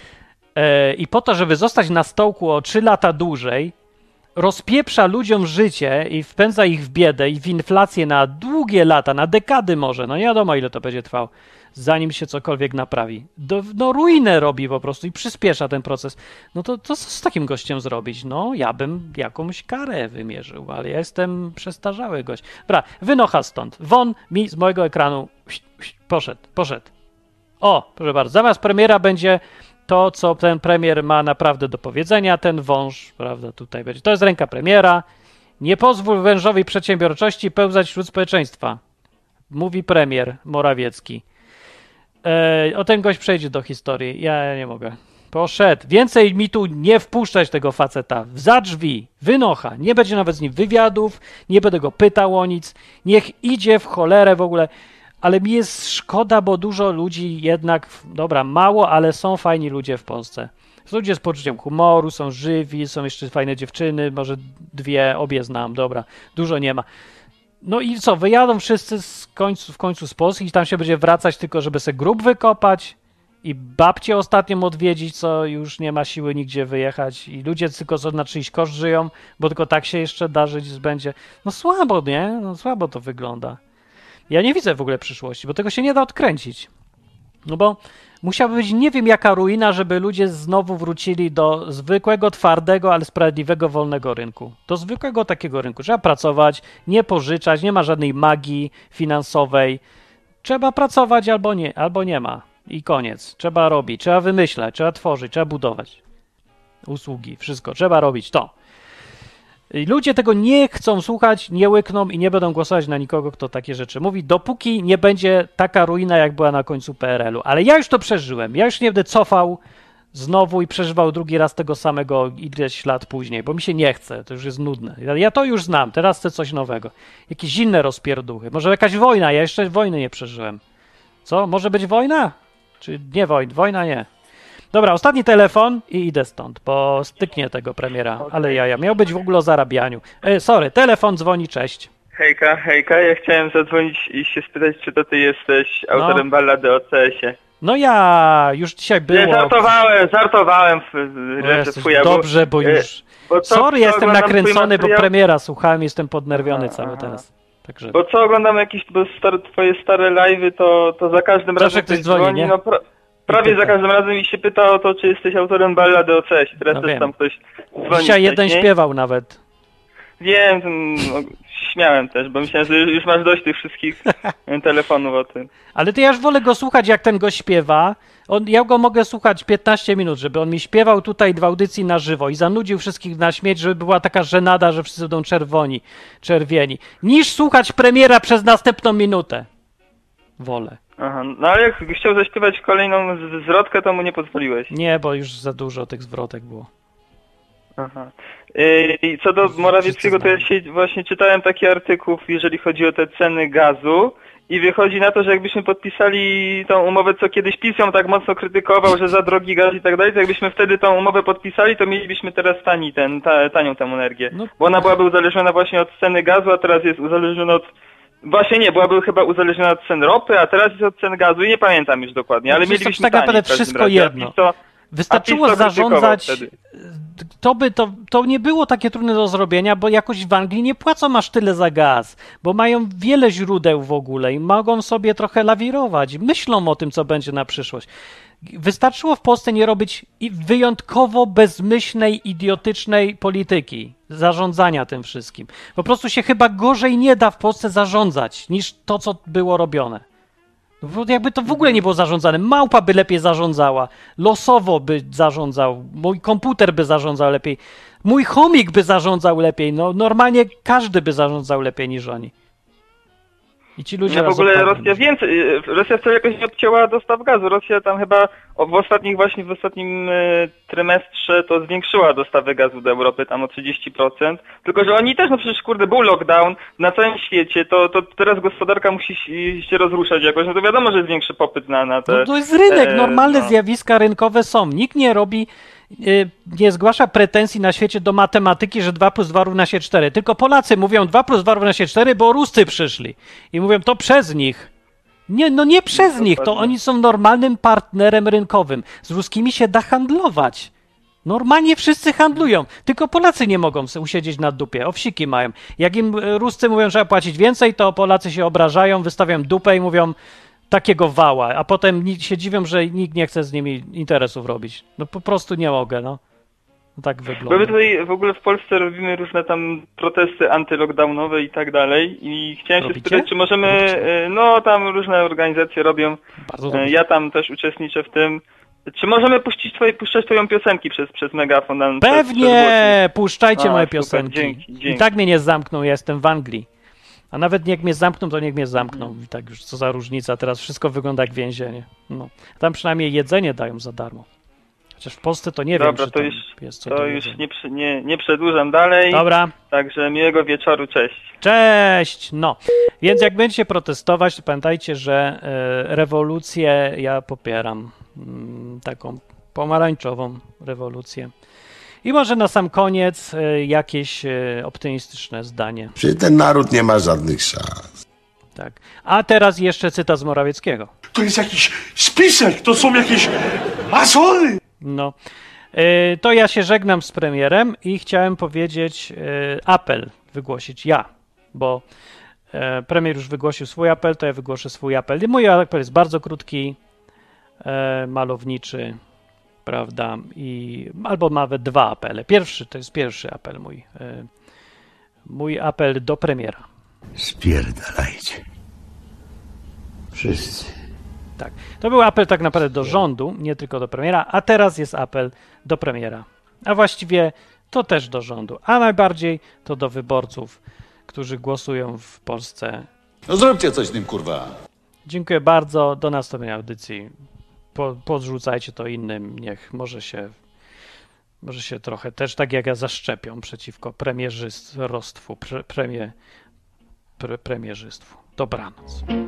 yy, i po to, żeby zostać na stołku o trzy lata dłużej, rozpieprza ludziom życie i wpędza ich w biedę i w inflację na długie lata, na dekady może, no nie wiadomo ile to będzie trwało, zanim się cokolwiek naprawi. Do, no ruinę robi po prostu i przyspiesza ten proces. No to, to co z takim gościem zrobić? No ja bym jakąś karę wymierzył, ale ja jestem przestarzały gość. Dobra, wynocha stąd. Won mi z mojego ekranu. Poszedł, poszedł. O, proszę bardzo, zamiast premiera będzie to, co ten premier ma naprawdę do powiedzenia, ten wąż, prawda, tutaj będzie. To jest ręka premiera. Nie pozwól wężowi przedsiębiorczości pełzać wśród społeczeństwa. Mówi premier Morawiecki. E, o ten gość przejdzie do historii. Ja nie mogę. Poszedł. Więcej mi tu nie wpuszczać tego faceta. Za drzwi. Wynocha. Nie będzie nawet z nim wywiadów. Nie będę go pytał o nic. Niech idzie w cholerę w ogóle. Ale mi jest szkoda, bo dużo ludzi jednak, dobra, mało, ale są fajni ludzie w Polsce. Są ludzie z poczuciem humoru, są żywi, są jeszcze fajne dziewczyny, może dwie, obie znam, dobra, dużo nie ma. No i co, wyjadą wszyscy z końcu, w końcu z Polski i tam się będzie wracać tylko, żeby sobie grób wykopać i babcię ostatnią odwiedzić, co już nie ma siły nigdzie wyjechać i ludzie tylko co na czyjś koszt żyją, bo tylko tak się jeszcze da żyć będzie. No słabo, nie? No słabo to wygląda. Ja nie widzę w ogóle przyszłości, bo tego się nie da odkręcić. No bo musiałaby być nie wiem jaka ruina, żeby ludzie znowu wrócili do zwykłego, twardego, ale sprawiedliwego, wolnego rynku. Do zwykłego takiego rynku. Trzeba pracować, nie pożyczać, nie ma żadnej magii finansowej. Trzeba pracować albo nie, albo nie ma. I koniec. Trzeba robić, trzeba wymyślać, trzeba tworzyć, trzeba budować. Usługi, wszystko. Trzeba robić to. I ludzie tego nie chcą słuchać, nie łykną i nie będą głosować na nikogo, kto takie rzeczy mówi, dopóki nie będzie taka ruina, jak była na końcu P R L u. Ale ja już to przeżyłem. Ja już nie będę cofał znowu i przeżywał drugi raz tego samego ileś lat później, bo mi się nie chce. To już jest nudne. Ja, ja to już znam. Teraz chcę coś nowego. Jakieś inne rozpierduchy. Może jakaś wojna. Ja jeszcze wojny nie przeżyłem. Co? Może być wojna? Czy nie wojna? Wojna nie. Dobra, ostatni telefon i idę stąd, bo styknie tego premiera, okay. Ale ja, ja miał być w ogóle o zarabianiu. E, sorry, telefon dzwoni, cześć. Hejka, hejka, ja chciałem zadzwonić i się spytać, czy to ty jesteś autorem no. ballady o C S ie. No ja, już dzisiaj było. Nie, żartowałem, żartowałem. W, w dobrze, bo już... Bo co, sorry, ja jestem nakręcony, bo premiera słuchałem, jestem podnerwiony aha, cały aha. teraz. Także... Bo co, oglądam jakieś bo stare, twoje stare live'y, to, to za każdym Zawsze razem ktoś dzwoni, dzwoni nie? No, pra... Prawie za każdym razem mi się pyta o to, czy jesteś autorem ballady o C S ie. Teraz no też wiem. Tam ktoś dzwoni. Dzisiaj jeden śpiewał nawet. Wiem, no, śmiałem też, bo myślałem, że już masz dość tych wszystkich telefonów o tym. Ale to ja już wolę go słuchać, jak ten go śpiewa. On, ja go mogę słuchać piętnaście minut, żeby on mi śpiewał tutaj w audycji na żywo i zanudził wszystkich na śmierć, żeby była taka żenada, że wszyscy będą czerwoni, czerwieni. Niż słuchać premiera przez następną minutę. Wolę. Aha, no ale jak chciał zaśpiewać kolejną zwrotkę, to mu nie pozwoliłeś. Nie, bo już za dużo tych zwrotek było. Aha. I co do Morawieckiego, to ja dzisiaj właśnie czytałem taki artykuł, jeżeli chodzi o te ceny gazu i wychodzi na to, że jakbyśmy podpisali tą umowę, co kiedyś PiS ją tak mocno krytykował, że za drogi gaz i tak dalej, to jakbyśmy wtedy tą umowę podpisali, to mielibyśmy teraz tani ten, ta, tanią tę energię. No. Bo ona byłaby uzależniona właśnie od ceny gazu, a teraz jest uzależniona od... Właśnie nie, byłaby chyba uzależniona od cen ropy, a teraz jest od cen gazu i nie pamiętam już dokładnie, ale no mielibyśmy tak naprawdę wszystko razie, jedno. To, Wystarczyło zarządzać, to by to, to nie było takie trudne do zrobienia, bo jakoś w Anglii nie płacą aż tyle za gaz, bo mają wiele źródeł w ogóle i mogą sobie trochę lawirować, myślą o tym, co będzie na przyszłość. Wystarczyło w Polsce nie robić wyjątkowo bezmyślnej, idiotycznej polityki zarządzania tym wszystkim. Po prostu się chyba gorzej nie da w Polsce zarządzać niż to, co było robione. Bo jakby to w ogóle nie było zarządzane. Małpa by lepiej zarządzała, losowo by zarządzał, mój komputer by zarządzał lepiej, mój chomik by zarządzał lepiej, no normalnie każdy by zarządzał lepiej niż oni. I ci ludzie... No w ogóle Rosja więcej, Rosja wcale jakoś nie odcięła dostaw gazu. Rosja tam chyba w ostatnich właśnie, w ostatnim y, trymestrze to zwiększyła dostawy gazu do Europy tam o trzydzieści procent. Tylko, że oni też, no przecież kurde, był lockdown na całym świecie, to, to teraz gospodarka musi się rozruszać jakoś, no to wiadomo, że jest większy popyt na, na te... No to jest rynek, e, normalne no. Zjawiska rynkowe są. Nikt nie robi... nie zgłasza pretensji na świecie do matematyki, że dwa plus dwa równa się cztery. Tylko Polacy mówią dwa plus dwa równa się cztery, bo Ruscy przyszli. I mówią to przez nich. Nie, no nie przez no, nich, to oni są normalnym partnerem rynkowym. Z ruskimi się da handlować. Normalnie wszyscy handlują. Tylko Polacy nie mogą sobie usiedzieć na dupie. Owsiki mają. Jak im Ruscy mówią, że trzeba płacić więcej, to Polacy się obrażają, wystawiają dupę i mówią takiego wała, a potem się dziwią, że nikt nie chce z nimi interesów robić. No po prostu nie mogę, no. no tak wygląda. Bo my tutaj w ogóle w Polsce robimy różne tam protesty antylockdownowe i tak dalej i chciałem Robicie? się spytać, czy możemy, Robicie? no tam różne organizacje robią, ja tam też uczestniczę w tym, czy możemy puścić twoje, puszczać twoją piosenki przez, przez megafon? Tam, Pewnie! Przez, przez puszczajcie a, moje super, piosenki. Dzięki, dzięki. I tak mnie nie zamkną, ja jestem w Anglii. A nawet niech mnie zamkną, to niech mnie zamkną. I tak już co za różnica. Teraz wszystko wygląda jak więzienie. No. Tam przynajmniej jedzenie dają za darmo. Chociaż w Polsce to nie Dobra, wiem, czy to tam już, jest co to już nie, nie, nie przedłużam dalej. Dobra. Także miłego wieczoru, cześć. Cześć! No. Więc jak będziecie protestować, to pamiętajcie, że y, rewolucję ja popieram. Y, taką pomarańczową rewolucję. I może na sam koniec y, jakieś y, optymistyczne zdanie. Przecież ten naród nie ma żadnych szans. Tak. A teraz jeszcze cytat z Morawieckiego. To jest jakiś spisek, to są jakieś masony! No. Y, to ja się żegnam z premierem i chciałem powiedzieć y, apel wygłosić ja, bo y, premier już wygłosił swój apel, to ja wygłoszę swój apel. I mój apel jest bardzo krótki, y, malowniczy, prawda, i albo nawet dwa apele. Pierwszy, to jest pierwszy apel mój, y, mój apel do premiera. Spierdalajcie. Wszyscy. Tak. To był apel tak naprawdę do rządu, nie tylko do premiera, a teraz jest apel do premiera. A właściwie to też do rządu, a najbardziej to do wyborców, którzy głosują w Polsce. No zróbcie coś z tym, kurwa. Dziękuję bardzo. Do następnej audycji. Po, podrzucajcie to innym. Niech może się, może się trochę też tak jak ja zaszczepią przeciwko premierzystwu, pre, premie, pre, premierzystwu. Dobranoc.